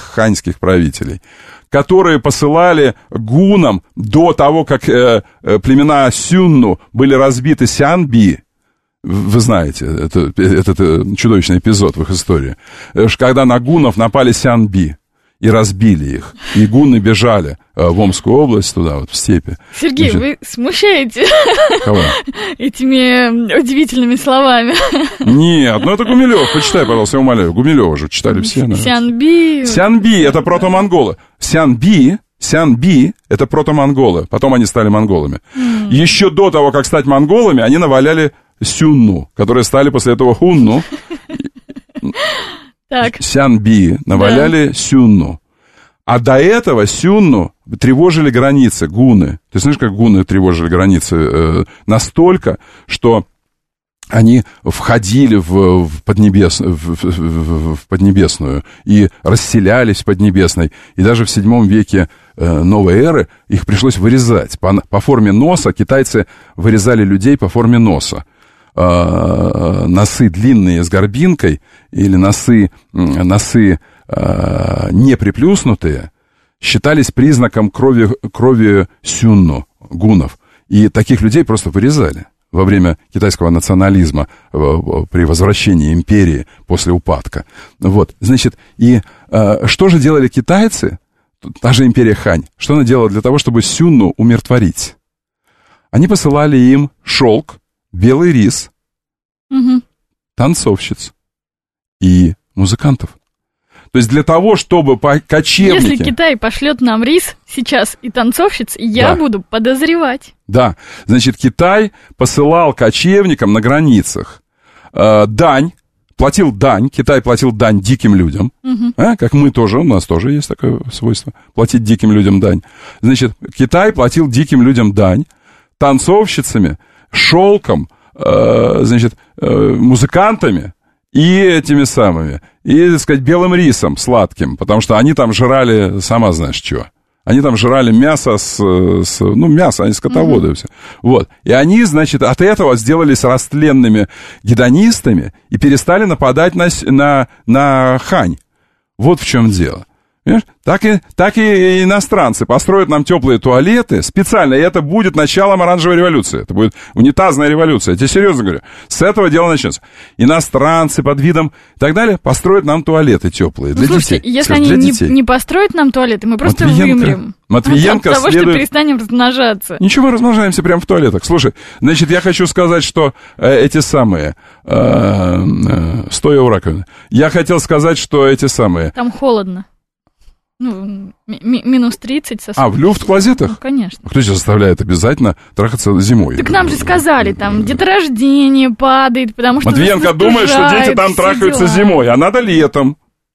[SPEAKER 3] которые посылали гунам до того, как племена Сюнну были разбиты Сянби. Вы знаете, этот чудовищный эпизод в их истории. Когда на гунов напали Сянби и разбили их. И гунны бежали в Омскую область, туда вот, в степи.
[SPEAKER 4] Сергей, вы смущаете
[SPEAKER 3] Кого?
[SPEAKER 4] этими удивительными словами.
[SPEAKER 3] Нет, это Гумилев. Почитай, пожалуйста, я умоляю. Гумилева же читали все.
[SPEAKER 4] Сянби.
[SPEAKER 3] Сянби — это протомонголы. Сянби — это протомонголы. Потом они стали монголами. Еще до того, как стать монголами, они наваляли Сюнну, которые стали после этого Хунну. Сянби наваляли Сюнну. А до этого Сюнну тревожили границы, гуны. Ты знаешь, как гуны тревожили границы? Настолько, что они входили в Поднебесную и расселялись в Поднебесной. И даже в VII веке новой эры их пришлось вырезать. По форме носа китайцы вырезали людей по форме носа. Носы длинные с горбинкой или носы не приплюснутые считались признаком крови сюнну, гунов. И таких людей просто вырезали во время китайского национализма при возвращении империи после упадка. Вот, значит, и что же делали китайцы, та же империя Хань, что она делала для того, чтобы сюнну умиротворить? Они посылали им шелк, белый рис, танцовщиц и музыкантов. То есть для того, чтобы кочевники...
[SPEAKER 4] Если Китай пошлет нам рис сейчас и танцовщиц, я буду подозревать.
[SPEAKER 3] Да, значит, Китай посылал кочевникам на границах дань, платил дань, Китай платил дань диким людям, как мы тоже, у нас тоже есть такое свойство, платить диким людям дань. Значит, Китай платил диким людям дань, танцовщицами, шелком, значит, музыкантами и этими самыми, и, так сказать, белым рисом сладким, потому что они там жрали, сама знаешь, что. Они там жрали мясо мясо, они скотоводы все. Вот. И они, значит, от этого сделались растленными гедонистами и перестали нападать на Хань. Вот в чем дело. Понимаешь? Так и иностранцы построят нам теплые туалеты специально, и это будет началом оранжевой революции. Это будет унитазная революция. Я тебе серьезно говорю. С этого дела начнется. Иностранцы под видом и так далее построят нам туалеты теплые для
[SPEAKER 4] слушайте,
[SPEAKER 3] детей.
[SPEAKER 4] Если они не построят нам туалеты, мы просто вымрем.
[SPEAKER 3] Матвиенко
[SPEAKER 4] от того, что перестанем размножаться.
[SPEAKER 3] Ничего, мы размножаемся прямо в туалетах. Слушай, значит, я хочу сказать, что эти самые... стоя у раковины. Я хотел сказать, что эти самые...
[SPEAKER 4] Там холодно. Минус 30 со
[SPEAKER 3] в люфт-клозетах?
[SPEAKER 4] Ну, конечно.
[SPEAKER 3] Кто тебя заставляет обязательно трахаться зимой?
[SPEAKER 4] Так нам же сказали, там деторождение падает, потому что...
[SPEAKER 3] Матвиенко думает, что дети там трахаются зимой, а надо летом.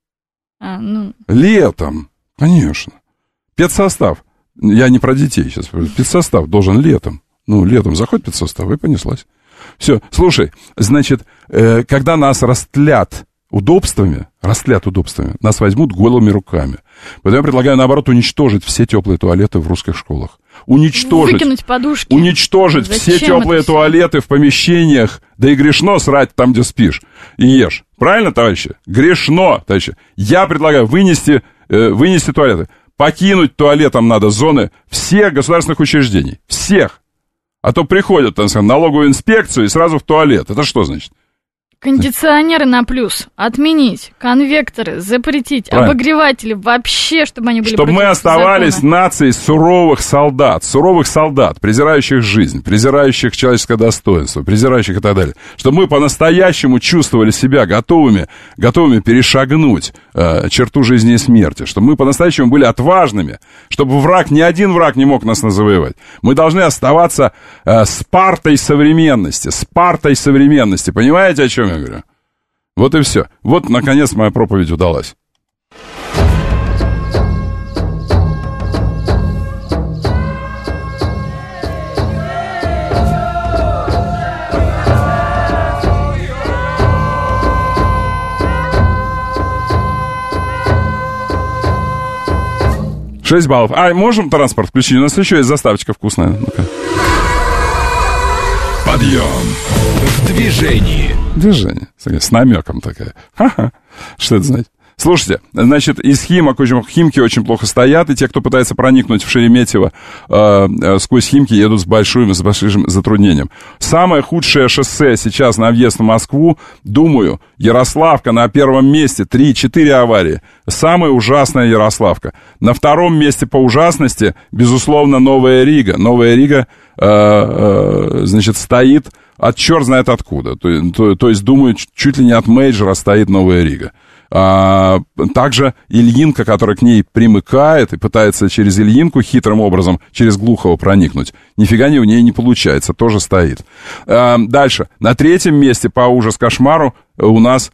[SPEAKER 3] Летом, конечно. Педсостав. Я не про детей сейчас. Педсостав должен летом. Летом заходит педсостав, и понеслась. Все, слушай, значит, когда нас растлят удобствами, нас возьмут голыми руками. Поэтому я предлагаю, наоборот, уничтожить все теплые туалеты в русских школах.
[SPEAKER 4] Выкинуть подушки.
[SPEAKER 3] Уничтожить все теплые туалеты в помещениях. Да и грешно срать там, где спишь и ешь. Правильно, товарищи? Грешно, товарищи. Я предлагаю вынести туалеты. Покинуть туалетом надо зоны всех государственных учреждений. Всех. А то приходят, так сказать, налоговую инспекцию и сразу в туалет. Это что значит?
[SPEAKER 4] Кондиционеры на плюс отменить, конвекторы запретить, правильно. Обогреватели вообще, чтобы они были...
[SPEAKER 3] Чтобы мы оставались нацией суровых солдат, презирающих жизнь, презирающих человеческое достоинство, презирающих и так далее. Чтобы мы по-настоящему чувствовали себя готовыми перешагнуть черту жизни и смерти. Чтобы мы по-настоящему были отважными, чтобы ни один враг не мог нас завоевать. Мы должны оставаться Спартой современности. Понимаете, о чем я говорю? Вот и все. Вот, наконец, моя проповедь удалась. Шесть баллов. Можем транспорт включить? У нас еще есть заставочка вкусная. Ну-ка. Подъем.
[SPEAKER 1] В движении.
[SPEAKER 3] Движение. С намеком такая. Ха-ха. Что это значит? Слушайте, значит, из Химок, Химки очень плохо стоят, и те, кто пытается проникнуть в Шереметьево, сквозь Химки едут с большим затруднением. Самое худшее шоссе сейчас на въезд в Москву, думаю, Ярославка на первом месте, 3-4 аварии. Самая ужасная Ярославка. На втором месте по ужасности, безусловно, Новая Рига. Новая Рига, значит, стоит от черт знает откуда. То есть, думаю, чуть ли не от мейджора стоит Новая Рига. Также Ильинка, которая к ней примыкает и пытается через Ильинку хитрым образом через Глухово проникнуть. Нифига у нее не получается, тоже стоит. Дальше. На третьем месте по ужас-кошмару у нас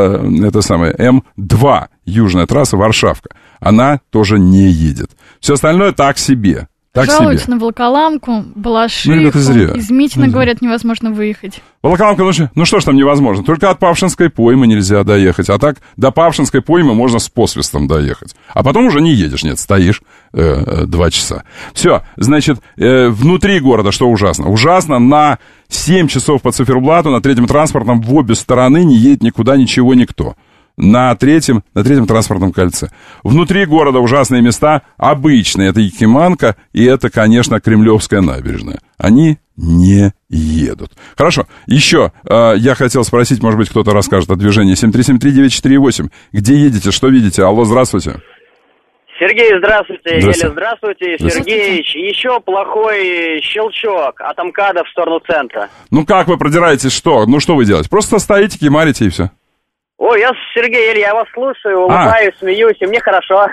[SPEAKER 3] М2, южная трасса Варшавка. Она тоже не едет. Все остальное так себе.
[SPEAKER 4] Жалуются на Волоколамку, Балашиху, из Митина, говорят, невозможно выехать.
[SPEAKER 3] Волоколамка, ну что ж там невозможно? Только от Павшинской поймы нельзя доехать. А так до Павшинской поймы можно с посвистом доехать. А потом уже не едешь, нет, стоишь 2 часа. Все, значит, внутри города что ужасно? Ужасно на 7 часов по циферблату на третьем транспортном в обе стороны не едет никуда ничего никто. На третьем транспортном кольце. Внутри города ужасные места обычные. Это Якиманка и это, конечно, Кремлевская набережная. Они не едут. Хорошо. Еще я хотел спросить, может быть, кто-то расскажет о движении. 7373948. Где едете, что видите? Алло, здравствуйте.
[SPEAKER 20] Сергей, здравствуйте. Еля, здравствуйте. Сергеич, еще плохой щелчок от МКАДа в сторону центра.
[SPEAKER 3] Ну как вы продираетесь, что? Ну что вы делаете? Просто стоите, кимарите и все.
[SPEAKER 20] Ой, Сергей, я вас слушаю, улыбаюсь, смеюсь, и мне хорошо.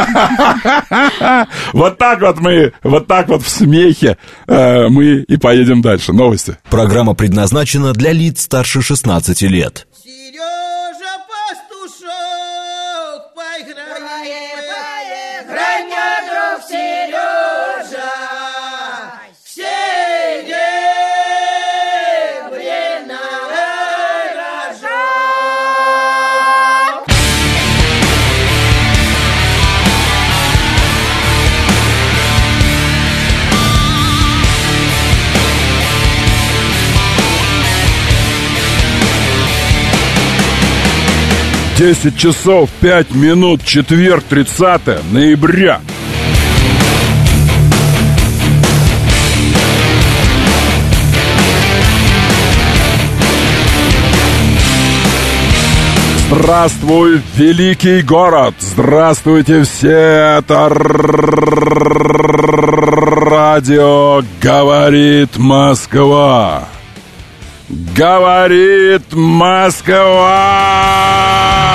[SPEAKER 3] Вот так вот в смехе мы и поедем дальше. Новости.
[SPEAKER 1] Программа предназначена для лиц старше 16 лет.
[SPEAKER 2] Сережа Пастушок, поиграем, грай мне, друг Сережа,
[SPEAKER 3] Десять часов 5 минут, четверг, 30 ноября. Здравствуй, великий город! Здравствуйте все! Это радио «Говорит Москва». Говорит Москва!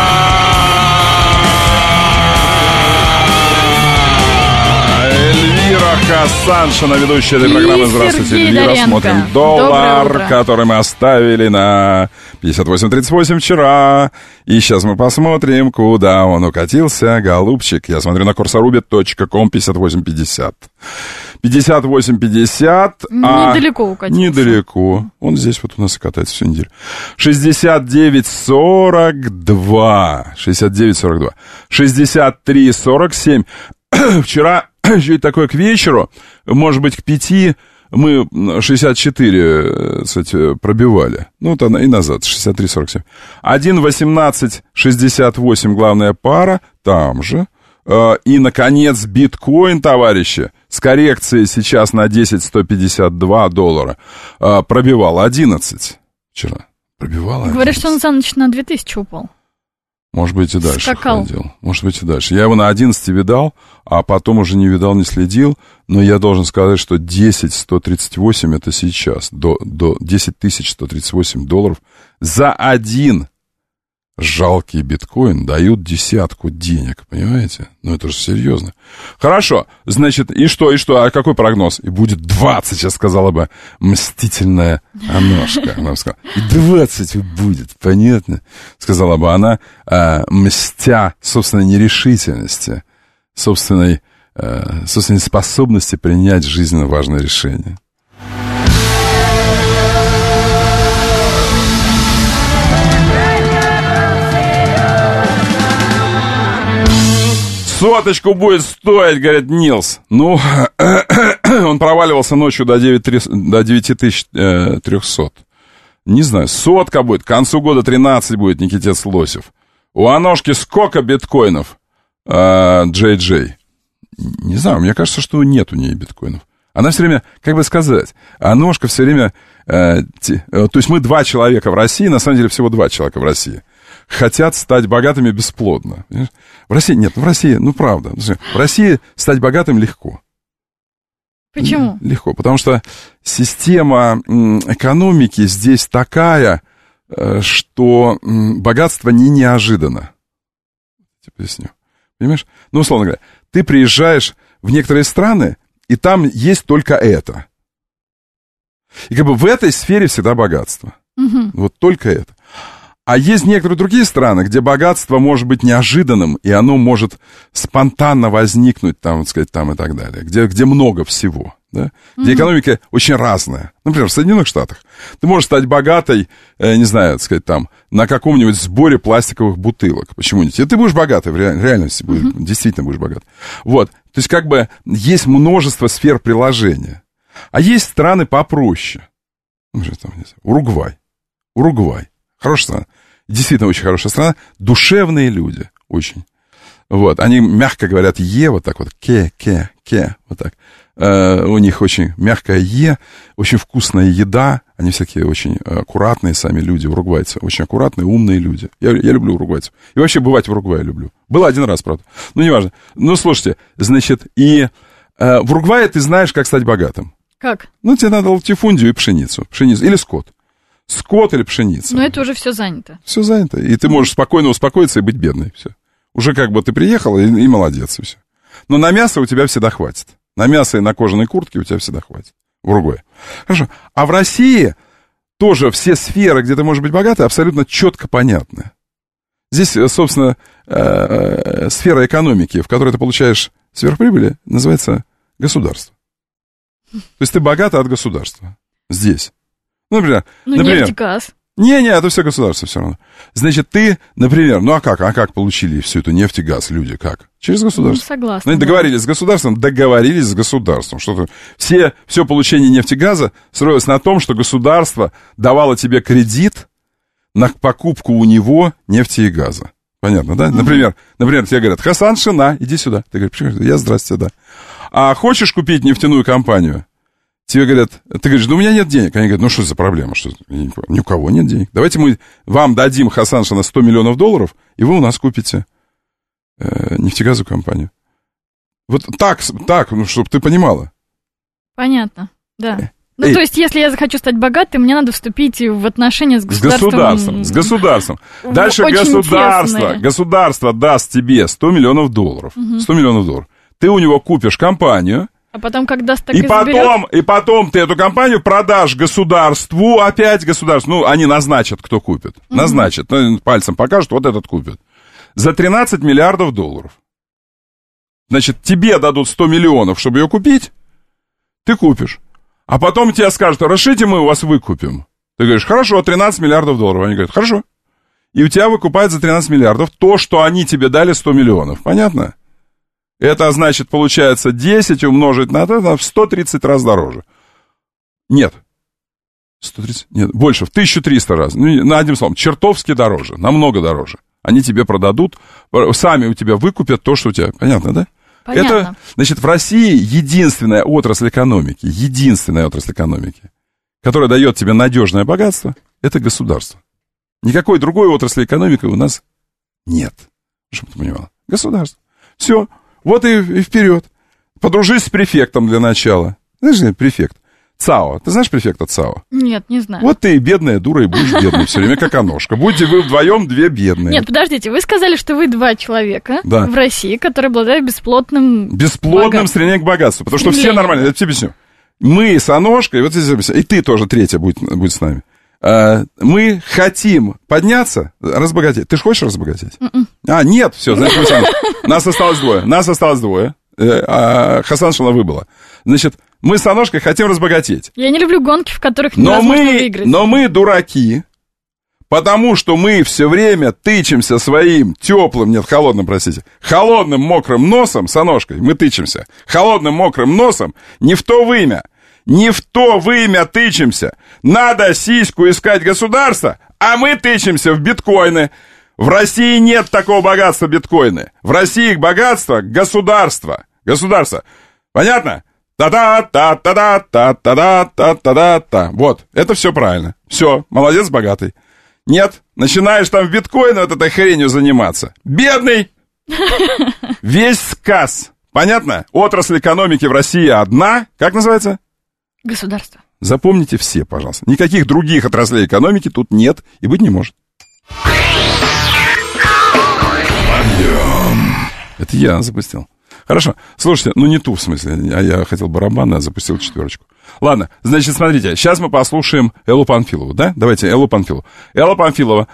[SPEAKER 3] Эльвира Хасаншина, ведущая этой программы. Здравствуйте,
[SPEAKER 4] Сергей
[SPEAKER 3] Эльвира.
[SPEAKER 4] Доренко.
[SPEAKER 3] Смотрим доллар, который мы оставили на 58.38 вчера. И сейчас мы посмотрим, куда он укатился. Голубчик, я смотрю на coursorubit.com 58.50. 58.50.
[SPEAKER 4] Недалеко укатился.
[SPEAKER 3] Недалеко. Он здесь вот у нас и катается всю неделю. 69.42. 69.42. 63.47. Вчера, чуть такое к вечеру, может быть, к 5 мы 64, кстати, пробивали. Ну, то и назад, 63.47. 1.18.68 главная пара, там же. И, наконец, биткоин, товарищи, с коррекцией сейчас на 10.152 доллара, пробивал 11 вчера. Пробивал 11.
[SPEAKER 4] Говорят, что он за ночь на 2000 упал.
[SPEAKER 3] Может быть, и дальше ходил. Может быть, и дальше. Я его на 11 видал, а потом уже не видал, не следил. Но я должен сказать, что 10.138 это сейчас. До 10 138 долларов за один жалкий биткоин дают 10 денег, понимаете? Ну, это же серьезно. Хорошо, значит, и что? А какой прогноз? И будет 20, сейчас сказала бы мстительная Аношка. Она бы сказала, и 20 будет, понятно? Сказала бы она, мстя собственной нерешительности, собственной способности принять жизненно важное решение. Соточку будет стоить, говорит Нилс. Ну, он проваливался ночью до 9300. Не знаю, сотка будет, к концу года 13 будет, Никитец Лосев. У Аношки сколько биткоинов, Джей Джей? Не знаю, мне кажется, что нет у нее биткоинов. Она все время, как бы сказать, Аношка все время... то есть мы 2 человека в России, на самом деле всего 2 человека в России, хотят стать богатыми бесплодно. В России нет, в России, ну правда, в России стать богатым легко.
[SPEAKER 4] Почему?
[SPEAKER 3] Легко, потому что система экономики здесь такая, что богатство не неожиданно. Поясню. Понимаешь? Ну, условно говоря, ты приезжаешь в некоторые страны, и там есть только это. И как бы в этой сфере всегда богатство.
[SPEAKER 4] Угу.
[SPEAKER 3] Вот только это. А есть некоторые другие страны, где богатство может быть неожиданным, и оно может спонтанно возникнуть, там, вот сказать, там и так далее, где много всего, да? Где экономика очень разная. Например, в Соединенных Штатах ты можешь стать богатой, не знаю, так сказать, там, на каком-нибудь сборе пластиковых бутылок. Почему-нибудь. И ты будешь богатой, в реальности действительно будешь богат. Вот. То есть, как бы, есть множество сфер приложения. А есть страны попроще. Например, там, не знаю, Уругвай. Хорошая страна. Действительно очень хорошая страна. Душевные люди. Очень. Вот. Они мягко говорят «е», вот так вот. «Ке», вот так. У них очень мягкое «е», очень вкусная еда. Они всякие очень аккуратные сами люди, уругвайцы. Очень аккуратные, умные люди. Я люблю уругвайцев. И вообще бывать в Уругвае люблю. Был один раз, правда. Ну, неважно. Ну, слушайте, значит, и в Уругвае ты знаешь, как стать богатым.
[SPEAKER 4] Как?
[SPEAKER 3] Ну, тебе надо латифундию и пшеницу. Или скот. Скот или пшеница.
[SPEAKER 4] Но это уже все занято.
[SPEAKER 3] Все занято. И ты можешь спокойно успокоиться и быть бедной. Все. Уже как бы ты приехала и молодец. И все. Но на мясо у тебя всегда хватит. На мясо и на кожаной куртке у тебя всегда хватит. В Уругвае. Хорошо. А в России тоже все сферы, где ты можешь быть богатой, абсолютно четко понятны. Здесь, собственно, сфера экономики, в которой ты получаешь сверхприбыли, называется государство. То есть ты богата от государства. Здесь. Ну, например...
[SPEAKER 4] нефть, газ.
[SPEAKER 3] Не, это все государство все равно. Значит, ты, например, а как получили всю эту нефть и газ люди? Как? Через государство.
[SPEAKER 4] Ну, согласна.
[SPEAKER 3] Ну, договорились с государством. Что все получение нефти и газа строилось на том, что государство давало тебе кредит на покупку у него нефти и газа. Понятно, да? Например, тебе говорят: Хасан Шина, иди сюда. Ты говоришь: я, здрасте, да. А хочешь купить нефтяную компанию? Тебе говорят, ты говоришь: у меня нет денег. Они говорят: ну что за проблема? Что? Ни у кого нет денег. Давайте мы вам дадим, Хасан Шина, $100 миллионов, и вы у нас купите нефтегазовую компанию. Вот так, чтобы ты понимала.
[SPEAKER 4] Понятно, да. То есть, если я захочу стать богатой, мне надо вступить в отношения с государством.
[SPEAKER 3] С государством. Дальше государство даст тебе $100 миллионов. $100 миллионов. Ты у него купишь компанию.
[SPEAKER 4] А потом, когда так и
[SPEAKER 3] потом ты эту компанию продашь государству, ну, они назначат, кто купит. Назначат, пальцем покажут, вот этот купит. За $13 миллиардов. Значит, тебе дадут 100 миллионов, чтобы ее купить, ты купишь. А потом тебе скажут: решите, мы у вас выкупим. Ты говоришь: хорошо, $13 миллиардов. Они говорят: хорошо. И у тебя выкупают за 13 миллиардов то, что они тебе дали 100 миллионов. Понятно? Это значит, получается, 10 умножить на это в 130 раз дороже. Нет. 130? Нет, больше, в 1300 раз. Ну, одним словом, чертовски дороже, намного дороже. Они тебе продадут, сами у тебя выкупят то, что у тебя... Понятно, да?
[SPEAKER 4] Понятно.
[SPEAKER 3] Это, значит, в России единственная отрасль экономики, которая дает тебе надежное богатство, это государство. Никакой другой отрасли экономики у нас нет. Чтобы ты понимала. Государство. Все. Вот и вперед. Подружись с префектом для начала. Знаешь, префект? ЦАО. Ты знаешь префекта ЦАО?
[SPEAKER 4] Нет, не знаю.
[SPEAKER 3] Вот ты бедная дура и будешь бедной все время, как Аношка. Будете вы вдвоем две бедные.
[SPEAKER 4] Нет, подождите, вы сказали, что вы два человека в России, которые обладают бесплотным
[SPEAKER 3] стремлением к богатству. Потому что все нормально. Я тебе объясню. Мы с Аношкой, вот здесь, и ты тоже третья будет с нами. Мы хотим подняться, разбогатеть. Ты же хочешь разбогатеть? Нет, все, значит, нас осталось двое. Хасан Шалова выбыла. Значит, мы с Аношкой хотим разбогатеть.
[SPEAKER 4] Я не люблю гонки, в которых невозможно выиграть.
[SPEAKER 3] Но мы дураки, потому что мы все время тычемся своим холодным мокрым носом с Аношкой. Мы тычемся холодным мокрым носом не в то вымя. Не в то вымя тычемся. Надо сиську искать государство, а мы тычемся в биткоины. В России нет такого богатства биткоины. В России богатство государства. Государство. Понятно? Та-да-та-та-да-та-та-да-та-та-да-та. Вот, это все правильно. Все, молодец, богатый. Нет, начинаешь там в биткоины вот этой хренью заниматься. Бедный. Весь сказ. Понятно? Отрасль экономики в России одна. Как называется?
[SPEAKER 4] Государство.
[SPEAKER 3] Запомните все, пожалуйста. Никаких других отраслей экономики тут нет и быть не может. Это я запустил. Хорошо. Слушайте, не ту в смысле. Я хотел барабаны, а запустил 4. Ладно, значит, смотрите. Сейчас мы послушаем Эллу Панфилову, да? Давайте Эллу Панфилову. Элла Панфилова,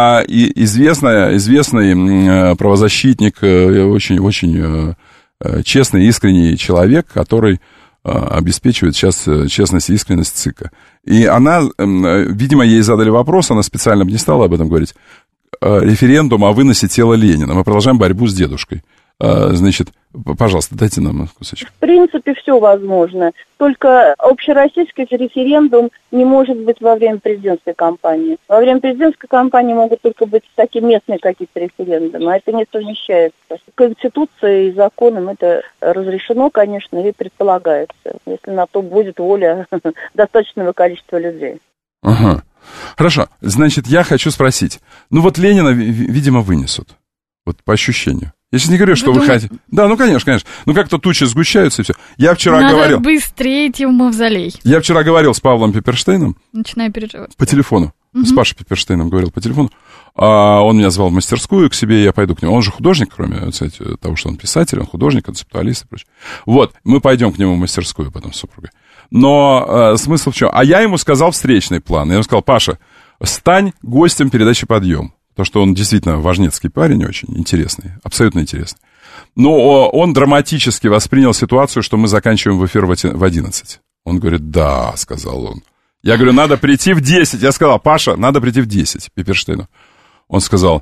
[SPEAKER 3] известный правозащитник, очень честный, искренний человек, который обеспечивает сейчас честность и искренность ЦИКа. И она, видимо, ей задали вопрос, она специально бы не стала об этом говорить. Референдум о выносе тела Ленина. Мы продолжаем борьбу с дедушкой. Значит, пожалуйста, дайте нам кусочек.
[SPEAKER 21] В принципе, все возможно. Только общероссийский референдум не может быть во время президентской кампании. Во время президентской кампании могут только быть такие местные какие-то референдумы, а это не совмещается. Конституцией и законом это разрешено, конечно, и предполагается, если на то будет воля достаточного количества людей.
[SPEAKER 3] Ага. Хорошо. Значит, я хочу спросить. Вот Ленина, видимо, вынесут. Вот по ощущению. Я сейчас не говорю, что вы хотите. Да, конечно. Как-то тучи сгущаются и все. Я вчера говорил...
[SPEAKER 4] Надо быстрее идти в мавзолей.
[SPEAKER 3] Я вчера говорил с Павлом Пепперштейном.
[SPEAKER 4] Начинаю переживать.
[SPEAKER 3] По телефону. С Пашей Пепперштейном говорил по телефону. Он меня звал в мастерскую к себе, я пойду к нему. Он же художник, кроме того, что он писатель, он художник, концептуалист и прочее. Вот, мы пойдем к нему в мастерскую потом с супругой. Но смысл в чем? А я ему сказал встречный план. Я ему сказал: Паша, стань гостем передачи «Подъем». Потому что он действительно важнецкий парень, очень интересный, абсолютно интересный. Но он драматически воспринял ситуацию, что мы заканчиваем в эфир в 11. Он говорит: да, сказал он. Я говорю: надо прийти в 10. Я сказал: Паша, надо прийти в 10, Пепперштейну. Он сказал: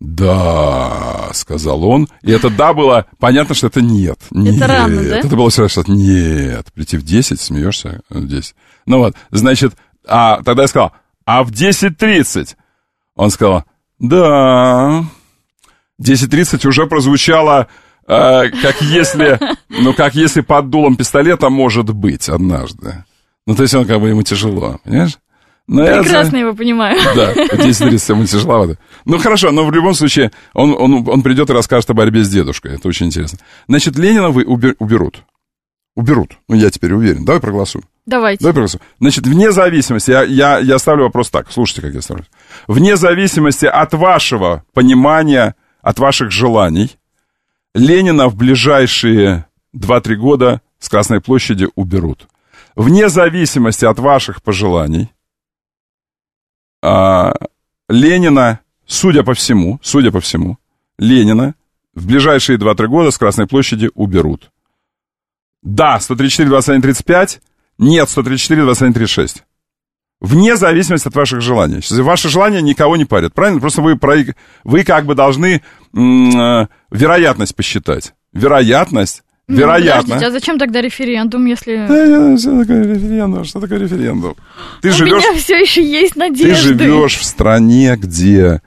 [SPEAKER 3] да, сказал он. И это да было, понятно, что это нет.
[SPEAKER 4] Это рано, да?
[SPEAKER 3] Это было сразу, что нет, прийти в 10, смеешься, в 10. Ну вот, значит, тогда я сказал: а в 10:30? Он сказал: да, 10:30 уже прозвучало, как если под дулом пистолета может быть однажды. То есть он ему тяжело, понимаешь?
[SPEAKER 4] Прекрасно его понимаю.
[SPEAKER 3] Да, 10:30 ему тяжеловато. Хорошо, но в любом случае он придет и расскажет о борьбе с дедушкой. Это очень интересно. Значит, Ленина уберут. Уберут. Я теперь уверен. Давай проголосуем.
[SPEAKER 4] Давайте.
[SPEAKER 3] Давай проголосуем. Значит, вне зависимости, я ставлю вопрос так, слушайте, как я ставлю. Вне зависимости от вашего понимания, от ваших желаний, Ленина в ближайшие 2-3 года с Красной площади уберут. Вне зависимости от ваших пожеланий, Ленина, судя по всему, Ленина в ближайшие 2-3 года с Красной площади уберут. Да, 134-21-35, нет, 134-21-36. Вне зависимости от ваших желаний. Ваши желания никого не парят, правильно? Просто вы как бы должны вероятность посчитать. Вероятность.
[SPEAKER 4] Подождите, а зачем тогда референдум, если...
[SPEAKER 3] Что такое референдум?
[SPEAKER 4] У меня все еще есть надежда.
[SPEAKER 3] Ты живешь в стране, где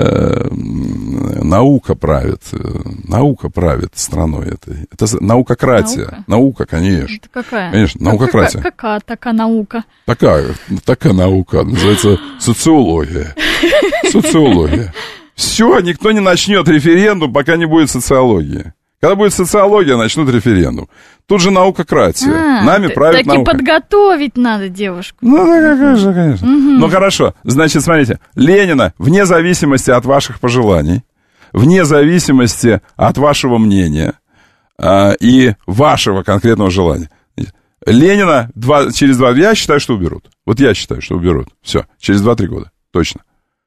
[SPEAKER 3] наука правит страной этой. Это наукократия. Наука, конечно.
[SPEAKER 4] Это какая?
[SPEAKER 3] Конечно, наукократия.
[SPEAKER 4] Какая такая наука?
[SPEAKER 3] Такая наука. Называется социология. Все, никто не начнет референдум, пока не будет социологии. Когда будет социология, начнут референдум. Тут же наукократия. Нами правит наука.
[SPEAKER 4] Так и подготовить надо девушку.
[SPEAKER 3] Ну, да, конечно. Ну, хорошо. Значит, смотрите. Ленина, вне зависимости от ваших пожеланий, вне зависимости от вашего мнения и вашего конкретного желания, Ленина через 2... Я считаю, что уберут. Вот я считаю, что уберут. Все. Через 2-3 года. Точно.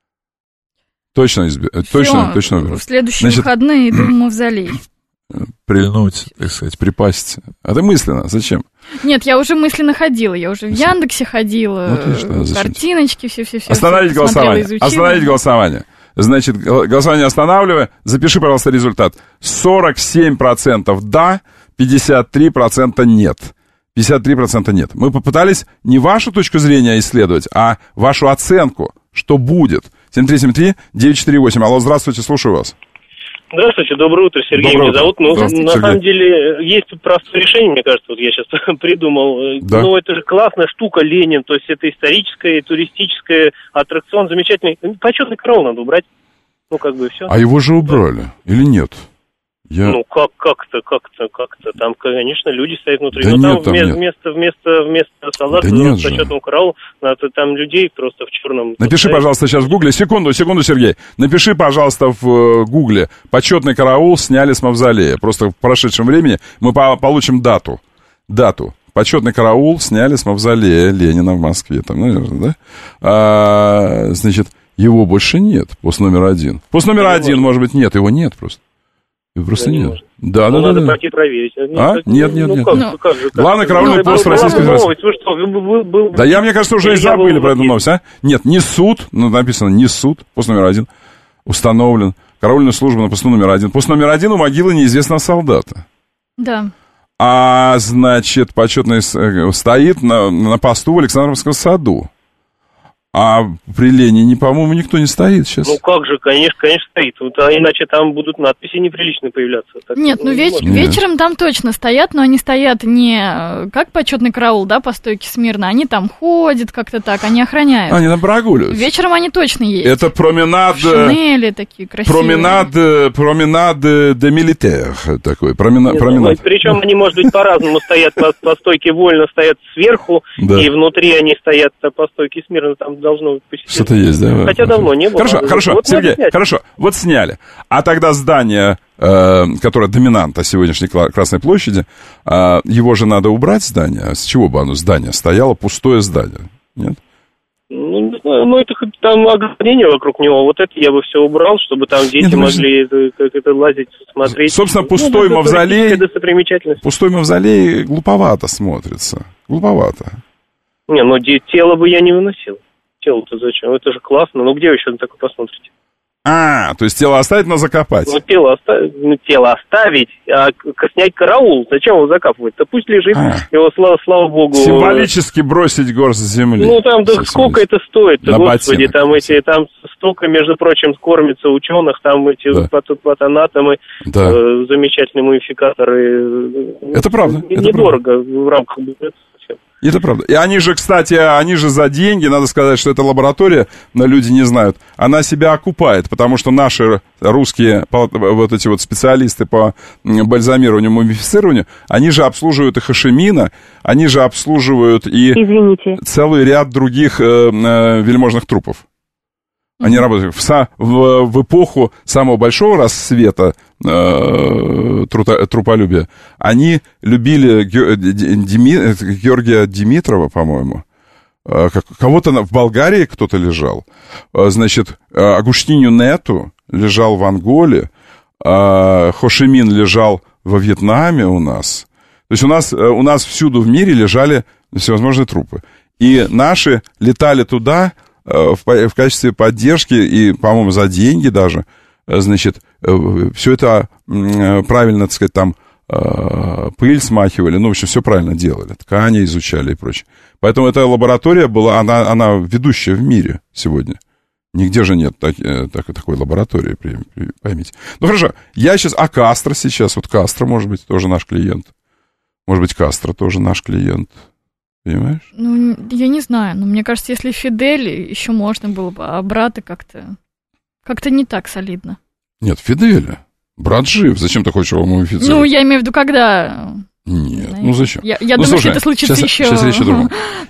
[SPEAKER 3] Точно уберут.
[SPEAKER 4] В следующие выходные иду в мавзолей.
[SPEAKER 3] Прильнуть, так сказать, припасть. А ты мысленно, зачем?
[SPEAKER 4] Нет, я уже мысленно ходила, я уже в Яндексе ходила, картиночки, все.
[SPEAKER 3] Остановить голосование. Значит, голосование останавливаю. Запиши, пожалуйста, результат. 47% да, 53% нет. 53% нет. Мы попытались не вашу точку зрения исследовать, а вашу оценку, что будет. 7373-948. Алло, здравствуйте, слушаю вас.
[SPEAKER 5] Здравствуйте, доброе утро, Сергей меня зовут. Ну, на самом деле, есть простое решение, мне кажется, вот я сейчас придумал. Да. Ну, это же классная штука, Ленин, то есть это историческая, туристическая аттракцион, замечательный. Почетный караул надо убрать, ну, как бы все.
[SPEAKER 3] А его же убрали, или нет?
[SPEAKER 5] Ну, как-то, там, конечно, люди стоят внутри, да но там вместо солдат с почетным караулом, там людей просто в черном.
[SPEAKER 3] Напиши, пожалуйста, сейчас в гугле, секунду, Сергей, напиши, пожалуйста, в гугле, почетный караул сняли с мавзолея, просто в прошедшем времени мы получим дату, почетный караул сняли с мавзолея Ленина в Москве, там, наверное, да, значит, его больше нет, пост номер 1, может быть, нет, его нет просто. Просто нет. Да.
[SPEAKER 5] Надо пойти проверить.
[SPEAKER 3] Нет. Главный караульный пост Российской Федерации. Да мне кажется, уже и забыли про эту новость, а? Нет, не суд, написано не суд, пост номер 1 установлен. Караульная служба на посту номер 1. Пост номер 1 у могилы неизвестного солдата.
[SPEAKER 4] Да.
[SPEAKER 3] А, значит, почетный стоит на посту в Александровском саду. А при Ленине, по-моему, никто не стоит сейчас.
[SPEAKER 5] Ну как же, конечно стоит. Вот, а иначе там будут надписи неприличные появляться. Так,
[SPEAKER 4] нет, вечером там точно стоят, но они стоят не как почетный караул, да, по стойке смирно. Они там ходят как-то так, они охраняют.
[SPEAKER 3] Они там прогуливаются.
[SPEAKER 4] Вечером они точно есть.
[SPEAKER 3] Это променад...
[SPEAKER 4] Шинели такие красивые.
[SPEAKER 3] Променад де милитер такой. Променад.
[SPEAKER 5] Причем они, может быть, по-разному стоят по стойке вольно, стоят сверху, и внутри они стоят по стойке смирно, там должно быть посетитель.
[SPEAKER 3] Что-то есть, да?
[SPEAKER 5] Хотя давно не было.
[SPEAKER 3] Хорошо, вот Сергей, вот сняли. А тогда здание, которое доминанта сегодняшней Красной площади, его же надо убрать, здание. С чего бы здание стояло, пустое здание? Нет?
[SPEAKER 5] Ну, не знаю, это там ограждение вокруг него, вот это я бы все убрал, чтобы там дети могли лазить, смотреть.
[SPEAKER 3] Собственно, пустой мавзолей глуповато смотрится. Глуповато.
[SPEAKER 5] Тело бы я не выносил. Тело-то зачем? Это же классно. Где вы еще на такое посмотрите?
[SPEAKER 3] То есть тело оставить, но закопать?
[SPEAKER 5] Тело оставить, а снять караул. Зачем его закапывать? Да пусть лежит, его, слава богу...
[SPEAKER 3] Символически бросить горсть земли.
[SPEAKER 5] Сколько это стоит-то, господи, там столько, между прочим, кормится ученых, там патанатомы, замечательные мумификаторы.
[SPEAKER 3] Это правда.
[SPEAKER 5] Недорого в рамках бюджета.
[SPEAKER 3] Это правда. И они же, кстати, за деньги, надо сказать, что эта лаборатория, люди не знают, она себя окупает, потому что наши русские вот эти вот специалисты по бальзамированию, мумифицированию, они же обслуживают и Хошимина, они же обслуживают и целый ряд других вельможных трупов. Они работают в эпоху самого большого расцвета труполюбия. Они любили Георгия Димитрова, по-моему. Кого-то в Болгарии кто-то лежал. Значит, Агуштинью Нету лежал в Анголе. Хошимин лежал во Вьетнаме у нас. То есть у нас всюду в мире лежали всевозможные трупы. И наши летали туда в качестве поддержки и, по-моему, за деньги даже, значит, все это правильно, так сказать, там пыль смахивали, в общем, все правильно делали, ткани изучали и прочее. Поэтому эта лаборатория была, она ведущая в мире сегодня. Нигде же нет такой лаборатории, поймите. Хорошо, я сейчас, Кастро сейчас, Кастро, может быть, тоже наш клиент. Может быть, Кастро тоже наш клиент. Понимаешь?
[SPEAKER 4] Я не знаю, но мне кажется, если Фидель, еще можно было бы, а брата как-то не так солидно.
[SPEAKER 3] Нет, Фиделя. Брат жив, зачем ты хочешь его мумифицировать?
[SPEAKER 4] Ну, я имею в виду, когда...
[SPEAKER 3] Нет, ну зачем?
[SPEAKER 4] Я думаю,
[SPEAKER 3] слушай,
[SPEAKER 4] что это случится еще...
[SPEAKER 3] Сейчас речь о другом.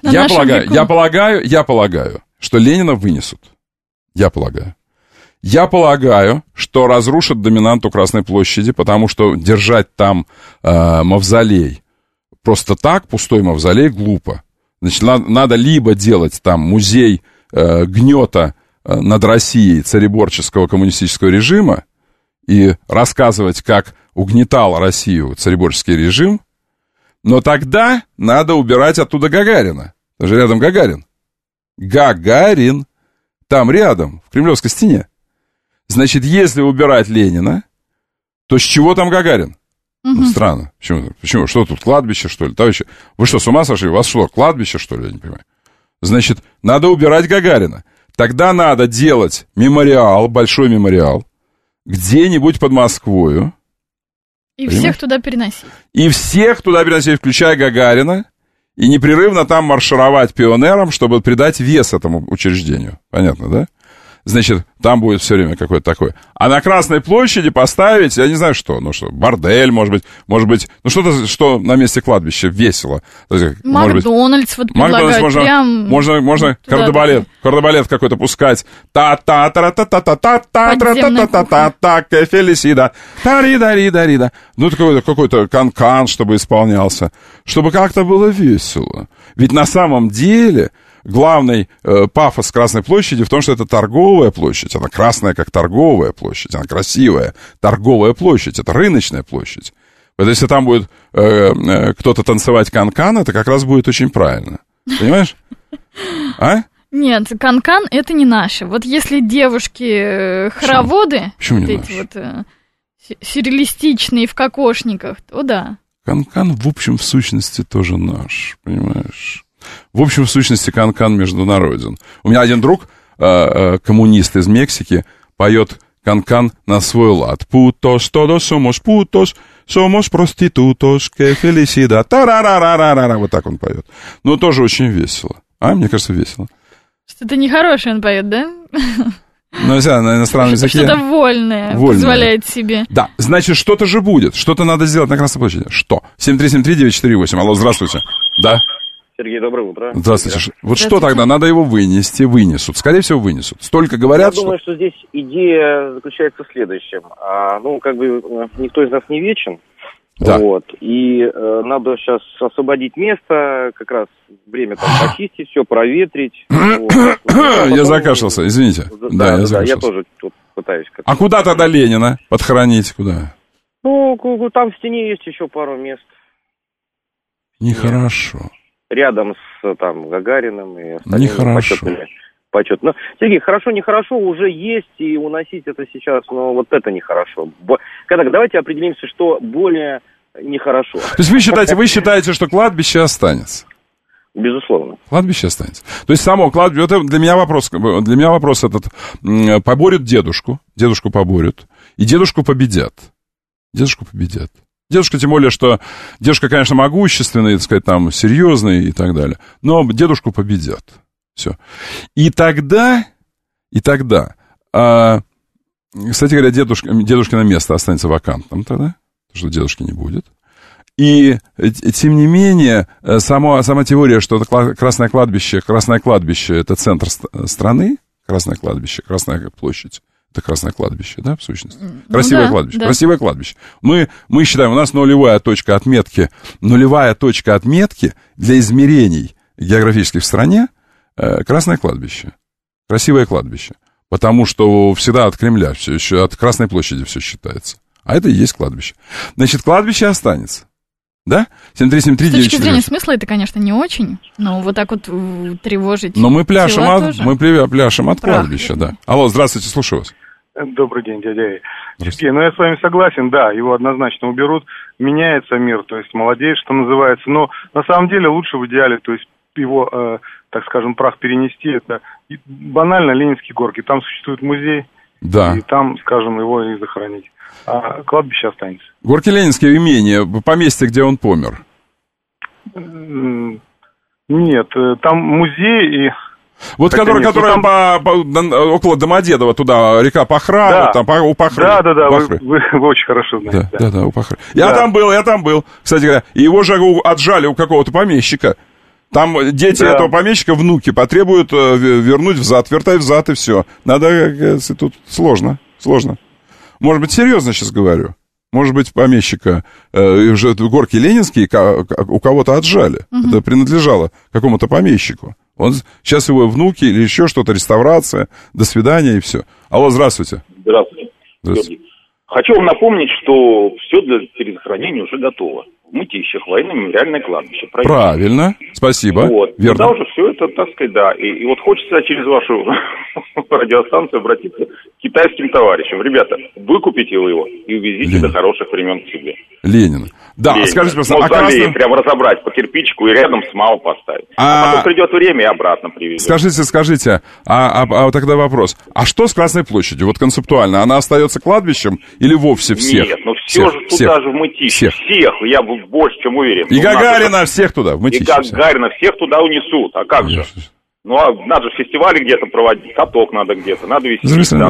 [SPEAKER 3] Я полагаю, что Ленина вынесут. Я полагаю, что разрушат доминанту Красной площади, потому что держать там мавзолей просто так, пустой мавзолей, глупо. Значит, надо либо делать там музей гнета над Россией царедворческого коммунистического режима и рассказывать, как угнетал Россию царедворческий режим, но тогда надо убирать оттуда Гагарина. Там же рядом Гагарин. Гагарин. Там рядом, в Кремлевской стене. Значит, если убирать Ленина, то с чего там Гагарин? Ну, странно. Почему? Что тут, кладбище, что ли? Товарищи, вы что, с ума сошли? У вас что, кладбище, что ли? Я не понимаю. Значит, надо убирать Гагарина. Тогда надо делать мемориал, большой мемориал, где-нибудь под Москвою.
[SPEAKER 4] И всех туда переносить.
[SPEAKER 3] Включая Гагарина, и непрерывно там маршировать пионерам, чтобы придать вес этому учреждению. Понятно, да? Значит, там будет все время какое-то такое. А на Красной площади поставить, я не знаю что, бордель, может быть, ну что-то, что на месте кладбища весело.
[SPEAKER 4] Макдональдс вот предлагают.
[SPEAKER 3] Можно кардебалет какой-то пускать. Та-та-та-та-та-та-та-та-та-та-та-та, Фелисида, тари-дари-дарида. Ну, какой-то канкан, чтобы исполнялся, чтобы как-то было весело. Ведь на самом деле... Главный пафос Красной площади в том, что это торговая площадь. Она красная, как торговая площадь. Она красивая. Торговая площадь. Это рыночная площадь. Вот если там будет кто-то танцевать канкан, это как раз будет очень правильно. Понимаешь? А?
[SPEAKER 4] Нет, канкан это не наше. Вот если девушки-хороводы,
[SPEAKER 3] вот
[SPEAKER 4] эти вот сюрреалистичные в кокошниках, то да.
[SPEAKER 3] Канкан, в общем, в сущности, тоже наш. Понимаешь? В общем, в сущности, канкан международен. У меня один друг, коммунист из Мексики, поет канкан на свой лад. Putos, todos somos putos, somos prostitutos, que felicidad. Та-ра-ра-ра-ра-ра. Вот так он поет. Но тоже очень весело. Мне кажется, весело.
[SPEAKER 4] Что-то нехорошее он поет, да?
[SPEAKER 3] Ну, на иностранном языке.
[SPEAKER 4] Что-то вольное позволяет себе.
[SPEAKER 3] Да, значит, что-то же будет. Что-то надо сделать на Красной площади. Что? 7373948. Алло, здравствуйте. Да.
[SPEAKER 6] Сергей, доброе утро.
[SPEAKER 3] Здравствуйте. Вот что тогда? Надо его вынесут. Скорее всего, вынесут. Столько говорят,
[SPEAKER 6] Я думаю, что здесь идея заключается в следующем. Никто из нас не вечен.
[SPEAKER 3] Да.
[SPEAKER 6] Вот. И надо сейчас освободить место, как раз время там почистить, все проветрить.
[SPEAKER 3] Я закашлялся, извините.
[SPEAKER 6] Да, я тоже тут пытаюсь.
[SPEAKER 3] А куда тогда Ленина подхоронить? Куда?
[SPEAKER 6] Ну, там в стене есть еще пару мест.
[SPEAKER 3] Нехорошо.
[SPEAKER 6] Рядом с Гагариным и остальными
[SPEAKER 3] нехорошо.
[SPEAKER 6] Почетно. Сергей, хорошо, нехорошо уже есть, и уносить это сейчас, но вот это нехорошо. Давайте определимся, что более нехорошо.
[SPEAKER 3] То есть вы считаете, что кладбище останется?
[SPEAKER 6] Безусловно.
[SPEAKER 3] Кладбище останется. То есть само кладбище, это для меня вопрос этот, поборют дедушку поборют, и дедушку победят. Дедушка, тем более, что дедушка, конечно, могущественный, так сказать, там, серьезный и так далее, но дедушку победят. Все. И тогда, кстати говоря, дедушкино место останется вакантным тогда, потому что дедушки не будет. И, тем не менее, сама теория, что это Красное кладбище, это центр страны, Красное кладбище, Красная площадь, это Красное кладбище, да, в сущности? Красивое кладбище, да. Красивое кладбище. Мы считаем, у нас нулевая точка отметки для измерений географических в стране Красное кладбище, красивое кладбище. Потому что всегда от Кремля все еще, от Красной площади все считается. А это и есть кладбище. Значит, кладбище останется. Да? 7373948.
[SPEAKER 4] С точки зрения смысла это, конечно, не очень, но вот так вот тревожить.
[SPEAKER 3] Но мы пляшем от кладбища, да. Алло, здравствуйте, слушаю вас.
[SPEAKER 22] Добрый день, дядя. Сергей, я с вами согласен, да, его однозначно уберут, меняется мир, то есть молодеет, что называется, но на самом деле лучше в идеале, то есть его, так скажем, прах перенести, это банально Ленинские горки, там существует музей,
[SPEAKER 3] да.
[SPEAKER 22] И там, скажем, его и захоронить. А кладбище останется.
[SPEAKER 3] Горки Ленинские имения, поместье, где он помер?
[SPEAKER 22] Нет, там музей и
[SPEAKER 3] Вот которая около Домодедово, туда река Пахра, там у Пахры.
[SPEAKER 22] Да, вы очень хорошо знаете.
[SPEAKER 3] Да, у Пахры. Я там был, кстати говоря. И его же отжали у какого-то помещика. Там дети этого помещика, внуки, потребуют вернуть взад, вертай взад, и все. Надо, тут сложно. Может быть, серьезно сейчас говорю. Может быть, помещика уже горки ленинские у кого-то отжали. Это принадлежало какому-то помещику. Сейчас его внуки или еще что-то, реставрация, до свидания и все. Алло, здравствуйте.
[SPEAKER 7] Здравствуйте. Хочу вам напомнить, что все для перезахоронения уже готово. В Мытищах военно-мемориальное кладбище.
[SPEAKER 3] Правильно, спасибо. Верно.
[SPEAKER 7] Тогда уже все это, так сказать, да. И вот хочется через вашу радиостанцию обратиться к китайским товарищам. Ребята, выкупите вы его и увезите до хороших времен к себе.
[SPEAKER 3] Ленина. Да, скажите, просто,
[SPEAKER 7] прямо разобрать по кирпичику и рядом с МАО поставить. А потом придет время и обратно привезет.
[SPEAKER 3] Скажите, а тогда вопрос. А что с Красной площадью? Вот концептуально, она остается кладбищем или вовсе всех?
[SPEAKER 7] Нет, все же туда же в Мытищи. Всех, я больше чем уверен.
[SPEAKER 3] И Гагарина всех туда, в Мытищи.
[SPEAKER 7] И Гагарина всех туда унесут. А как же? Ну, а надо же фестивали где-то проводить, каток надо где-то, надо вести.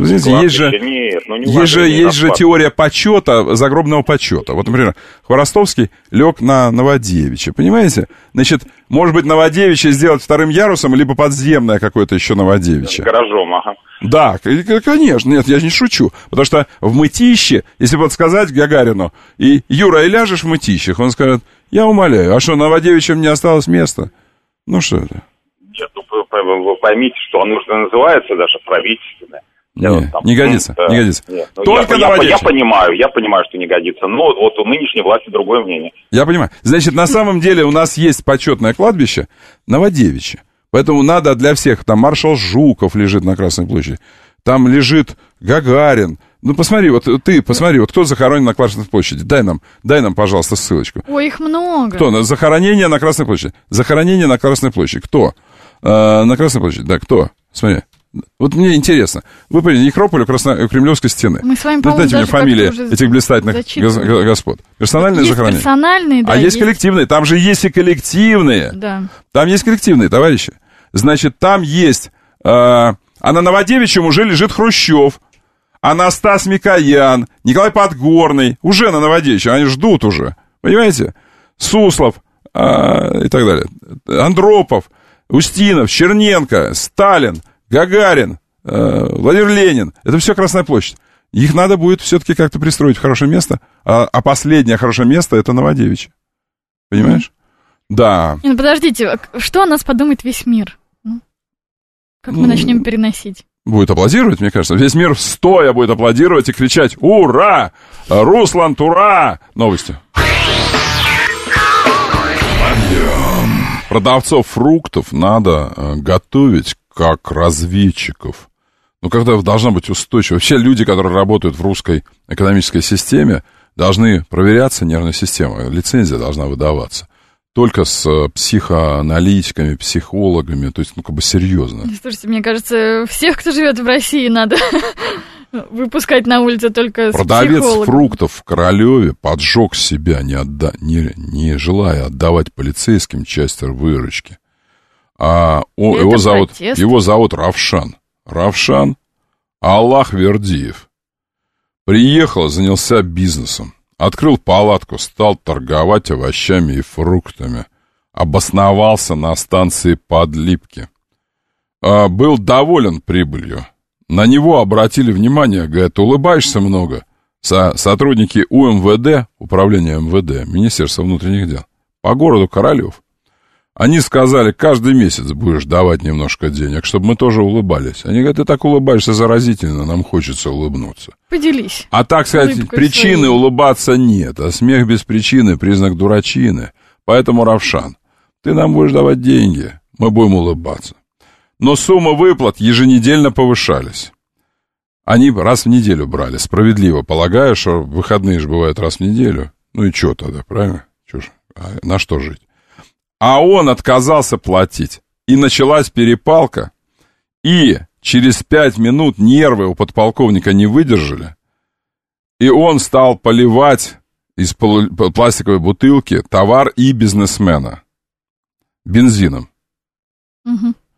[SPEAKER 3] Есть же теория почета, загробного почета. Вот, например, Хворостовский лег на Новодевичье, понимаете? Значит, может быть, Новодевичье сделать вторым ярусом, либо подземное какое-то еще Новодевичье.
[SPEAKER 7] Гаражом, ага.
[SPEAKER 3] Да, конечно, нет, я не шучу. Потому что в Мытище, если подсказать Гагарину, и Юра, и ляжешь в Мытищах, он скажет, я умоляю, а что, Новодевичьем не осталось места? Ну что это?
[SPEAKER 7] Нет, вы поймите, что оно уже называется даже правительственное.
[SPEAKER 3] Не годится.
[SPEAKER 7] Нет. Только я понимаю, что не годится, но вот у нынешней власти другое мнение.
[SPEAKER 3] Я понимаю. Значит, на самом деле у нас есть почетное кладбище Новодевичье. Поэтому надо для всех, там маршал Жуков лежит на Красной площади, там лежит Гагарин. Ну, посмотри, вот кто захоронен на Красной площади. Дай нам, пожалуйста, ссылочку.
[SPEAKER 4] Ой, их много.
[SPEAKER 3] Кто? Захоронение на Красной площади. Захоронение на Красной площади. Кто? На Красной площади, да, кто? Смотри. Вот мне интересно. Вы понимаете, некрополь Кремлевской стены.
[SPEAKER 4] Мы с вами, по-моему,
[SPEAKER 3] дайте мне фамилии этих блистательных господ. Персональные захоронения.
[SPEAKER 4] Есть персональные, да.
[SPEAKER 3] А есть коллективные. Там же есть и коллективные.
[SPEAKER 4] Да.
[SPEAKER 3] Там есть коллективные, товарищи. Значит, там есть... а на Новодевичьем уже лежит Хрущев, Анастас Микоян, Николай Подгорный. Уже на Новодевичьем. Они ждут уже. Понимаете? Суслов и так далее. Андропов. Устинов, Черненко, Сталин, Гагарин, Владимир Ленин. Это все Красная площадь. Их надо будет все-таки как-то пристроить в хорошее место. А последнее хорошее место — это Новодевичье. Понимаешь? Да.
[SPEAKER 4] Ну, подождите, что о нас подумает весь мир? Как мы начнем переносить?
[SPEAKER 3] Будет аплодировать, мне кажется. Весь мир стоя будет аплодировать и кричать «Ура! Руслан, ура!» Новости. Продавцов фруктов надо готовить как разведчиков. Ну, когда должна быть устойчивая. Вообще люди, которые работают в русской экономической системе, должны проверяться, нервная система. Лицензия должна выдаваться. Только с психоаналитиками, психологами. То есть, серьезно.
[SPEAKER 4] Слушайте, мне кажется, всех, кто живет в России, надо выпускать на улицу только с
[SPEAKER 3] Продавец
[SPEAKER 4] психологом.
[SPEAKER 3] Фруктов в Королеве поджег себя, не желая отдавать полицейским часть выручки. Его зовут Равшан. Равшан Аллахвердиев. Приехал, занялся бизнесом. Открыл палатку, стал торговать овощами и фруктами. Обосновался на станции Подлипки. Был доволен прибылью. На него обратили внимание, говорят, улыбаешься много. Сотрудники УМВД, управления МВД, Министерства внутренних дел, по городу Королев. Они сказали, каждый месяц будешь давать немножко денег, чтобы мы тоже улыбались. Они говорят, ты так улыбаешься заразительно, нам хочется улыбнуться.
[SPEAKER 4] Поделись.
[SPEAKER 3] А так сказать, причины улыбаться нет, а смех без причины — признак дурачины. Поэтому, Равшан, ты нам будешь давать деньги, мы будем улыбаться. Но суммы выплат еженедельно повышались. Они раз в неделю брали, справедливо полагая, что выходные же бывают раз в неделю. Ну и что тогда, правильно? На что жить? А он отказался платить. И началась перепалка. И через 5 минут нервы у подполковника не выдержали. И он стал поливать из пластиковой бутылки товар и бизнесмена бензином.
[SPEAKER 4] Угу.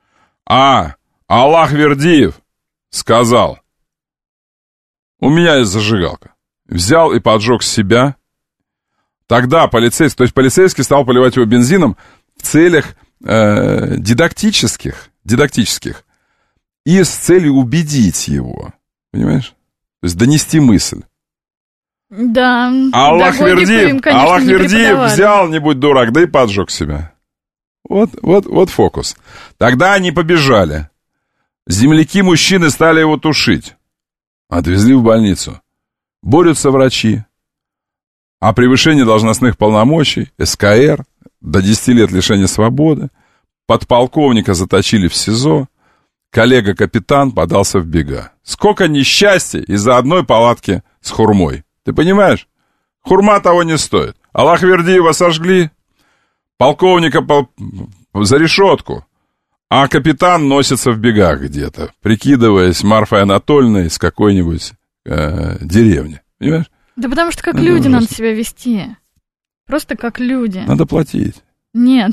[SPEAKER 3] Аллах Вердиев сказал: у меня есть зажигалка. Взял и поджег себя. Тогда полицейский стал поливать его бензином в целях дидактических, и с целью убедить его. Понимаешь? То есть донести мысль.
[SPEAKER 4] Да.
[SPEAKER 3] Аллах Вердиев взял, не будь дурак, да и поджег себя. Вот фокус. Тогда они побежали. Земляки-мужчины стали его тушить. Отвезли в больницу. Борются врачи. А превышение должностных полномочий, СКР, до 10 лет лишения свободы. Подполковника заточили в СИЗО. Коллега-капитан подался в бега. Сколько несчастья из-за одной палатки с хурмой. Ты понимаешь? Хурма того не стоит. Аллах Вердиева сожгли, полковника за решетку, а капитан носится в бегах где-то, прикидываясь Марфой Анатольевной из какой-нибудь деревни. Понимаешь?
[SPEAKER 4] Да потому что как люди надо себя вести. Просто как люди.
[SPEAKER 3] Надо платить.
[SPEAKER 4] Нет.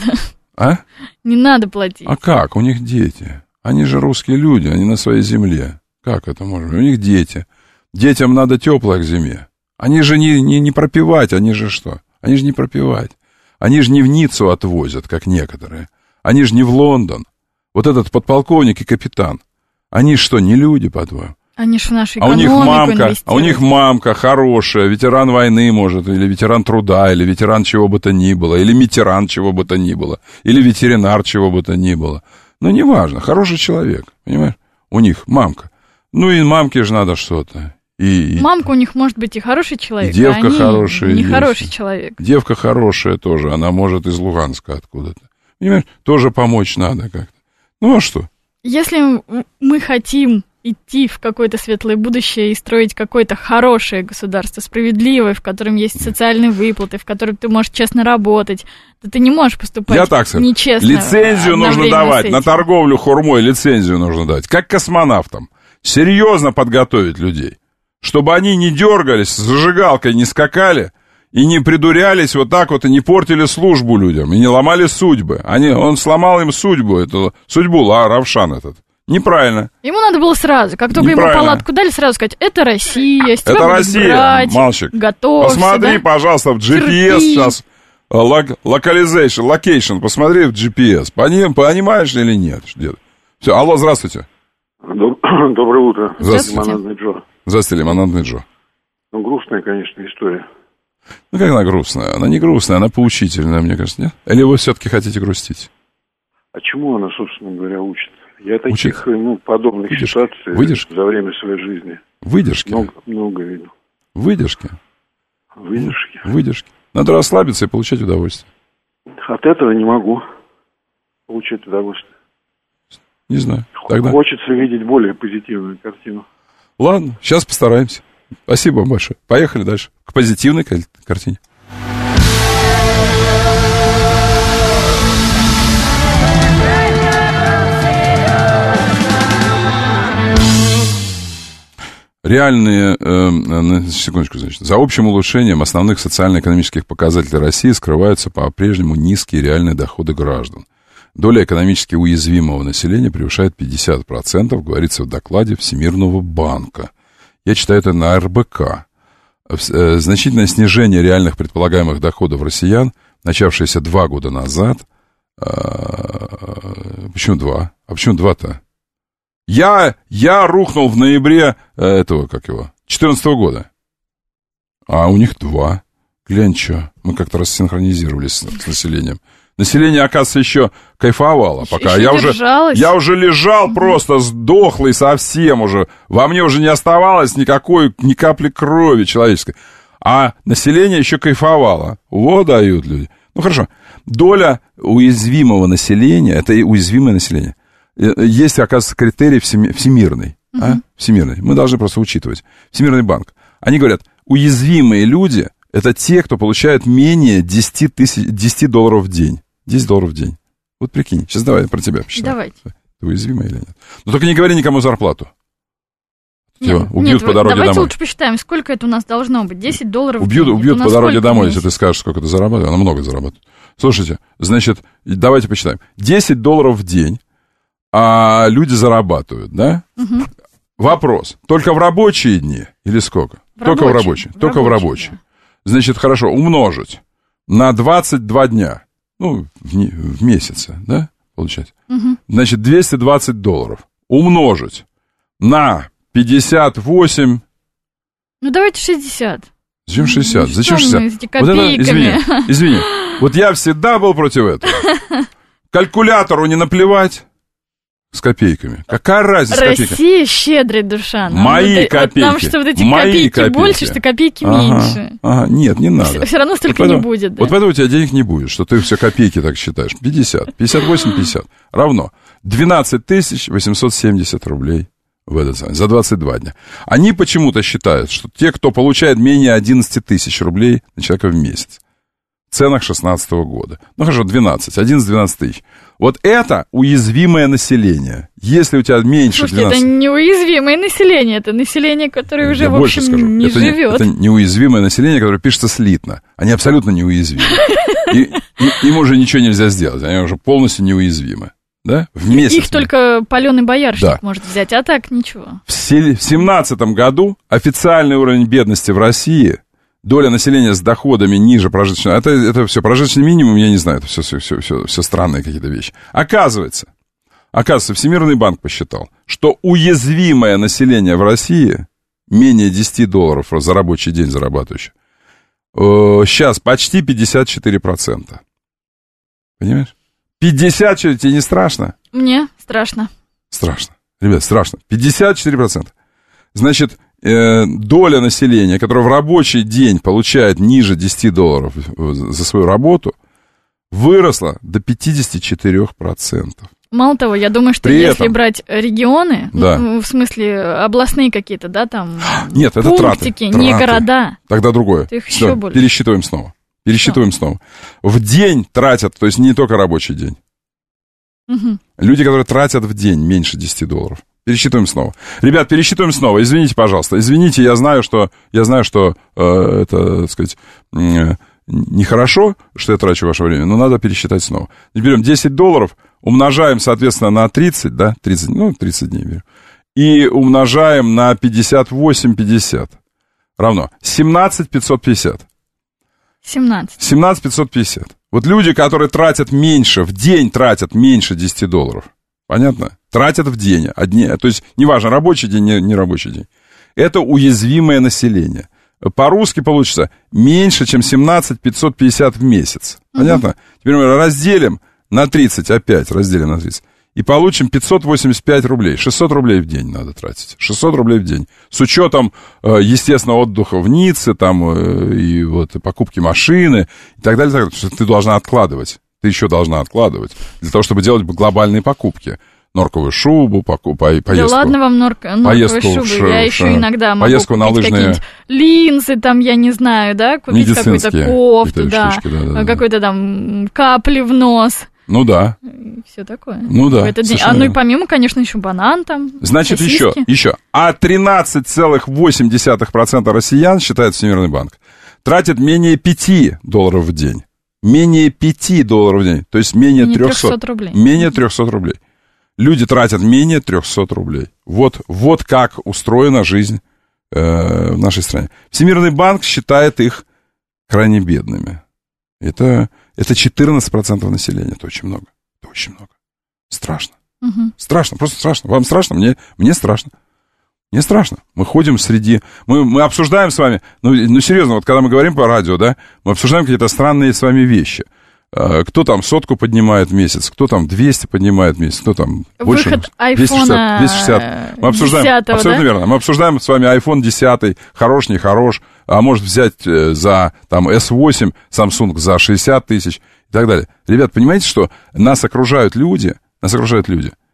[SPEAKER 4] Не надо платить.
[SPEAKER 3] А как? У них дети. Они же русские люди, они на своей земле. Как это можно? У них дети. Детям надо теплое к зиме. Они же не пропивать, они же что? Они же не пропивать. Они же не в Ниццу отвозят, как некоторые. Они же не в Лондон. Вот этот подполковник и капитан. Они что, не люди, по-твоему?
[SPEAKER 4] Они же в нашу экономику
[SPEAKER 3] у них мамка хорошая, ветеран войны, может, или ветеран труда, или ветеран чего бы то ни было, или ветеран чего бы то ни было, или ветеринар чего бы то ни было. Ну, неважно, хороший человек, понимаешь? У них мамка. Ну, и мамке же надо что-то.
[SPEAKER 4] Мамка у них может быть и хороший человек,
[SPEAKER 3] и девка хорошая,
[SPEAKER 4] не хороший человек.
[SPEAKER 3] Девка хорошая тоже, она может из Луганска откуда-то. Понимаешь, тоже помочь надо как-то. Ну, а что?
[SPEAKER 4] Если мы хотим идти в какое-то светлое будущее и строить какое-то хорошее государство, справедливое, в котором есть социальные выплаты, в котором ты можешь честно работать, то ты не можешь поступать нечестно.
[SPEAKER 3] Лицензию нужно давать, на торговлю хурмой лицензию нужно дать, как космонавтам. Серьезно подготовить людей, чтобы они не дергались, с зажигалкой не скакали и не придурялись вот так вот, и не портили службу людям, и не ломали судьбы. Он сломал им судьбу Равшан этот. Неправильно.
[SPEAKER 4] Ему надо было сразу, как только ему палатку дали, сразу сказать: это Россия, с тебя
[SPEAKER 3] это Россия,
[SPEAKER 4] брать,
[SPEAKER 3] мальчик.
[SPEAKER 4] Готовься,
[SPEAKER 3] посмотри, пожалуйста, в GPS сейчас, location, посмотри в GPS. Понимаешь или нет? Все, алло, здравствуйте.
[SPEAKER 8] Доброе утро.
[SPEAKER 3] Здравствуйте.
[SPEAKER 8] Лимонадный Джо.
[SPEAKER 3] Здравствуйте, Лимонадный Джо.
[SPEAKER 8] Ну, грустная, конечно, история.
[SPEAKER 3] Ну, как она грустная? Она не грустная, она поучительная, мне кажется, нет? Или вы все-таки хотите грустить?
[SPEAKER 8] А чему она, собственно говоря, учит? Я таких, подобных ситуаций за время своей жизни
[SPEAKER 3] Выдержки?
[SPEAKER 8] Много видел.
[SPEAKER 3] Выдержки?
[SPEAKER 8] Выдержки.
[SPEAKER 3] Надо расслабиться и получать удовольствие.
[SPEAKER 8] От этого не могу получать удовольствие.
[SPEAKER 3] Не знаю. Тогда...
[SPEAKER 8] Хочется видеть более позитивную картину.
[SPEAKER 3] Ладно, сейчас постараемся. Спасибо вам большое. Поехали дальше. К позитивной картине. Реальные, секундочку, значит, за общим улучшением основных социально-экономических показателей России скрываются по-прежнему низкие реальные доходы граждан. Доля экономически уязвимого населения превышает 50%, говорится в докладе Всемирного банка. Я читаю это на РБК. Значительное снижение реальных предполагаемых доходов россиян, начавшееся 2 года назад. Почему 2? А почему 2-то? Я рухнул в ноябре 2014 года. А у них 2. Глянь, что. Мы как-то рассинхронизировались с населением. Население, оказывается, еще кайфовало пока. Я уже лежал просто сдохлый совсем уже. Во мне уже не оставалось ни капли крови человеческой. А население еще кайфовало. Вот дают люди. Ну, хорошо. Доля уязвимого населения, это и уязвимое население. Есть, оказывается, критерий всемирный. Всемирный. Мы должны просто учитывать. Всемирный банк. Они говорят, уязвимые люди — это те, кто получает менее $10 в день. $10 в день. Вот прикинь. Сейчас давай про тебя посчитаю.
[SPEAKER 4] Давайте.
[SPEAKER 3] Ты уязвимая или нет? Но только не говори никому зарплату. Тебя убьют по дороге домой.
[SPEAKER 4] Давайте лучше посчитаем, сколько это у нас должно быть. $10 в
[SPEAKER 3] день. Убьют по дороге домой, если ты скажешь, сколько ты зарабатываешь. Она много зарабатывает. Слушайте, значит, давайте посчитаем. $10 в день. а люди зарабатывают, да?
[SPEAKER 4] Угу.
[SPEAKER 3] Вопрос, только в рабочие дни или сколько? Только в рабочие. Только в рабочие. Да. Значит, хорошо, умножить на 22 дня, ну, в месяце, да, получается?
[SPEAKER 4] Угу.
[SPEAKER 3] Значит, $220 умножить на 58...
[SPEAKER 4] Ну, давайте 60.
[SPEAKER 3] Зачем 60?
[SPEAKER 4] Ну,
[SPEAKER 3] зачем 60?
[SPEAKER 4] Вот это,
[SPEAKER 3] извини. Вот я всегда был против этого. Калькулятору не наплевать с копейками. Какая разница с копейками?
[SPEAKER 4] Россия щедрая душа.
[SPEAKER 3] Мои копейки.
[SPEAKER 4] Нам что вот эти копейки больше, что копейки меньше.
[SPEAKER 3] Ага, нет, не надо.
[SPEAKER 4] Все равно столько не будет.
[SPEAKER 3] Вот поэтому у тебя денег не будет, что ты все копейки так считаешь. 50, 58, 50 равно 12 870 рублей. В этот самый, за 22 дня. Они почему-то считают, что те, кто получает менее 11 тысяч рублей на человека в месяц, в ценах 2016 года. Ну, хорошо, 11-12 тысяч. Вот это уязвимое население. Если у тебя меньше 12...
[SPEAKER 4] Слушайте, это неуязвимое население. Это население, которое уже, в общем, не живет.
[SPEAKER 3] Это неуязвимое население, которое пишется слитно. Они абсолютно неуязвимы. Им уже ничего нельзя сделать. Они уже полностью неуязвимы. Да? В месяц.
[SPEAKER 4] Их только паленый боярышник может взять, а так ничего.
[SPEAKER 3] В 2017 году официальный уровень бедности в России, доля населения с доходами ниже прожиточного... Это все прожиточный минимум, я не знаю, это все странные какие-то вещи. Оказывается, Всемирный банк посчитал, что уязвимое население в России, менее $10 за рабочий день зарабатывающее, сейчас почти 54%. Понимаешь? 50, что, тебе не страшно?
[SPEAKER 4] Мне страшно.
[SPEAKER 3] Страшно. Ребят, страшно. 54%. Значит, доля населения, которая в рабочий день получает ниже $10 за свою работу, выросла до 54%.
[SPEAKER 4] Мало того, я думаю, что если брать регионы, ну, в смысле областные какие-то, да, там,
[SPEAKER 3] нет, это
[SPEAKER 4] пунктики,
[SPEAKER 3] траты.
[SPEAKER 4] Не города.
[SPEAKER 3] Тогда другое.
[SPEAKER 4] Их еще больше.
[SPEAKER 3] Пересчитываем снова. Снова. В день тратят, то есть не только рабочий день.
[SPEAKER 4] Угу.
[SPEAKER 3] Люди, которые тратят в день меньше $10. Пересчитываем снова. Ребят, пересчитываем снова. Извините, пожалуйста. Извините, я знаю, что это, так сказать, нехорошо, что я трачу ваше время, но надо пересчитать снова. Берем $10, умножаем, соответственно, на 30, да, 30 дней берем, и умножаем на 58,50. Равно 17,550. 17,550. Вот люди, которые тратят меньше, в день тратят меньше $10. Понятно? Тратят в день. То есть, неважно, рабочий день, не рабочий день. Это уязвимое население. По-русски получится меньше, чем 17,550 в месяц. Понятно? Теперь мы разделим на 30, опять разделим на 30. И получим 585 рублей. 600 рублей в день надо тратить. 600 рублей в день. С учетом, естественно, отдыха в Ницце, там, и вот, и покупки машины, и так далее, так далее. Что ты должна откладывать. Ты еще должна откладывать. Для того, чтобы делать глобальные покупки. Норковую шубу, поездку. Да
[SPEAKER 4] ладно вам норковую шубу. Я еще иногда могу купить какие-нибудь линзы, там, я не знаю, да, купить какую-то кофту, да, штучки, да. Какой-то там капли в нос.
[SPEAKER 3] Ну да.
[SPEAKER 4] И все такое.
[SPEAKER 3] Ну да.
[SPEAKER 4] Ну и помимо, конечно, еще банан там.
[SPEAKER 3] Значит, еще. А 13,8% россиян, считает Всемирный банк, тратят менее $5 в день. Менее $5 в день. То есть менее 300
[SPEAKER 4] рублей.
[SPEAKER 3] Менее 300 рублей. Люди тратят менее 300 рублей. Вот как устроена жизнь в нашей стране. Всемирный банк считает их крайне бедными. Это 14% населения. Это очень много. Это очень много. Страшно.
[SPEAKER 4] Угу.
[SPEAKER 3] Страшно, просто страшно. Вам страшно? Мне страшно. Мне страшно. Мы ходим среди... Мы обсуждаем с вами... Ну, серьезно, вот когда мы говорим по радио, да, мы обсуждаем какие-то странные с вами вещи. Кто там 100 поднимает в месяц, кто там 200 поднимает в месяц, кто там больше...
[SPEAKER 4] Выход айфона
[SPEAKER 3] 260. Мы обсуждаем...
[SPEAKER 4] 10-го,
[SPEAKER 3] абсолютно
[SPEAKER 4] да?
[SPEAKER 3] верно. Мы обсуждаем с вами iPhone 10, хорош, не хорош, а может взять за там S8 Samsung за 60 тысяч и так далее. Ребят, понимаете, что нас окружают люди, нас окружает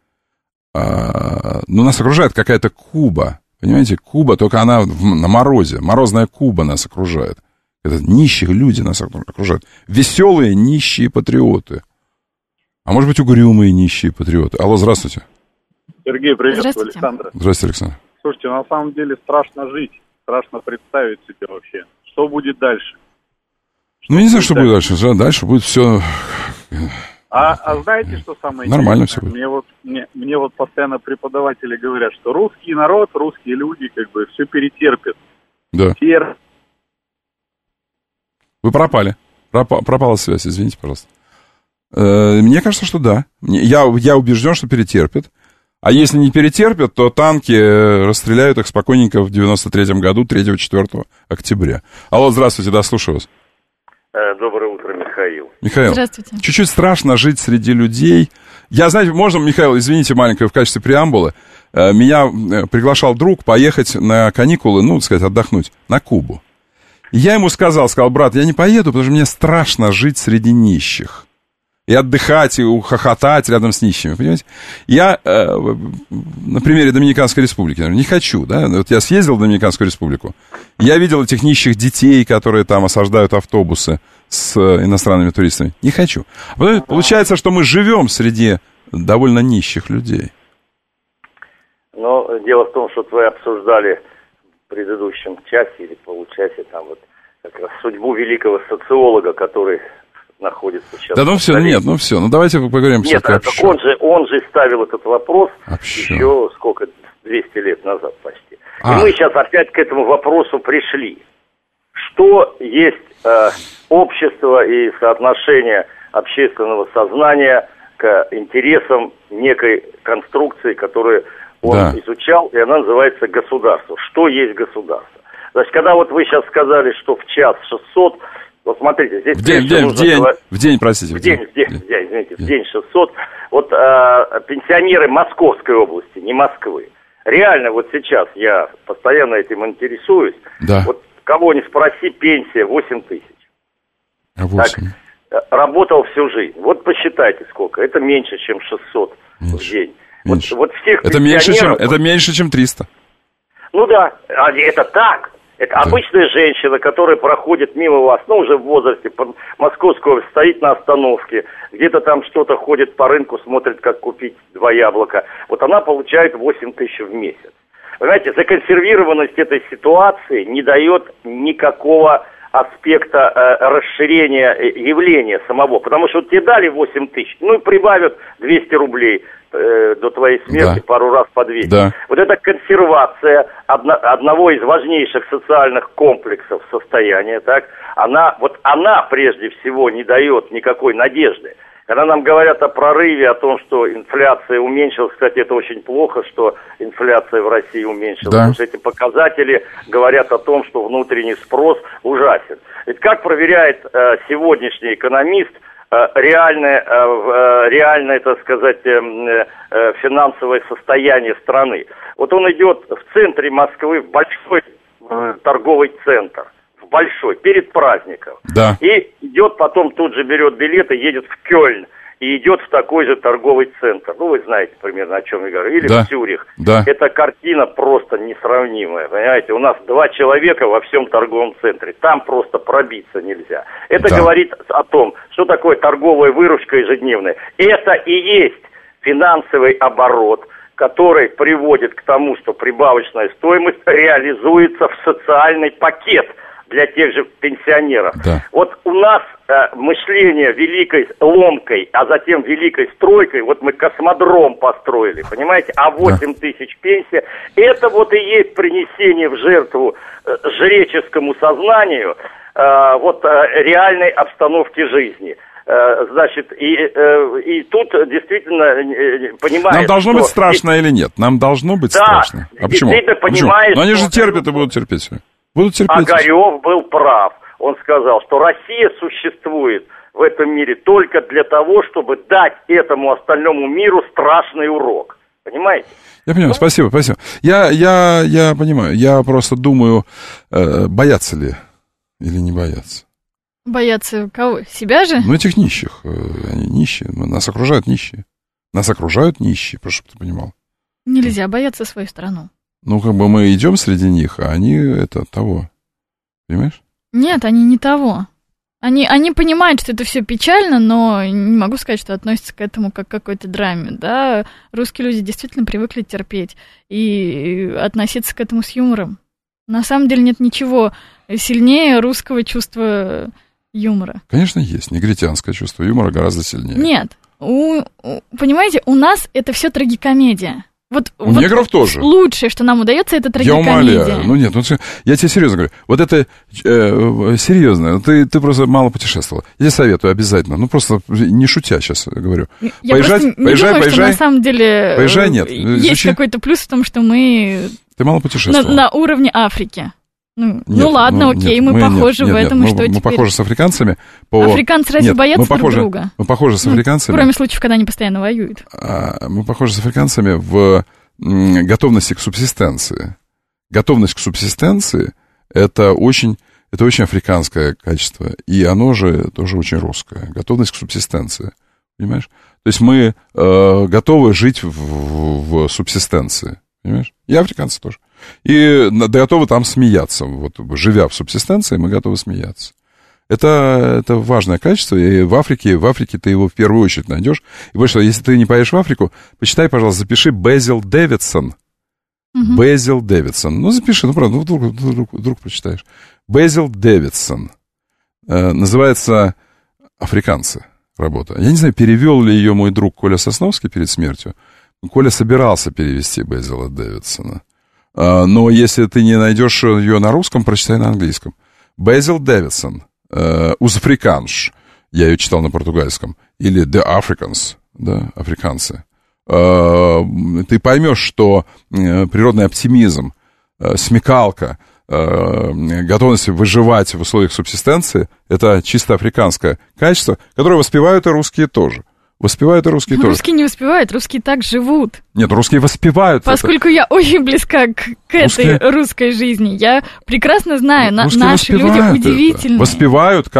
[SPEAKER 3] какая-то Куба, понимаете, Куба, только она на морозе, морозная Куба нас окружает. Это нищие люди нас окружают. Веселые нищие патриоты. А может быть, угрюмые нищие патриоты. Алло, здравствуйте.
[SPEAKER 8] Сергей, приветствую,
[SPEAKER 4] Здравствуйте.
[SPEAKER 8] Александр.
[SPEAKER 3] Здравствуйте, Александр.
[SPEAKER 8] Слушайте, на самом деле страшно жить, страшно представить себе вообще, что будет дальше.
[SPEAKER 3] Ну, я не знаю, что будет дальше. Дальше будет все
[SPEAKER 9] А знаете, что самое
[SPEAKER 3] нормально
[SPEAKER 9] интересное? Мне вот постоянно преподаватели говорят, что русский народ, русские люди как бы все перетерпят.
[SPEAKER 3] Да. Вы пропали. Пропала связь, извините, пожалуйста. Мне кажется, что да. Я убежден, что перетерпят. А если не перетерпят, то танки расстреляют их спокойненько в 93-м году, 3-4 октября. Алло, здравствуйте, да, слушаю вас.
[SPEAKER 10] Доброе утро, Михаил.
[SPEAKER 3] Михаил,
[SPEAKER 4] здравствуйте.
[SPEAKER 3] Чуть-чуть страшно жить среди людей. Я, знаете, можно, Михаил, извините, маленькое в качестве преамбулы. Меня приглашал друг поехать на каникулы, ну, так сказать, отдохнуть на Кубу. И я ему сказал, брат, я не поеду, потому что мне страшно жить среди нищих. И отдыхать, и ухохотать рядом с нищими, понимаете? Я на примере Доминиканской Республики не хочу, да? Вот я съездил в Доминиканскую Республику, я видел этих нищих детей, которые там осаждают автобусы с иностранными туристами. Не хочу. Получается, что мы живем среди довольно нищих людей.
[SPEAKER 10] Но дело в том, что вы обсуждали в предыдущем часе или получасе там вот как раз судьбу великого социолога, который находится сейчас. Да,
[SPEAKER 3] давайте поговорим.
[SPEAKER 10] Нет, так он же ставил этот вопрос еще 200 лет назад почти. И мы сейчас опять к этому вопросу пришли. Что есть общество и соотношение общественного сознания к интересам некой конструкции, которую он изучал, и она называется государство. Что есть государство? Значит, когда вот вы сейчас сказали, что в час 600, вот смотрите, здесь... В день 600. Вот пенсионеры Московской области, не Москвы. Реально, вот сейчас я постоянно этим интересуюсь. Да. Вот кого ни спроси, пенсия 8 тысяч. 8. Так, работал всю жизнь. Вот посчитайте, сколько. Это меньше, чем 600 в день.
[SPEAKER 3] Меньше.
[SPEAKER 10] Вот всех
[SPEAKER 3] это меньше, чем 300.
[SPEAKER 10] Ну да, это так. Это обычная женщина, которая проходит мимо вас, уже в возрасте, по Московской области, стоит на остановке, где-то там что-то ходит по рынку, смотрит, как купить 2 яблока. Вот она получает 8 тысяч в месяц. Понимаете, законсервированность этой ситуации не дает никакого аспекта расширения явления самого. Потому что тебе дали 8 тысяч, и прибавят 200 рублей до твоей смерти, пару раз по 200. Да. Вот эта консервация одного из важнейших социальных комплексов состояния, она прежде всего не дает никакой надежды. Когда нам говорят о прорыве, о том, что инфляция уменьшилась, кстати, это очень плохо, что инфляция в России уменьшилась, потому что эти показатели говорят о том, что внутренний спрос ужасен. Ведь как проверяет сегодняшний экономист реальное, так сказать, финансовое состояние страны? Вот он идет в центре Москвы, в большой торговый центр, большой, перед праздником. Да. И идет потом, тут же берет билеты, едет в Кёльн и идет в такой же торговый центр. Вы знаете примерно, о чем я говорю. Или в Цюрих. Да. Эта картина просто несравнимая. Понимаете, у нас 2 человека во всем торговом центре. Там просто пробиться нельзя. Это говорит о том, что такое торговая выручка ежедневная. Это и есть финансовый оборот, который приводит к тому, что прибавочная стоимость реализуется в социальный пакет для тех же пенсионеров. Да. Вот у нас мышление великой ломкой, а затем великой стройкой, вот мы космодром построили, понимаете, а 8 тысяч пенсия, это вот и есть принесение в жертву жреческому сознанию реальной обстановки жизни. Значит, и тут действительно понимаешь...
[SPEAKER 3] Нам должно быть страшно или нет? Нам должно быть страшно. А почему? Но они же терпят и будут терпеть.
[SPEAKER 10] Огарев был прав. Он сказал, что Россия существует в этом мире только для того, чтобы дать этому остальному миру страшный урок. Понимаете?
[SPEAKER 3] Я понимаю, спасибо. Я понимаю. Я просто думаю, боятся ли или не боятся.
[SPEAKER 4] Боятся кого? Себя же?
[SPEAKER 3] Этих нищих. Они нищие. Нас окружают нищие. Прошу, чтобы ты понимал.
[SPEAKER 4] Нельзя бояться свою страну.
[SPEAKER 3] Мы идем среди них, а они того. Понимаешь?
[SPEAKER 4] Нет, они не того. Они понимают, что это все печально, но не могу сказать, что относятся к этому как к какой-то драме. Да? Русские люди действительно привыкли терпеть и относиться к этому с юмором. На самом деле нет ничего сильнее русского чувства юмора?
[SPEAKER 3] Конечно, есть. Негритянское чувство юмора гораздо сильнее.
[SPEAKER 4] Нет. Понимаете, у нас это все трагикомедия.
[SPEAKER 3] У негров тоже.
[SPEAKER 4] Лучшее, что нам удается, это трагикомедия.
[SPEAKER 3] Я умоляю. Ну нет, я тебе серьезно говорю. Вот это серьезно. Ты просто мало путешествовал. Я тебе советую обязательно. Просто не шутя сейчас говорю.
[SPEAKER 4] Я поезжай, думаю, что на самом деле
[SPEAKER 3] поезжай, нет.
[SPEAKER 4] Есть какой-то плюс в том, что мы
[SPEAKER 3] ты мало путешествовал.
[SPEAKER 4] На уровне Африки. Ладно, окей, мы похожи в этом, и что теперь?
[SPEAKER 3] Мы похожи с африканцами.
[SPEAKER 4] Африканцы разве боятся друг друга?
[SPEAKER 3] Мы похожи с африканцами.
[SPEAKER 4] Кроме случаев, когда они постоянно воюют.
[SPEAKER 3] Мы похожи с африканцами в готовности к субсистенции. Готовность к субсистенции — это очень африканское качество, и оно же тоже очень русское. Готовность к субсистенции, понимаешь? То есть мы готовы жить в субсистенции, понимаешь? И африканцы тоже. И готовы там смеяться. Живя в субсистенции, мы готовы смеяться. Это важное качество, и в Африке ты его в первую очередь найдешь. И больше того, если ты не поедешь в Африку, почитай, пожалуйста, запиши Безил Дэвидсон. Безил Дэвидсон. Запиши, правда, вдруг прочитаешь. Безил Дэвидсон. Называется «Африканцы» работа. Я не знаю, перевел ли ее мой друг Коля Сосновский перед смертью. Коля собирался перевести Безила Дэвидсона. Но если ты не найдешь ее на русском, прочитай на английском. Безил Дэвидсон, Узафриканш, я ее читал на португальском, или The Africans, да, африканцы. Ты поймешь, что природный оптимизм, смекалка, готовность выживать в условиях субсистенции — это чисто африканское качество, которое воспевают и русские тоже. Воспевают и русские тоже.
[SPEAKER 4] Русские не воспевают, русские так живут.
[SPEAKER 3] Нет, русские воспевают.
[SPEAKER 4] Поскольку я очень близка к этой русской жизни, я прекрасно знаю, наши люди удивительные.
[SPEAKER 3] Воспевают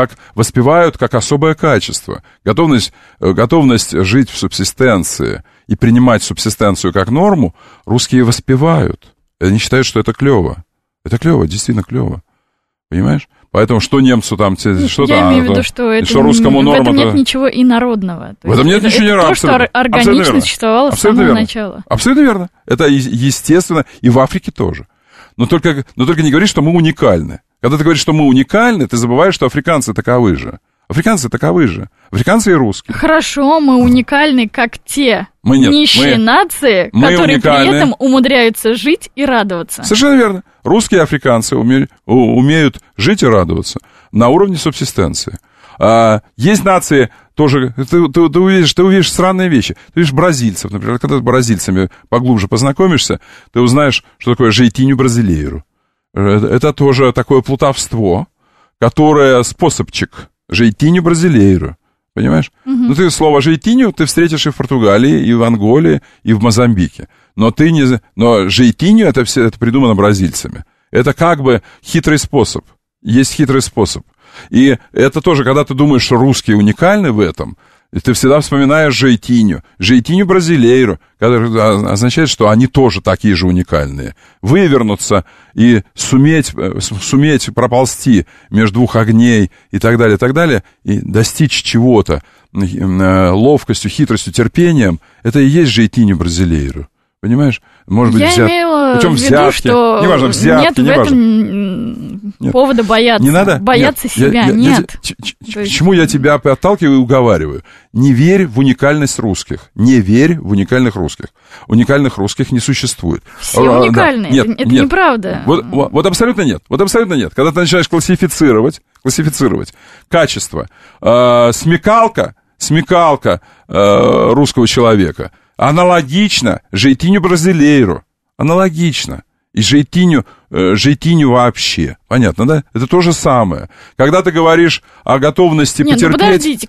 [SPEAKER 3] как особое качество. Готовность жить в субсистенции и принимать субсистенцию как норму русские воспевают. Они считают, что это клево. Это клево, действительно клево. Понимаешь? Поэтому что немцу там, что-то...
[SPEAKER 4] Я имею в виду, что
[SPEAKER 3] русскому норма...
[SPEAKER 4] В этом нет ничего инородного.
[SPEAKER 3] В этом нет ничего неравного.
[SPEAKER 4] То, что органично существовало с самого начала.
[SPEAKER 3] Абсолютно верно. Это естественно, и в Африке тоже. Но только не говори, что мы уникальны. Когда ты говоришь, что мы уникальны, ты забываешь, что африканцы таковы же. Африканцы таковы же. Африканцы и русские.
[SPEAKER 4] Хорошо, мы уникальны, как те нищие нации, которые при этом умудряются жить и радоваться.
[SPEAKER 3] Совершенно верно. Русские и африканцы умеют жить и радоваться на уровне субсистенции. Есть нации тоже, ты увидишь странные вещи. Ты видишь бразильцев, например, когда ты с бразильцами поглубже познакомишься, ты узнаешь, что такое жейтинью бразилейру. Это тоже такое плутовство, которое способчик. Жейтинью бразилейру. Понимаешь? Ну, ты слово жейтинью ты встретишь и в Португалии, и в Анголе, и в Мозамбике. Но жейтинью это придумано бразильцами. Это как бы хитрый способ. Есть хитрый способ. И это тоже, когда ты думаешь, что русские уникальны в этом, ты всегда вспоминаешь жейтинью бразилейру, которая означает, что они тоже такие же уникальные. Вывернуться и суметь проползти между двух огней и так далее, и достичь чего-то ловкостью, хитростью, терпением, это и есть жейтинью бразилейру. Понимаешь? Может быть,
[SPEAKER 4] я имела в виду, что
[SPEAKER 3] неважно, взятки,
[SPEAKER 4] нет в этом повода бояться.
[SPEAKER 3] Не надо?
[SPEAKER 4] Бояться себя, нет.
[SPEAKER 3] К чему я тебя отталкиваю и уговариваю? Не верь в уникальность русских. Не верь в уникальных русских. Уникальных русских не существует.
[SPEAKER 4] Все уникальные. Нет, это неправда.
[SPEAKER 3] Вот абсолютно нет. Вот абсолютно нет. Когда ты начинаешь классифицировать качество, смекалка русского человека аналогично жейтинью бразилейру. Аналогично. И жейтинью вообще. Понятно, да? Это то же самое. Когда ты говоришь о готовности потерпеть...
[SPEAKER 4] Ну подождите,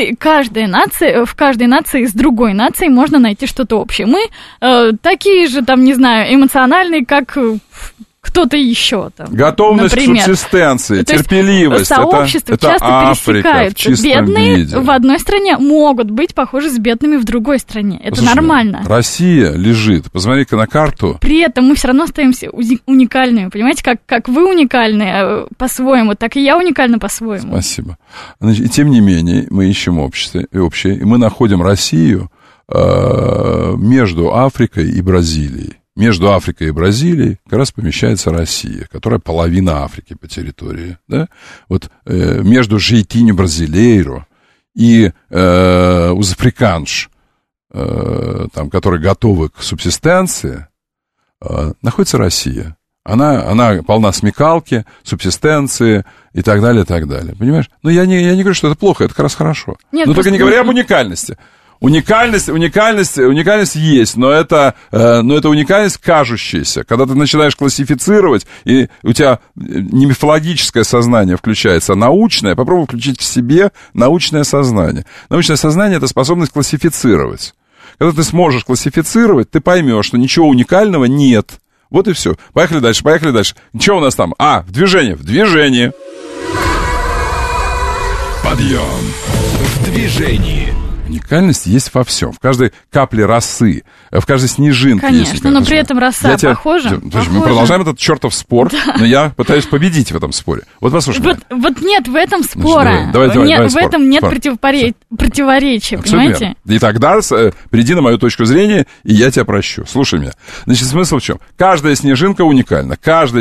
[SPEAKER 4] в каждой нации с другой нацией можно найти что-то общее. Мы такие же, там, не знаю, эмоциональные, как... кто-то еще там.
[SPEAKER 3] Готовность
[SPEAKER 4] например.
[SPEAKER 3] К субсистенции, терпеливость.
[SPEAKER 4] Сообщества
[SPEAKER 3] это
[SPEAKER 4] часто
[SPEAKER 3] Африка
[SPEAKER 4] пересекаются. Бедные
[SPEAKER 3] виде.
[SPEAKER 4] В одной стране могут быть похожи с бедными в другой стране. Это
[SPEAKER 3] Послушай,
[SPEAKER 4] нормально.
[SPEAKER 3] Россия лежит, посмотри-ка на карту.
[SPEAKER 4] При этом мы все равно остаемся уникальными. Понимаете, как вы уникальны по-своему, так и я уникальна по-своему.
[SPEAKER 3] Спасибо. Значит, и тем не менее, мы ищем общее, и мы находим Россию между Африкой и Бразилией. между Африкой и Бразилией как раз помещается Россия, которая половина Африки по территории, да? Вот между Жейтиньо Бразилейро и Узафриканш, там, которые готовы к субсистенции, находится Россия. Она полна смекалки, субсистенции и так далее, и так далее. Понимаешь? Но я не говорю, что это плохо, это как раз хорошо.
[SPEAKER 4] Нет,
[SPEAKER 3] но только не говоря об уникальности. Уникальность есть, но это уникальность кажущаяся. Когда ты начинаешь классифицировать, и у тебя не мифологическое сознание включается, а научное, попробуй включить в себе научное сознание. Научное сознание — это способность классифицировать. Когда ты сможешь классифицировать, ты поймешь, что ничего уникального нет. Вот и все. Поехали дальше. Что у нас там? В движении.
[SPEAKER 1] Подъем в движении.
[SPEAKER 3] Уникальность есть во всем. В каждой капле росы, в каждой снежинке.
[SPEAKER 4] Конечно, но при этом роса похожа.
[SPEAKER 3] Мы продолжаем этот чертов спор, но я пытаюсь победить в этом споре. Вот послушай меня.
[SPEAKER 4] Вот нет в этом спора.
[SPEAKER 3] Давай,
[SPEAKER 4] в этом нет противоречия, понимаете?
[SPEAKER 3] И тогда приди на мою точку зрения, и я тебя прощу. Слушай меня. Значит, смысл в чем? Каждая снежинка уникальна.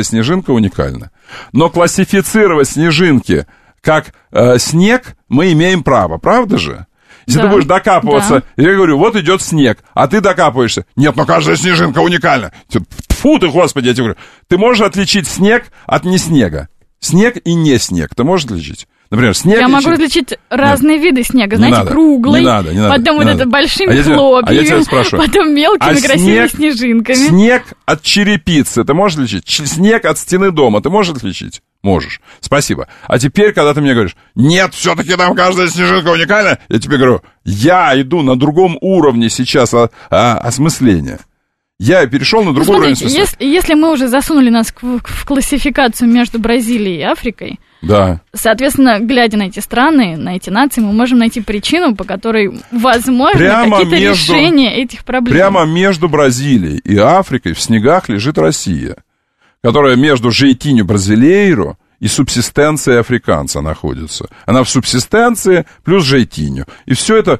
[SPEAKER 3] Но классифицировать снежинки как снег мы имеем право, правда же? Если ты будешь докапываться, я говорю, вот идет снег, а ты докапываешься. Нет, но каждая снежинка уникальна. Фу ты, Господи, я тебе говорю. Ты можешь отличить снег от неснега. Снег и не снег. Ты можешь отличить? Например, снег...
[SPEAKER 4] Я могу различить разные виды снега. Знаете, круглый, потом вот это большими хлопьями, потом мелкими красивыми снежинками.
[SPEAKER 3] Снег от черепицы ты можешь отличить? Снег от стены дома ты можешь отличить? Можешь. Спасибо. А теперь, когда ты мне говоришь, нет, все-таки там каждая снежинка уникальна, я тебе говорю, я иду на другом уровне сейчас осмысления. Я перешел на другой уровень осмысления.
[SPEAKER 4] Если мы уже засунули нас в классификацию между Бразилией и Африкой,
[SPEAKER 3] да.
[SPEAKER 4] Соответственно, глядя на эти страны, на эти нации, мы можем найти причину, по которой возможно какие-то решения этих проблем.
[SPEAKER 3] Прямо между Бразилией и Африкой в снегах лежит Россия, которая между Жейтиньо Бразилейро и субсистенцией африканца находится. Она в субсистенции плюс Жейтиньо. И все это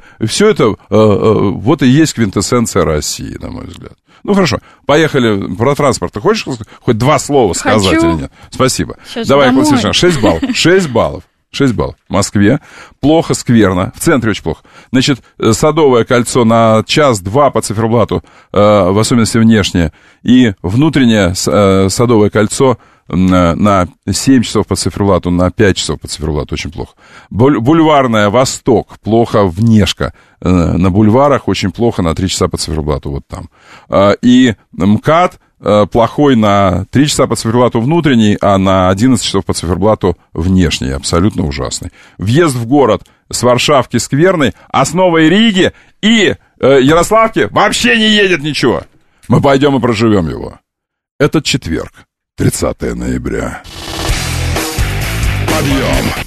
[SPEAKER 3] вот и есть квинтэссенция России, на мой взгляд. Ну, хорошо, поехали про транспорт. Ты хочешь хоть два слова сказать или нет? Спасибо.
[SPEAKER 4] Сейчас
[SPEAKER 3] давай классифицируем. 6 баллов. 6 баллов. 6 баллов. В Москве плохо, скверно. В центре очень плохо. Значит, Садовое кольцо на час-два по циферблату, в особенности внешнее, и внутреннее Садовое кольцо на 7 часов по циферблату, на 5 часов по циферблату. Очень плохо. Бульварная Восток. Плохо внешка. На бульварах очень плохо на 3 часа по циферблату. Вот там. И МКАД плохой на 3 часа по циферблату внутренний, а на 11 часов по циферблату внешний. Абсолютно ужасный. Въезд в город с Варшавки скверный, а с Новой Риги и Ярославки вообще не едет ничего. Мы пойдем и проживем его. Этот четверг, 30 ноября. Подъем